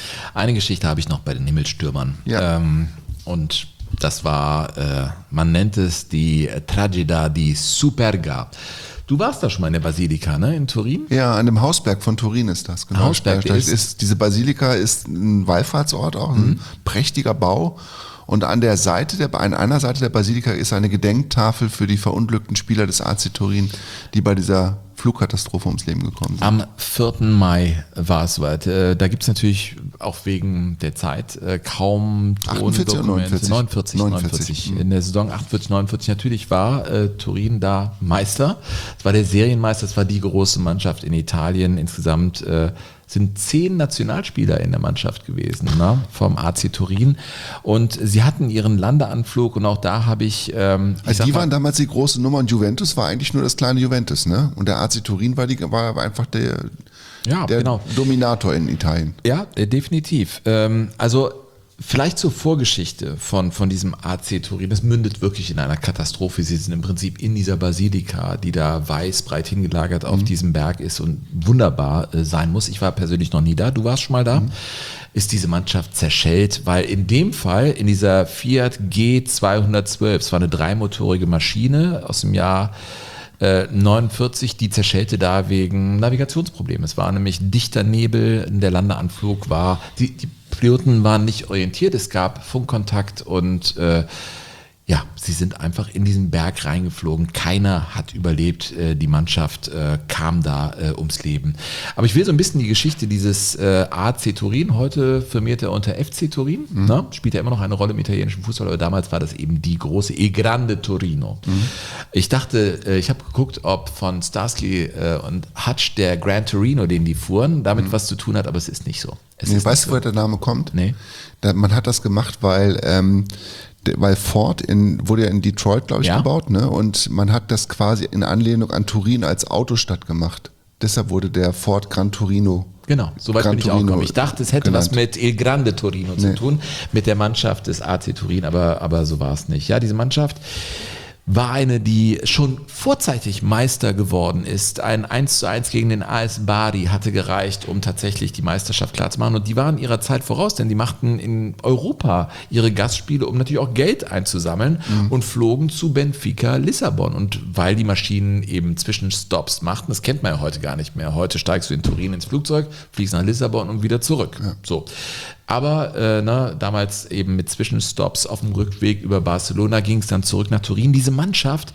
Eine Geschichte habe ich noch bei den Himmelstürmern. Ja. Ähm, und das war, äh, man nennt es die Trageda di Superga. Du warst da schon mal in der Basilika, ne, in Turin? Ja, an dem Hausberg von Turin ist das. Genau. Hausberg da, da ist- ist, diese Basilika ist ein Wallfahrtsort auch, ein Mhm. prächtiger Bau. Und an der Seite der, an einer Seite der Basilika ist eine Gedenktafel für die verunglückten Spieler des A C Turin, die bei dieser Flugkatastrophe ums Leben gekommen sind. Am vierten Mai war es soweit. Äh, Da gibt es natürlich auch wegen der Zeit äh, kaum achtundvierzig und Tondokumente. neunundvierzig. neunundvierzig, neunundvierzig. Mhm. In der Saison achtundvierzig, neunundvierzig natürlich war äh, Turin da Meister. Es war der Serienmeister, es war die große Mannschaft in Italien. Insgesamt äh, sind zehn Nationalspieler in der Mannschaft gewesen, ne, vom A C Turin. Und sie hatten ihren Landeanflug und auch da habe ich... Ähm, ich Also sag die mal- waren damals die große Nummer und Juventus war eigentlich nur das kleine Juventus, ne? Und der A C Turin war, die, war einfach der, Ja, der genau. Dominator in Italien. Ja, äh, definitiv. Ähm, also vielleicht zur Vorgeschichte von, von diesem A C Turin. Das mündet wirklich in einer Katastrophe. Sie sind im Prinzip in dieser Basilika, die da weiß breit hingelagert auf diesem Berg ist und wunderbar äh, sein muss. Ich war persönlich noch nie da. Du warst schon mal da. Ist diese Mannschaft zerschellt, weil in dem Fall, in dieser Fiat G zweihundertzwölf, es war eine dreimotorige Maschine aus dem Jahr äh, neunundvierzig, die zerschellte da wegen Navigationsproblemen. Es war nämlich dichter Nebel, der Landeanflug war, die, die Piloten waren nicht orientiert, es gab Funkkontakt und äh, ja, sie sind einfach in diesen Berg reingeflogen. Keiner hat überlebt. Äh, Die Mannschaft äh, kam da äh, ums Leben. Aber ich will so ein bisschen die Geschichte dieses äh, A C Turin, heute firmiert er unter F C Turin, Mhm. ne? Spielt ja immer noch eine Rolle im italienischen Fußball, aber damals war das eben die große Il Grande Torino. Mhm. Ich dachte, äh, ich habe geguckt, ob von Starsky äh, und Hutch der Gran Torino, den die fuhren, damit was zu tun hat, aber es ist nicht so. Es Nee, ist weißt nicht du, woher der Name kommt? Nee. Da, man hat das gemacht, weil, ähm, de- weil Ford in, wurde ja in Detroit, glaube ich, Ja. gebaut, ne? Und man hat das quasi in Anlehnung an Turin als Autostadt gemacht. Deshalb wurde der Ford Gran Torino. Genau, soweit Gran bin ich auch Torino gekommen. Ich dachte, es hätte was genannt. mit Il Grande Torino zu Nee. tun, mit der Mannschaft des A C Turin, aber, aber so war es nicht. Ja, diese Mannschaft war eine, die schon vorzeitig Meister geworden ist. Ein eins zu eins gegen den A S Bari hatte gereicht, um tatsächlich die Meisterschaft klarzumachen. Und die waren ihrer Zeit voraus, denn die machten in Europa ihre Gastspiele, um natürlich auch Geld einzusammeln und flogen zu Benfica Lissabon. Und weil die Maschinen eben Zwischenstopps machten, das kennt man ja heute gar nicht mehr. Heute steigst du in Turin ins Flugzeug, fliegst nach Lissabon und wieder zurück. So. Aber äh, ne, damals eben mit Zwischenstopps auf dem Rückweg über Barcelona ging es dann zurück nach Turin. Diese Mannschaft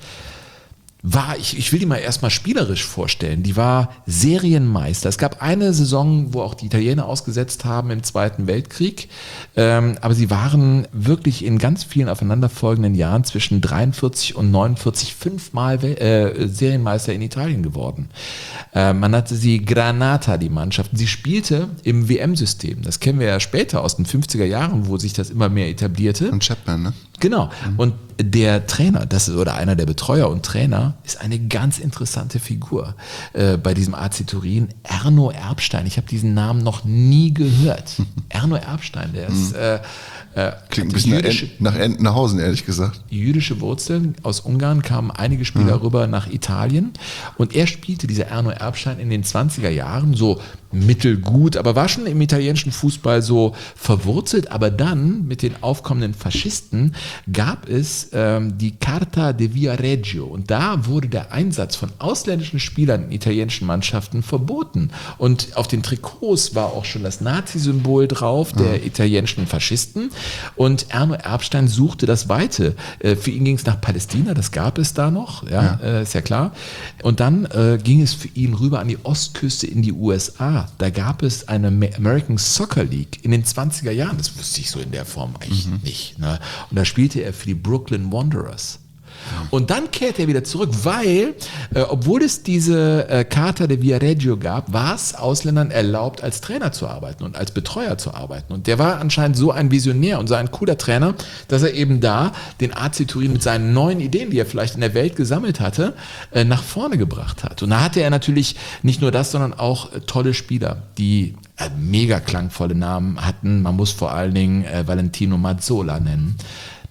war, ich, ich will die mal erstmal spielerisch vorstellen, die war Serienmeister. Es gab eine Saison, wo auch die Italiener ausgesetzt haben im Zweiten Weltkrieg, ähm, aber sie waren wirklich in ganz vielen aufeinanderfolgenden Jahren zwischen dreiundvierzig und neunundvierzig fünfmal Wel- äh, Serienmeister in Italien geworden. Äh, man nannte sie Granata, die Mannschaft. Sie spielte im W M-System. Das kennen wir ja später aus den fünfziger Jahren, wo sich das immer mehr etablierte. Und Chapman, ne? Genau. Und der Trainer, das ist oder einer der Betreuer und Trainer, ist eine ganz interessante Figur äh, bei diesem A C Turin. Erno Erbstein. Ich habe diesen Namen noch nie gehört. Erno Erbstein, der ist äh, äh, Klingt ein hat bisschen nach, jüdische, Ent, nach Entenhausen, ehrlich gesagt. jüdische Wurzeln. Aus Ungarn kamen einige Spieler rüber nach Italien. Und er spielte, dieser Erno Erbstein, in den zwanziger Jahren so mittelgut, aber war schon im italienischen Fußball so verwurzelt. Aber dann mit den aufkommenden Faschisten gab es ähm, die Carta de Viareggio und da wurde der Einsatz von ausländischen Spielern in italienischen Mannschaften verboten. Und auf den Trikots war auch schon das Nazi-Symbol drauf, der italienischen Faschisten. Und Erno Erbstein suchte das Weite. Äh, für ihn ging es nach Palästina, das gab es da noch, ja, Ja. Äh, ist ja klar. Und dann äh, ging es für ihn rüber an die Ostküste in die U S A. Da gab es eine American Soccer League in den zwanziger Jahren. Das wusste ich so in der Form eigentlich nicht. Ne? Und da spielte er für die Brooklyn Wanderers. Und dann kehrte er wieder zurück, weil, äh, obwohl es diese äh, Carta de Viareggio gab, war es Ausländern erlaubt, als Trainer zu arbeiten und als Betreuer zu arbeiten. Und der war anscheinend so ein Visionär und so ein cooler Trainer, dass er eben da den A C Turin mit seinen neuen Ideen, die er vielleicht in der Welt gesammelt hatte, äh, nach vorne gebracht hat. Und da hatte er natürlich nicht nur das, sondern auch äh, tolle Spieler, die äh, mega klangvolle Namen hatten. Man muss vor allen Dingen äh, Valentino Mazzola nennen.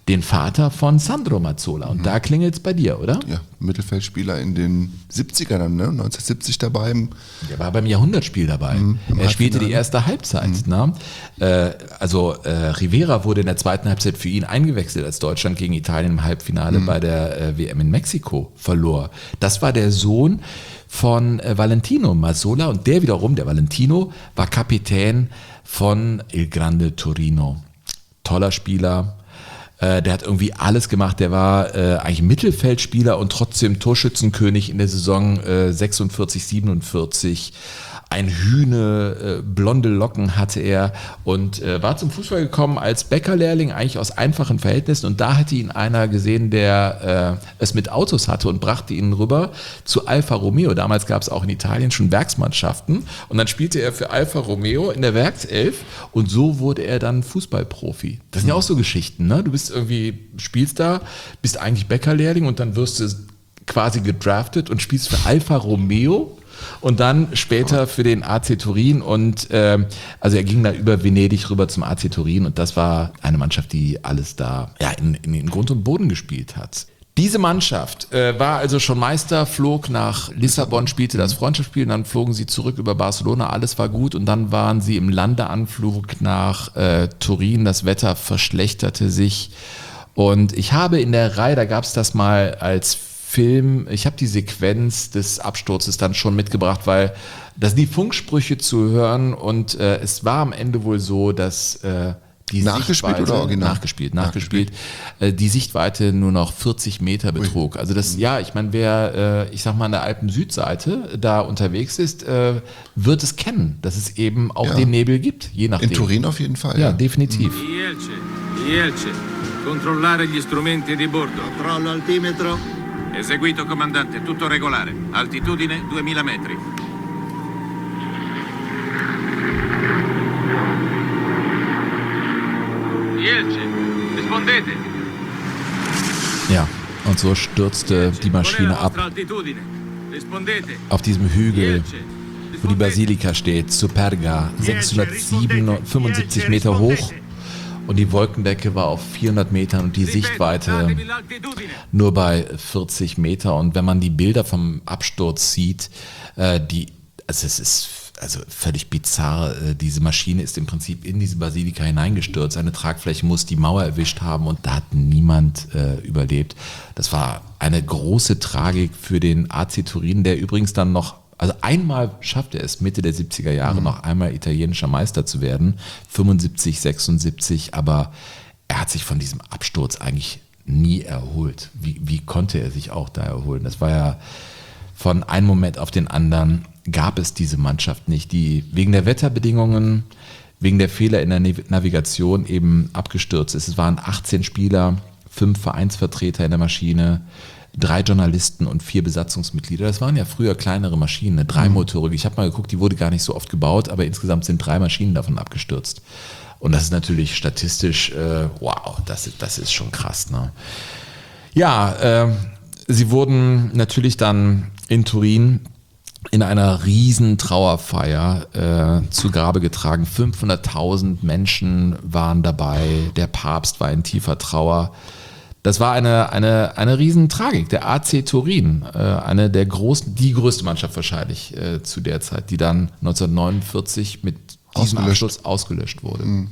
den Vater von Sandro Mazzola. Und mhm. da klingelt es bei dir, oder? Ja, Mittelfeldspieler in den siebzigern, ne? neunzehnhundertsiebzig dabei. Im Der war beim Jahrhundertspiel dabei. Mhm, er spielte die erste Halbzeit. Mhm. Ne? Äh, also äh, Rivera wurde in der zweiten Halbzeit für ihn eingewechselt, als Deutschland gegen Italien im Halbfinale mhm. bei der äh, W M in Mexiko verlor. Das war der Sohn von äh, Valentino Mazzola und der wiederum, der Valentino, war Kapitän von Il Grande Torino. Toller Spieler. Der hat irgendwie alles gemacht. Der war äh, eigentlich Mittelfeldspieler und trotzdem Torschützenkönig in der Saison äh, sechsundvierzig, siebenundvierzig. Ein Hühne, äh, blonde Locken hatte er und äh, war zum Fußball gekommen als Bäckerlehrling, eigentlich aus einfachen Verhältnissen. Und da hatte ihn einer gesehen, der äh, es mit Autos hatte und brachte ihn rüber zu Alfa Romeo. Damals gab es auch in Italien schon Werksmannschaften. Und dann spielte er für Alfa Romeo in der Werkself und so wurde er dann Fußballprofi. Das sind ja auch so Geschichten, ne? Du bist irgendwie, spielst da, bist eigentlich Bäckerlehrling und dann wirst du quasi gedraftet und spielst für Alfa Romeo. Und dann später für den A C Turin und äh, also er ging da über Venedig rüber zum A C Turin und das war eine Mannschaft, die alles da ja, in, in, in Grund und Boden gespielt hat. Diese Mannschaft äh, war also schon Meister, flog nach Lissabon, spielte das Freundschaftsspiel und dann flogen sie zurück über Barcelona, alles war gut und dann waren sie im Landeanflug nach äh, Turin, das Wetter verschlechterte sich und ich habe in der Reihe, da gab es das mal als Film, ich habe die Sequenz des Absturzes dann schon mitgebracht, weil das sind die Funksprüche zu hören und äh, es war am Ende wohl so, dass äh, die Nachgespielt Sichtweite, oder original? Nachgespielt, nachgespielt, nachgespielt. Äh, die Sichtweite nur noch vierzig Meter betrug. Also das, ja, ich meine, wer, äh, ich sag mal, an der Alpen-Südseite da unterwegs ist, äh, wird es kennen, dass es eben auch Ja. den Nebel gibt, je nachdem. In Turin auf jeden Fall. Ja, definitiv. Ielce, Ielce, controllare gli strumenti di bordo. Controllo altimetro. Eseguito, comandante, tutto regolare. Altitudine duemila metri. Ielce, rispondete. Ja, und so stürzte die Maschine ab Altitudine. Rispondete. auf diesem Hügel, wo die Basilika steht, Superga, sechshundertfünfundsiebzig Meter hoch. Und die Wolkendecke war auf vierhundert Metern und die Sichtweite nur bei vierzig Meter. Und wenn man die Bilder vom Absturz sieht, äh, die, also es ist also völlig bizarr. Äh, diese Maschine ist im Prinzip in diese Basilika hineingestürzt. Eine Tragfläche muss die Mauer erwischt haben und da hat niemand äh, überlebt. Das war eine große Tragik für den A C Turin, der übrigens dann noch Also einmal schaffte er es, Mitte der siebziger Jahre mhm. noch einmal italienischer Meister zu werden, fünfundsiebzig, sechsundsiebzig, aber er hat sich von diesem Absturz eigentlich nie erholt. Wie, wie konnte er sich auch da erholen? Das war ja von einem Moment auf den anderen gab es diese Mannschaft nicht, die wegen der Wetterbedingungen, wegen der Fehler in der Navigation eben abgestürzt ist. Es waren achtzehn Spieler, fünf Vereinsvertreter in der Maschine, drei Journalisten und vier Besatzungsmitglieder. Das waren ja früher kleinere Maschinen, eine dreimotorige. Ich habe mal geguckt, die wurde gar nicht so oft gebaut, aber insgesamt sind drei Maschinen davon abgestürzt. Und das ist natürlich statistisch, äh, wow, das, das ist schon krass. Ne? Ja, äh, sie wurden natürlich dann in Turin in einer riesen Trauerfeier äh, zu Grabe getragen. fünfhunderttausend Menschen waren dabei, der Papst war in tiefer Trauer. Das war eine, eine, eine Riesentragik. Der A C Turin, äh, eine der großen, die größte Mannschaft wahrscheinlich äh, zu der Zeit, die dann neunzehnhundertneunundvierzig mit diesem Ausgelöscht. Abschluss ausgelöscht wurde. Mhm.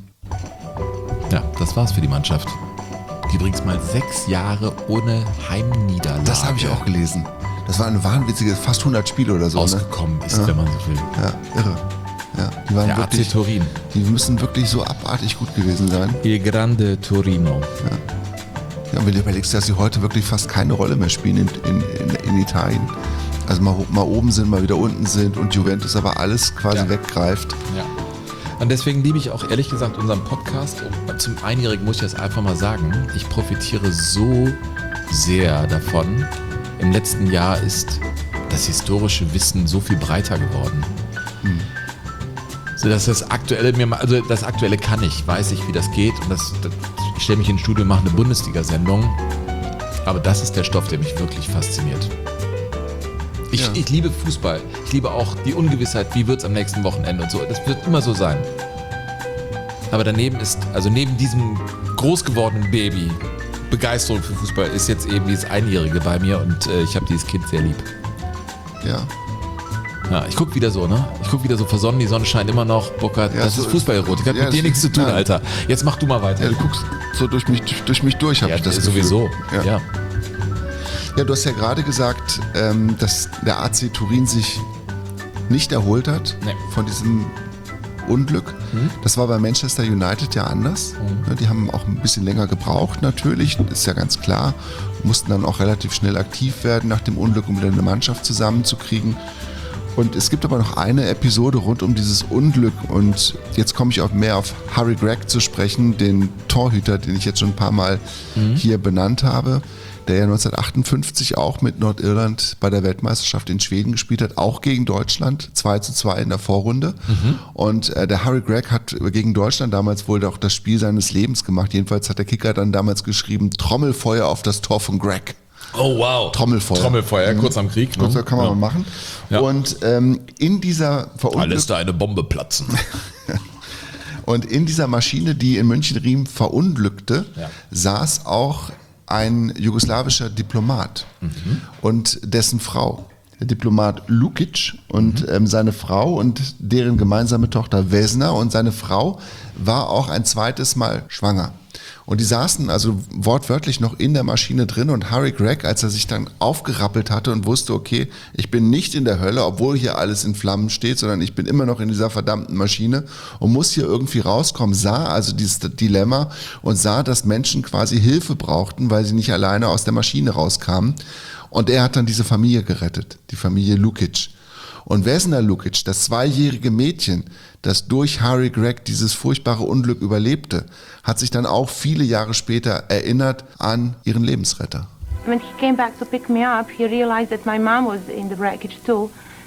Ja, das war's für die Mannschaft. Die übrigens mal sechs Jahre ohne Heimniederlage. Das habe ich auch gelesen. Das war ein wahnwitziges, fast hundert Spiele oder so. Ausgekommen ne? ist, ja. wenn man so will. Ja, irre. Ja, die waren Der wirklich, A C Turin. Die müssen wirklich so abartig gut gewesen sein. Il Grande Torino. Ja. Ja, und wenn du überlegst, dass sie heute wirklich fast keine Rolle mehr spielen in, in, in, in Italien. Also mal, mal oben sind, mal wieder unten sind und Juventus aber alles quasi Ja. weggreift. Ja. Und deswegen liebe ich auch ehrlich gesagt unseren Podcast. Und zum Einjährigen muss ich das einfach mal sagen. Ich profitiere so sehr davon. Im letzten Jahr ist das historische Wissen so viel breiter geworden. Hm. So dass das Aktuelle mir mal, also das Aktuelle kann ich, weiß ich, wie das geht. Und das, das ich stelle mich ins Studio und mache eine Bundesliga-Sendung. Aber das ist der Stoff, der mich wirklich fasziniert. Ich, Ja. ich liebe Fußball. Ich liebe auch die Ungewissheit, wie wird es am nächsten Wochenende und so. Das wird immer so sein. Aber daneben ist, also neben diesem groß gewordenen Baby, Begeisterung für Fußball ist jetzt eben dieses Einjährige bei mir und äh, ich habe dieses Kind sehr lieb. Ja. Ja, ich guck wieder so, ne? Ich guck wieder so versonnen, die Sonne scheint immer noch. Burkhard, Ja, das so ist Fußballerotik, hat ja, mit dir so- nichts zu tun, nein. Alter. Jetzt mach du mal weiter. Ja, du guckst so durch mich, durch mich durch, habe Ja, ich das sowieso. Gefühl. Ja. Ja, du hast ja gerade gesagt, ähm, dass der A C Turin sich nicht erholt hat Nee. von diesem Unglück. Mhm. Das war bei Manchester United ja anders. Ja, die haben auch ein bisschen länger gebraucht natürlich, ist ja ganz klar. Mussten dann auch relativ schnell aktiv werden nach dem Unglück, um wieder eine Mannschaft zusammenzukriegen. Und es gibt aber noch eine Episode rund um dieses Unglück und jetzt komme ich auch mehr auf Harry Gregg zu sprechen, den Torhüter, den ich jetzt schon ein paar Mal Mhm. hier benannt habe, der ja neunzehnhundertachtundfünfzig auch mit Nordirland bei der Weltmeisterschaft in Schweden gespielt hat, auch gegen Deutschland, zwei zu zwei in der Vorrunde. Mhm. Und äh, der Harry Gregg hat gegen Deutschland damals wohl auch das Spiel seines Lebens gemacht. Jedenfalls hat der Kicker dann damals geschrieben, Trommelfeuer auf das Tor von Gregg. Oh wow. Trommelfeuer. Trommelfeuer, kurz am Krieg. Kurz, ne? kann man ja. mal machen. Ja. Und ähm, in dieser Da lässt da Verunglück eine Bombe platzen. und in dieser Maschine, die in München-Riem verunglückte, Ja. saß auch ein jugoslawischer Diplomat Mhm. und dessen Frau. Der Diplomat Lukic und ähm, seine Frau und deren gemeinsame Tochter Vesna und seine Frau war auch ein zweites Mal schwanger. Und die saßen also wortwörtlich noch in der Maschine drin und Harry Gregg, als er sich dann aufgerappelt hatte und wusste, okay, ich bin nicht in der Hölle, obwohl hier alles in Flammen steht, sondern ich bin immer noch in dieser verdammten Maschine und muss hier irgendwie rauskommen, sah also dieses Dilemma und sah, dass Menschen quasi Hilfe brauchten, weil sie nicht alleine aus der Maschine rauskamen. Und er hat dann diese Familie gerettet, die Familie Lukic. Und Vesna Lukic, das zweijährige Mädchen, das durch Harry Gregg dieses furchtbare Unglück überlebte, hat sich dann auch viele Jahre später erinnert an ihren Lebensretter. When he came back to pick me up, he realized that my mom was in the wreckage too.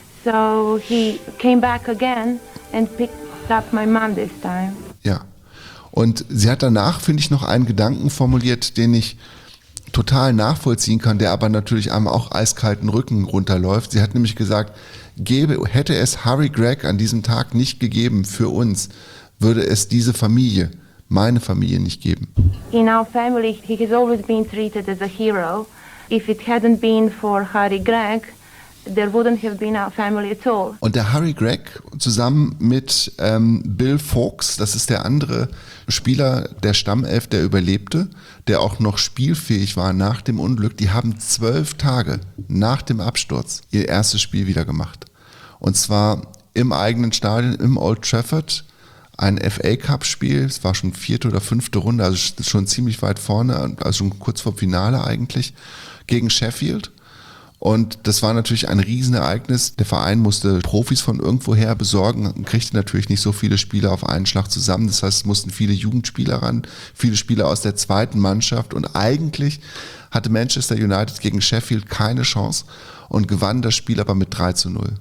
So he came back again and picked up my mom this time. Ja. Und sie hat danach, finde ich, noch einen Gedanken formuliert, den ich total nachvollziehen kann, der aber natürlich einem auch eiskalten Rücken runterläuft. Sie hat nämlich gesagt, gäbe, hätte es Harry Gregg an diesem Tag nicht gegeben für uns, würde es diese Familie, meine Familie, nicht geben. In our family, he has always been treated as a hero. If it hadn't been for Harry Gregg, there wouldn't have been our family at all. Und der Harry Gregg zusammen mit ähm, Bill Fawkes, das ist der andere Spieler der Stammelf, der überlebte, der auch noch spielfähig war nach dem Unglück, die haben zwölf Tage nach dem Absturz ihr erstes Spiel wieder gemacht. Und zwar im eigenen Stadion, im Old Trafford, ein F A Cup Spiel, es war schon vierte oder fünfte Runde, also schon ziemlich weit vorne, also schon kurz vor Finale eigentlich, gegen Sheffield. Und das war natürlich ein Riesenereignis. Der Verein musste Profis von irgendwoher besorgen und kriegte natürlich nicht so viele Spieler auf einen Schlag zusammen. Das heißt, es mussten viele Jugendspieler ran, viele Spieler aus der zweiten Mannschaft. Und eigentlich hatte Manchester United gegen Sheffield keine Chance und gewann das Spiel aber mit drei zu null.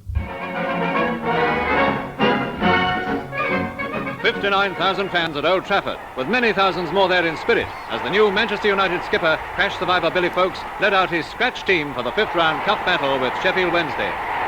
fifty-nine thousand fans at Old Trafford, with many thousands more there in spirit, as the new Manchester United skipper, crash survivor Billy Fawkes, led out his scratch team for the fifth round cup battle with Sheffield Wednesday.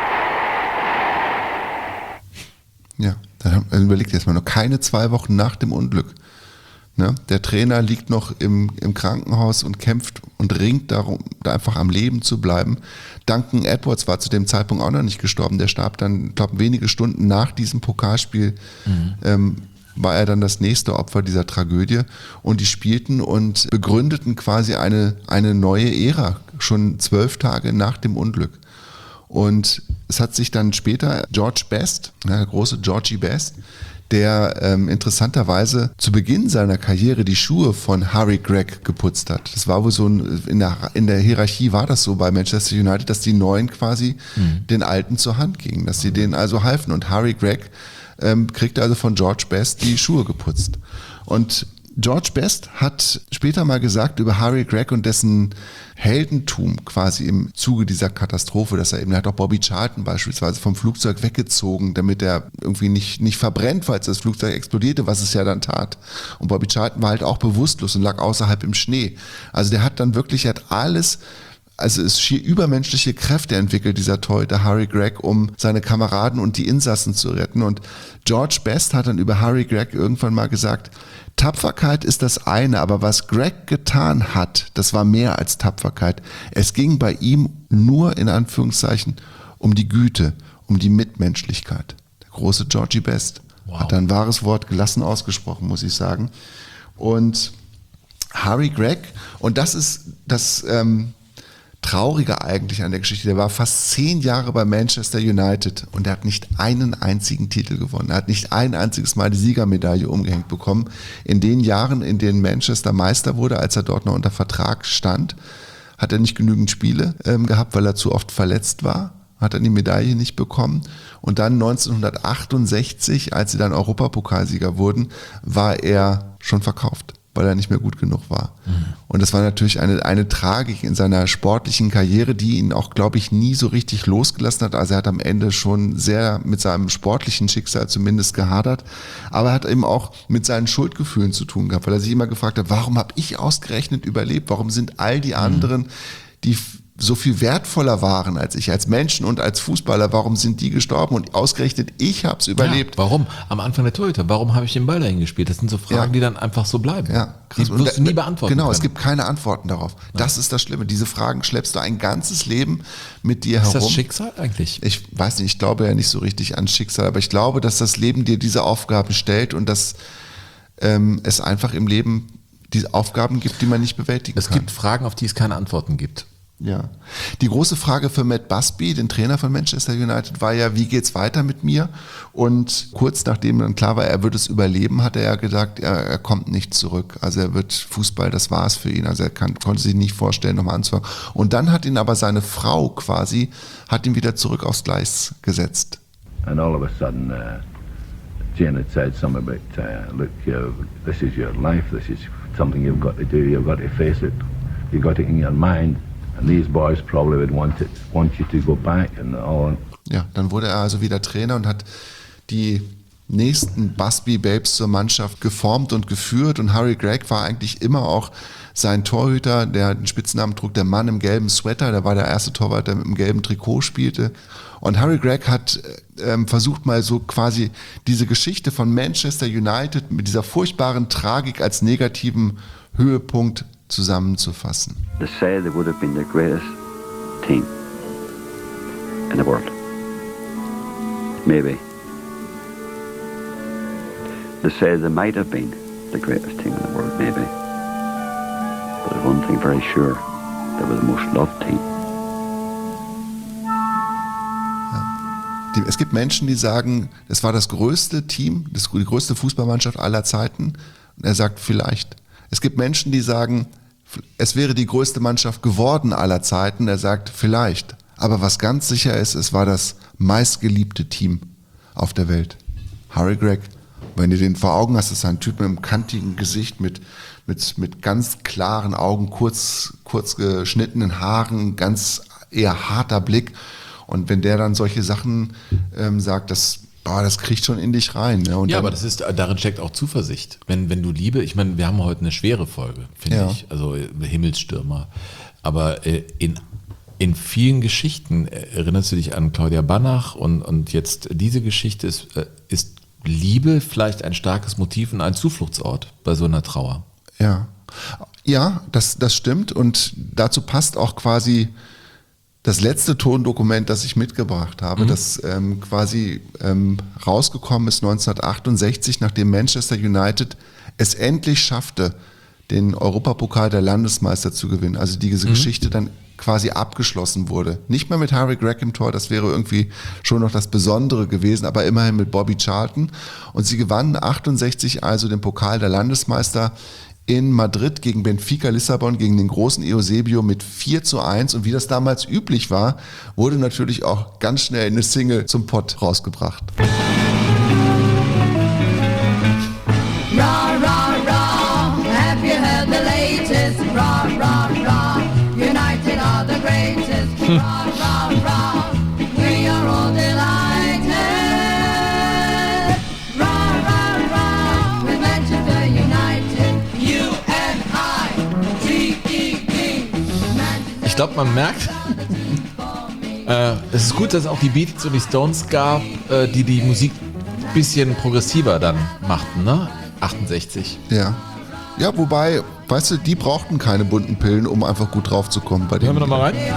Ja, dann überlegt jetzt mal, noch keine zwei Wochen nach dem Unglück. Ne? Der Trainer liegt noch im, im Krankenhaus und kämpft und ringt darum, da einfach am Leben zu bleiben. Duncan Edwards war zu dem Zeitpunkt auch noch nicht gestorben. Der starb dann, ich glaube, wenige Stunden nach diesem Pokalspiel mhm. ähm, war er dann das nächste Opfer dieser Tragödie. Und die spielten und begründeten quasi eine, eine neue Ära, schon zwölf Tage nach dem Unglück. Und es hat sich dann später George Best, ja, der große Georgie Best, der ähm, interessanterweise zu Beginn seiner Karriere die Schuhe von Harry Gregg geputzt hat. Das war wohl so ein, in der, in der Hierarchie war das so bei Manchester United, dass die Neuen quasi mhm. den Alten zur Hand gingen, dass sie denen also halfen. Und Harry Gregg ähm, kriegte also von George Best die Schuhe geputzt. Und George Best hat später mal gesagt über Harry Gregg und dessen Heldentum quasi im Zuge dieser Katastrophe, dass er eben, er hat auch Bobby Charlton beispielsweise vom Flugzeug weggezogen, damit er irgendwie nicht, nicht verbrennt, falls das Flugzeug explodierte, was es ja dann tat. Und Bobby Charlton war halt auch bewusstlos und lag außerhalb im Schnee. Also der hat dann wirklich, er hat alles also es schier übermenschliche Kräfte entwickelt, dieser Torhüter Harry Gregg, um seine Kameraden und die Insassen zu retten. Und George Best hat dann über Harry Gregg irgendwann mal gesagt, Tapferkeit ist das eine, aber was Gregg getan hat, das war mehr als Tapferkeit. Es ging bei ihm nur in Anführungszeichen um die Güte, um die Mitmenschlichkeit. Der große Georgie Best wow. hat ein wahres Wort gelassen ausgesprochen, muss ich sagen. Und Harry Gregg, und das ist das ähm, Traurige eigentlich an der Geschichte, der war fast zehn Jahre bei Manchester United und er hat nicht einen einzigen Titel gewonnen. Er hat nicht ein einziges Mal die Siegermedaille umgehängt bekommen. In den Jahren, in denen Manchester Meister wurde, als er dort noch unter Vertrag stand, hat er nicht genügend Spiele ähm, gehabt, weil er zu oft verletzt war, hat er die Medaille nicht bekommen. Und dann neunzehnhundertachtundsechzig, als sie dann Europapokalsieger wurden, war er schon verkauft, weil er nicht mehr gut genug war. Mhm. Und das war natürlich eine, eine Tragik in seiner sportlichen Karriere, die ihn auch, glaube ich, nie so richtig losgelassen hat. Also er hat am Ende schon sehr mit seinem sportlichen Schicksal zumindest gehadert. Aber er hat eben auch mit seinen Schuldgefühlen zu tun gehabt, weil er sich immer gefragt hat, warum habe ich ausgerechnet überlebt? Warum sind all die anderen, mhm. die so viel wertvoller waren als ich, als Menschen und als Fußballer, warum sind die gestorben und ausgerechnet ich habe es überlebt. Ja, warum? Am Anfang der Torhüter, warum habe ich den Ball dahin gespielt? Das sind so Fragen, ja. die dann einfach so bleiben. Ja, krass. Die wirst du nie beantworten Genau, können. Es gibt keine Antworten darauf. Ja. Das ist das Schlimme. Diese Fragen schleppst du ein ganzes Leben mit dir ist herum. Ist das Schicksal eigentlich? Ich weiß nicht, ich glaube ja nicht so richtig an Schicksal, aber ich glaube, dass das Leben dir diese Aufgaben stellt und dass ähm, es einfach im Leben diese Aufgaben gibt, die man nicht bewältigen es kann. Es gibt Fragen, auf die es keine Antworten gibt. Ja. Die große Frage für Matt Busby, den Trainer von Manchester United, war ja, wie geht's weiter mit mir? Und kurz nachdem dann klar war, er wird es überleben, hat er ja gesagt, er, er kommt nicht zurück. Also er wird Fußball, das war es für ihn. Also er kann, konnte sich nicht vorstellen, nochmal anzufangen. Und dann hat ihn aber seine Frau quasi, hat ihn wieder zurück aufs Gleis gesetzt. And all of a sudden, uh, Jen had said something about, uh, look, uh, this is your life, this is something you've got to do, you've got to face it, you've got it in your mind. And these boys probably would want it, want you to go back and all. Ja, dann wurde er also wieder Trainer und hat die nächsten Busby Babes zur Mannschaft geformt und geführt. Und Harry Gregg war eigentlich immer auch sein Torhüter, der den Spitznamen trug, der Mann im gelben Sweater. Der war der erste Torwart, der mit dem gelben Trikot spielte. Und Harry Gregg hat ähm, versucht mal so quasi diese Geschichte von Manchester United mit dieser furchtbaren Tragik als negativen Höhepunkt zusammenzufassen. They say they would have been the greatest team in the world. Maybe. They say they might have been the greatest team in the world, maybe. But there's one thing very sure, they were the most loved team. Ja. Die, es gibt Menschen, die sagen, es war das größte Team, das, die größte Fußballmannschaft aller Zeiten. Und er sagt, vielleicht. Es gibt Menschen, die sagen, es wäre die größte Mannschaft geworden aller Zeiten. Er sagt, vielleicht. Aber was ganz sicher ist, es war das meistgeliebte Team auf der Welt. Harry Gregg. Wenn du den vor Augen hast, ist ein Typ mit einem kantigen Gesicht, mit, mit, mit ganz klaren Augen, kurz, kurz geschnittenen Haaren, ganz eher harter Blick. Und wenn der dann solche Sachen ähm, sagt, das Boah, das kriegt schon in dich rein. Ne? Und ja, dann, aber das ist, darin steckt auch Zuversicht. Wenn, wenn du Liebe, ich meine, wir haben heute eine schwere Folge, finde ja. ich, also Himmelsstürmer. Aber äh, in, in vielen Geschichten, äh, erinnerst du dich an Claudia Banach und, und jetzt diese Geschichte ist, äh, ist Liebe vielleicht ein starkes Motiv und ein Zufluchtsort bei so einer Trauer. Ja, ja, das, das stimmt und dazu passt auch quasi das letzte Tondokument, das ich mitgebracht habe, mhm. das ähm, quasi ähm, rausgekommen ist neunzehnhundertachtundsechzig, nachdem Manchester United es endlich schaffte, den Europapokal der Landesmeister zu gewinnen. Also diese mhm. Geschichte dann quasi abgeschlossen wurde. Nicht mehr mit Harry Gregg im Tor, das wäre irgendwie schon noch das Besondere gewesen, aber immerhin mit Bobby Charlton. Und sie gewannen achtundsechzig also den Pokal der Landesmeister in Madrid gegen Benfica Lissabon, gegen den großen Eusebio mit vier zu eins. Und wie das damals üblich war, wurde natürlich auch ganz schnell eine Single zum Pott rausgebracht. Rah, rah, rah, have you heard the latest? Rah, rah, rah, United are the greatest. Rah, rah, rah, we are all delighted. Rah, rah, rah, with Manchester United. Ich glaube, man merkt, äh, es ist gut, dass es auch die Beatles und die Stones gab, äh, die die Musik ein bisschen progressiver dann machten, ne? achtundsechzig. Ja. Ja, wobei, weißt du, die brauchten keine bunten Pillen, um einfach gut drauf zu kommen. Bei Hören wir nochmal rein.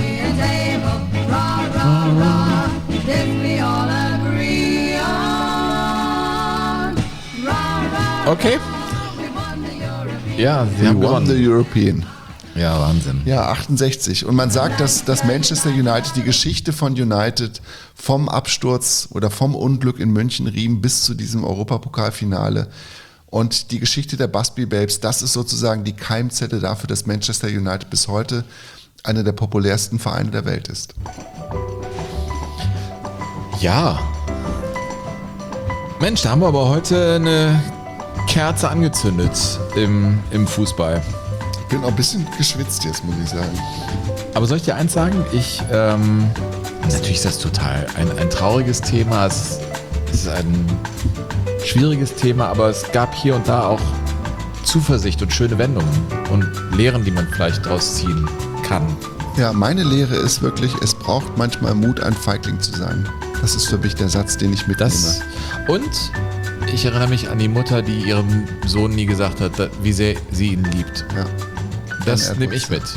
Okay. Ja, sie We haben won gewonnen. the European. Ja, Wahnsinn. Ja, achtundsechzig. Und man sagt, dass, dass Manchester United, die Geschichte von United vom Absturz oder vom Unglück in München-Riem bis zu diesem Europapokalfinale und die Geschichte der Busby Babes, das ist sozusagen die Keimzelle dafür, dass Manchester United bis heute einer der populärsten Vereine der Welt ist. Ja. Mensch, da haben wir aber heute eine Kerze angezündet im, im Fußball. Ich bin auch ein bisschen geschwitzt jetzt, muss ich sagen. Aber soll ich dir eins sagen? Ich, ähm, natürlich ist das total ein, ein trauriges Thema. Es, es ist ein schwieriges Thema, aber es gab hier und da auch Zuversicht und schöne Wendungen und Lehren, die man vielleicht daraus ziehen kann. Ja, meine Lehre ist wirklich, es braucht manchmal Mut, ein Feigling zu sein. Das ist für mich der Satz, den ich mitnehme. Das, und ich erinnere mich an die Mutter, die ihrem Sohn nie gesagt hat, wie sehr sie ihn liebt. Ja. Das nehme ich mit.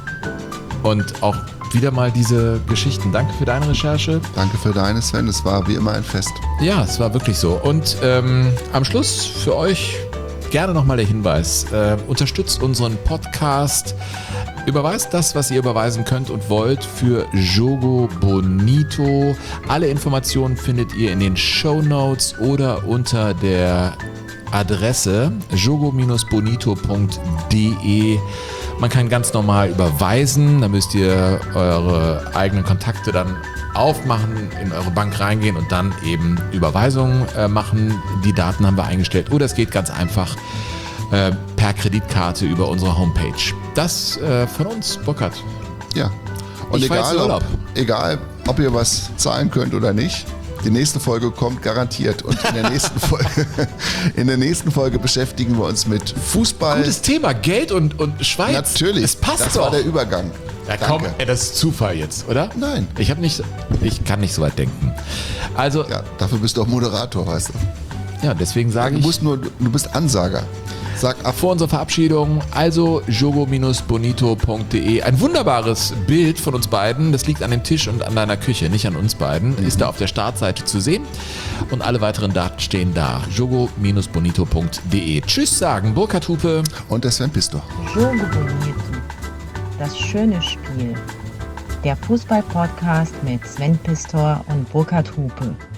Und auch wieder mal diese Geschichten. Danke für deine Recherche. Danke für deine, Sven. Es war wie immer ein Fest. Ja, es war wirklich so. Und ähm, am Schluss für euch gerne nochmal der Hinweis. Äh, unterstützt unseren Podcast. Überweist das, was ihr überweisen könnt und wollt für Jogo Bonito. Alle Informationen findet ihr in den Shownotes oder unter der Adresse jogo bonito punkt de. Man kann ganz normal überweisen, da müsst ihr eure eigenen Kontakte dann aufmachen, in eure Bank reingehen und dann eben Überweisungen äh, machen. Die Daten haben wir eingestellt. Oder es geht ganz einfach äh, per Kreditkarte über unsere Homepage. Das äh, von uns, Burkhard. Ja. Und Ich fahr jetzt egal in Urlaub. ob, egal, ob ihr was zahlen könnt oder nicht, die nächste Folge kommt garantiert. Und in der nächsten Folge, in der nächsten Folge beschäftigen wir uns mit Fußball. Gutes Thema, Geld und, und Schweiz. Natürlich. Es passt das doch. war der Übergang. Ja, Danke. komm, ey, das ist Zufall jetzt, oder? Nein. Ich habe nicht, ich kann nicht so weit denken. Also, Ja, dafür bist du auch Moderator, weißt du. ja, deswegen sage Du ich musst nur, du bist Ansager. Sag ab. vor unserer Verabschiedung, also jogo bonito punkt de. Ein wunderbares Bild von uns beiden. Das liegt an dem Tisch und an deiner Küche, nicht an uns beiden. Ist da auf der Startseite zu sehen. Und alle weiteren Daten stehen da. jogo bonito punkt de. Tschüss sagen, Burkhard Hupe. Und der Sven Pistor. Jogo Bonito. Das schöne Spiel. Der Fußball-Podcast mit Sven Pistor und Burkhard Hupe.